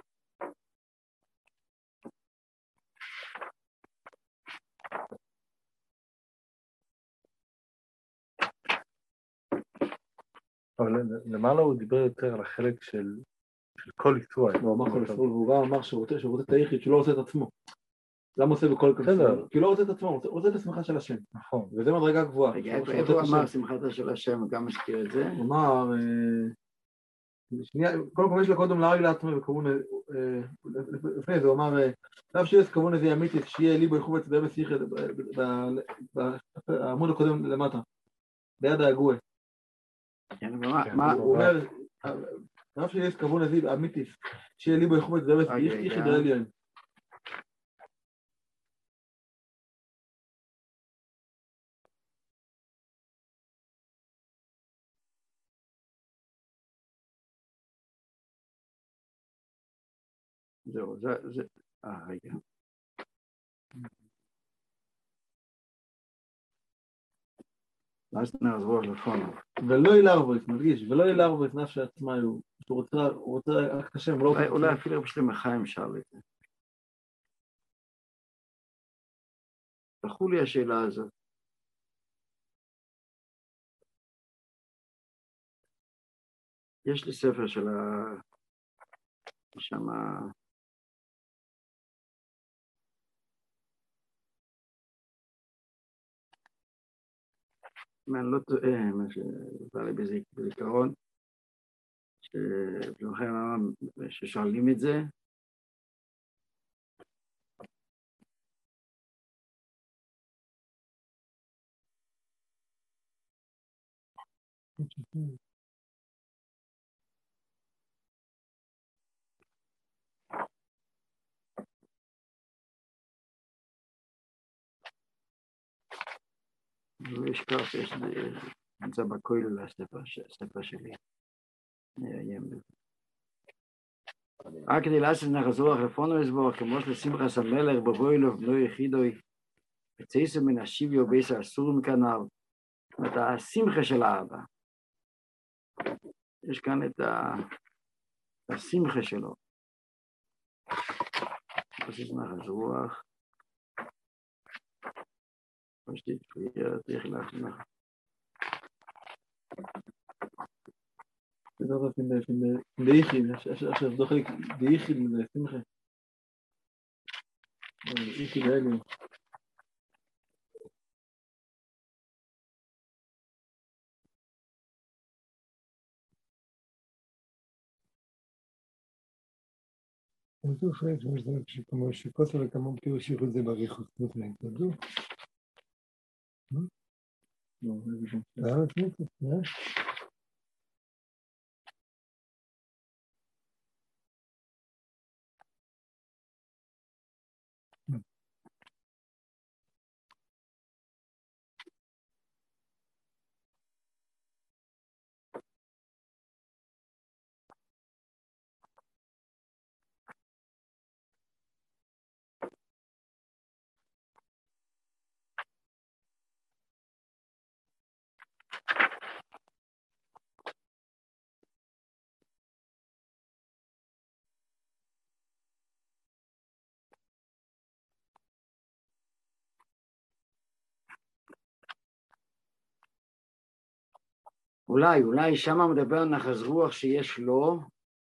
G: אבל למעלה הוא דיבר יותר על החלק של כל יצוע.
B: הוא אמר כל יצוע, והוא גם אמר שהוא רוצה את היחיד, שהוא לא רוצה את עצמו. למה עושה בכל כפי?
G: בסדר.
B: כי הוא לא רוצה את עצמו, הוא רוצה את השמחה של השם.
G: נכון.
B: וזה מדרגה גבוהה.
A: רגע, איפה הוא אמר שמחתה של השם, גם מזכיר את זה?
B: הוא אמר, שנייה, קודם כל יש לו קודם להרג לעצמו וכמון, לפני זה הוא אמר, לאו שיש כמון איזה אמיתית, שיהיה לי בו יחוב את זה בשיחה, בעמוד הקודם למטה, ביד ההגוי. הוא אומר, לאו שיש כמון איזה אמיתית, שיהיה לי בו יחוב את זה בשיחה, דעה לי היום.
A: זהו, זה, רגע. אז נעזור לפונו.
B: ולא ילרבויס, מדגיש, ולא ילרבויס נפש עצמה, הוא רוצה רק את השם,
A: אולי אפילו בשלם החיים שאל את זה. תחו לי השאלה הזאת. יש לי ספר של שמה אני לא טועה, מה שבא לי בזיכרון, ששואלים את זה, יש כך, יש נמצא בכולל הספר שלי. רק כדי לעשות נחזור לפונו הסבור, כמו שלשמחס המלך בבוי לו בנו יחידוי, וצייסו מן השיביו בייס האסור מכנב, זאת אומרת, השמחה של האבא. יש כאן את השמחה שלו. פשוט נחז רוח. פשוט תהיה להכנח.
B: זה לא finde ich ihn, עכשיו דוחה die ich ihn, זה שמחה. ich ihn אלו.
D: אני חושב שכמו שכוסר וכמו כאילו השאירו את זה בריחוס, לפני, תדעו?
B: לא,
D: לא?
A: אולי שמה מדבר נחז רוח שיש לו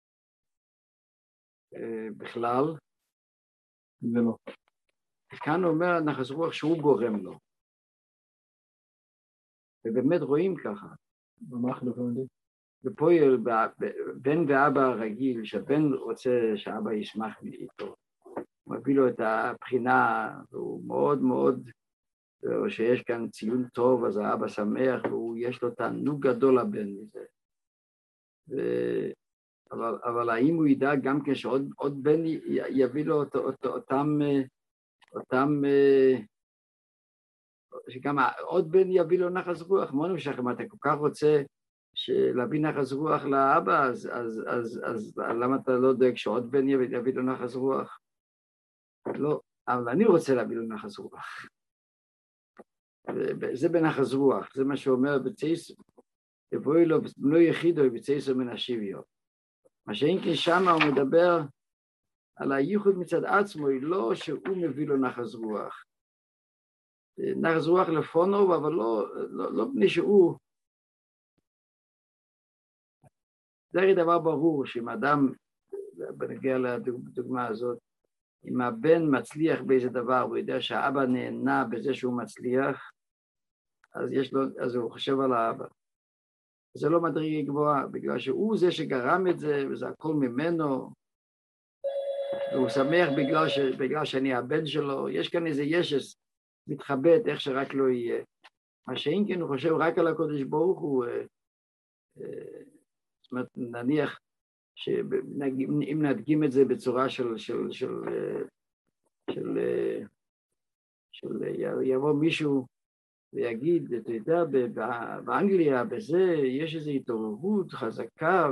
A: בכלל.
B: זה לא.
A: כאן הוא אומר נחז רוח שהוא גורם לו. ובאמת רואים ככה.
B: מה אנחנו יודעים?
A: ופה בן ואבא רגיל, שהבן רוצה שאבא ישמח איתו. הוא מביא לו את הבחינה, והוא מאוד מאוד, או שיש כאן ציון טוב, אז האבא שמח, ויש לו תענוג גדול לבן מזה. אבל האם הוא ידע גם כשעוד בן יביא לו אותם, שגם עוד בן יביא לו נחס רוח? מה נמשך, אם אתה כל כך רוצה להביא נחס רוח לאבא, אז למה אתה לא דואג שעוד בן יביא לו נחס רוח? לא, אבל אני רוצה להביא לו נחס רוח. זה בנחס רוח, זה מה שאומר בצייס, יבואי לו בנו יחידו בצייסו מן השיביו. מה שאין כן שמה הוא מדבר על הייחוד מצד עצמו, היא לא שהוא מביא לו נחס רוח. נחס רוח לפונו, אבל לא בני שהוא. זה הרי דבר ברור, שאם אדם, בנגיע לדוגמה הזאת, אם הבן מצליח באיזה דבר, הוא יודע שהאבא נהנה בזה שהוא מצליח, אז הוא חושב על האבא. זה לא מדרגה גבוהה, בגלל שהוא זה שגרם את זה, וזה הכל ממנו, והוא שמח בגלל שאני הבן שלו. יש כאן איזה ישס מתחבט איך שרק לא יהיה. מה שאם כן הוא חושב רק על הקודש ברוך הוא, זאת אומרת, נניח שאם נדגים את זה בצורה יבוא מישהו ויגיד, אתה יודע, באנגליה, בזה יש איזו התעוררות חזקה,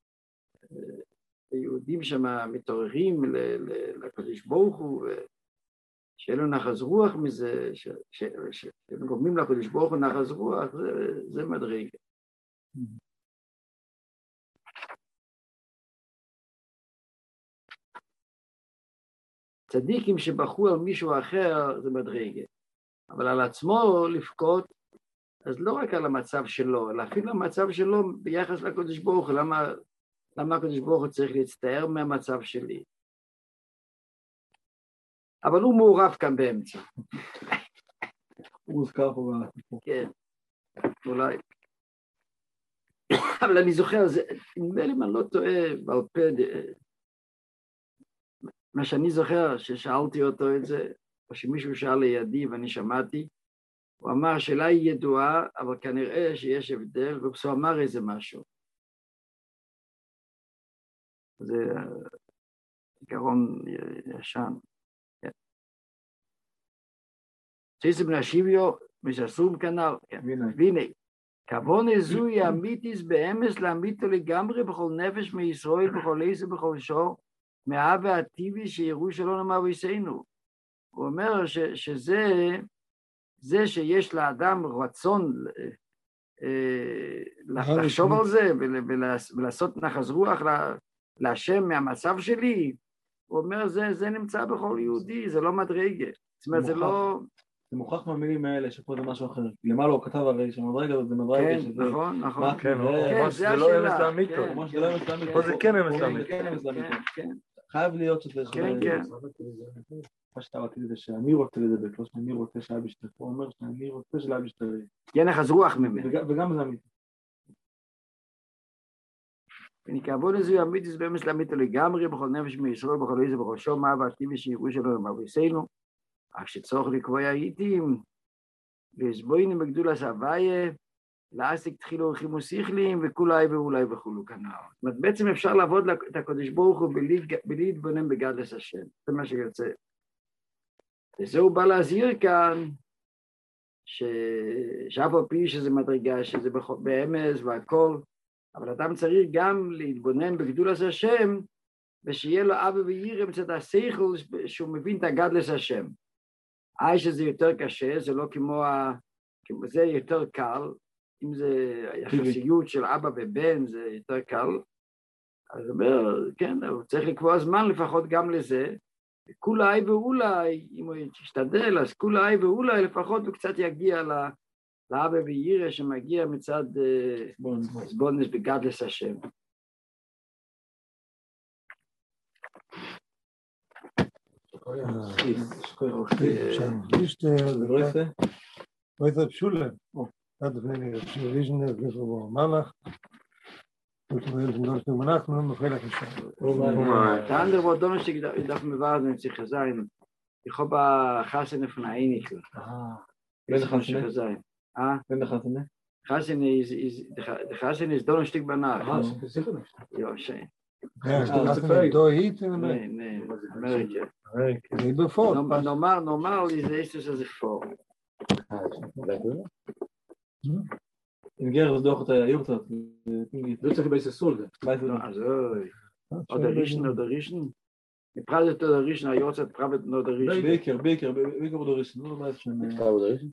A: ויהודים שם מתעוררים לקדוש ברוך הוא, שיהיה לו נחס רוח מזה, שהם גורמים לקדוש ברוך הוא נחס רוח, זה מדרגה. צדיקים שבחו על מישהו אחר זה מדרגה, אבל על עצמו לפקוד, אז לא רק על המצב שלו, אלא אפילו המצב שלו ביחס לקדוש ברוך הוא. למה הקדוש ברוך הוא צריך להצטער מהמצב שלי? אבל הוא מעורב כאן באמצע.
B: הוא מוזכר פה.
A: כן, אולי. אבל אני זוכר, נדמה לי אם אני לא טועה בעל פה, מה שאני זוכר ששאלתי אותו את זה, או שמישהו שאל לידי ואני שמעתי, הוא אמר שאלה היא ידועה, אבל כנראה שיש הבדל, ובסוף אמר איזה משהו. זה עיקרון ישן. שיש בן השיביו, משסום כנל, והנה, כבון זוהי אמיתיס באמס לאמיתו לגמרי בכל נפש מישראל, בכל עשר, בכל שור, מהאב והטבעי שיראו שלא נאמר ויסיינו. הוא אומר שזה שיש לאדם רצון לחשוב על זה ולעשות נחס רוח להשם מהמצב שלי, הוא אומר זה נמצא בכל יהודי, זה לא מדרגה. זאת אומרת, זה לא...
B: זה מוכח מהמילים האלה שפה זה משהו אחר. למעלה הוא כתב הרי שמדרגה זה מדרגה.
A: כן, נכון.
G: כן, זה לא אמס לאמיתו. פה זה כן אמס לאמיתו.
B: חייב להיות שזה...
A: כן.
B: מה שאתה רציתי זה שאני רוצה לדבק, לא שאני רוצה שאבא ישתרק. הוא אומר שאני רוצה שאבא ישתרק.
A: כן, נחס רוח ממנו.
B: וגם זה אמיתי.
A: ונקרבו לזו אמיתיס באמס לאמיתו לגמרי, בכל נפש מישראל, בכל איזה, בכל שום, מה והטבעי שיראו שלא נאמר ויסיינו. אך שצורך לקבוע הייתים, והסבוינים בגדולת הוויה, להשיג תחילו רכימו שכליים, וכולי ואולי וכולו כנ"ל. זאת אומרת, בעצם אפשר לעבוד את הקדוש ברוך הוא בלי להתבונן בגדלס השם. זה מה שיוצא. וזהו בא להזהיר כאן, שאף על פי שזה מדרגה, שזה באמס והכל, אבל אדם צריך גם להתבונן בגדולת השם, ושיהיה לו אבא וירא מצד השכל, שהוא מבין את הגדלס השם. שזה יותר קשה, זה לא כמו זה יותר קל, אם זה היחסיות של אבא ובן, זה יותר קל. אז הוא אומר, כן, הוא צריך לקבוע זמן לפחות גם לזה, כולי ואולי, אם הוא ישתדל, אז כולי ואולי לפחות הוא קצת יגיע לאבא וירא שמגיע מצד סבונס בגדלס השם.
D: Heute Schule. Das ist eine Vision, das ist so Malach. Und wir sind dort gemacht, nur noch vielleicht nicht.
A: Der andere Wort Donnerstag darf mir warten, sich sein. Ich habe Hasen von Einig.
B: Wenn Hasen
A: sein.
B: Wenn Hasen.
A: Hasen ist Donnerstag bei Nacht.
B: Sicher nicht.
A: Ja, schön.
D: Ja, das ist da hit,
A: nee, Amerika.
D: Nee, bevor.
A: Normal ist es als vor.
B: אם גר אז דוח את היורצות, לא צריך בייס הסול.
A: עוד הראשון. נפרדת עוד הראשון, היורצת פרדת עוד הראשון.
B: בעיקר עוד הראשון. לא בעצם שאני...
E: נפרד עוד הראשון?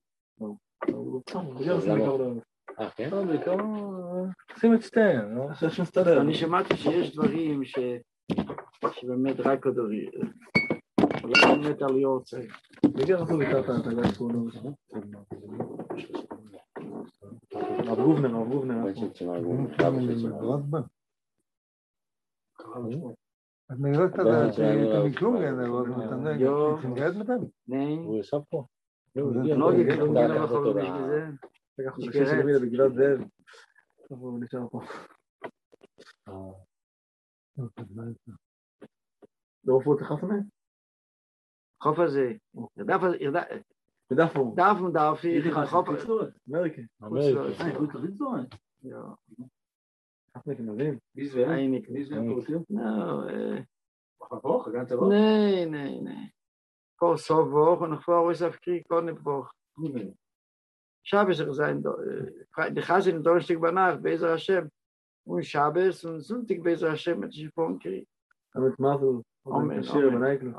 G: כן? בעיקר... שים את שתיהן.
A: אני שמעתי שיש דברים שבאמת רק עוד הראשון. אולי באמת על יורצת.
B: בעיקר אנחנו לקראת את הגעת פה. הרב רובנר.
D: אז אני לא יודעת את המקלונגן, אבל
A: Jo.
D: אתה נגד מתם?
A: Nee.
E: הוא ישב פה.
A: Noch geklungen, aber ich habe nicht gesehen.
B: לקח
A: Ich
B: חודשים
A: gerät.
B: שלי בגלל זאב. טוב, הוא נשאר פה. לא רופאו את החפנה?
A: Hoffe sie.
B: בדפו.
A: Darf ich.
B: אמריקה.
A: Ja.
B: חפנה כנבים.
A: Einig. No, nee. Vor so Wochen, noch vor uns auf Krieg, gar nicht Woche. Schabes sein, die Chase in Donnerstag bei Nacht, Bezer Hashem. Und Schabes und Sonntag Bezer Hashem, mit sich vor dem Krieg.
B: amit mazel.
A: Amen.
B: שיר בנייקלו.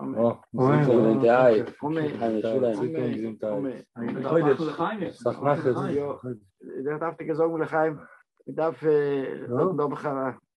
A: Ich darf dir gesagt, ich darf noch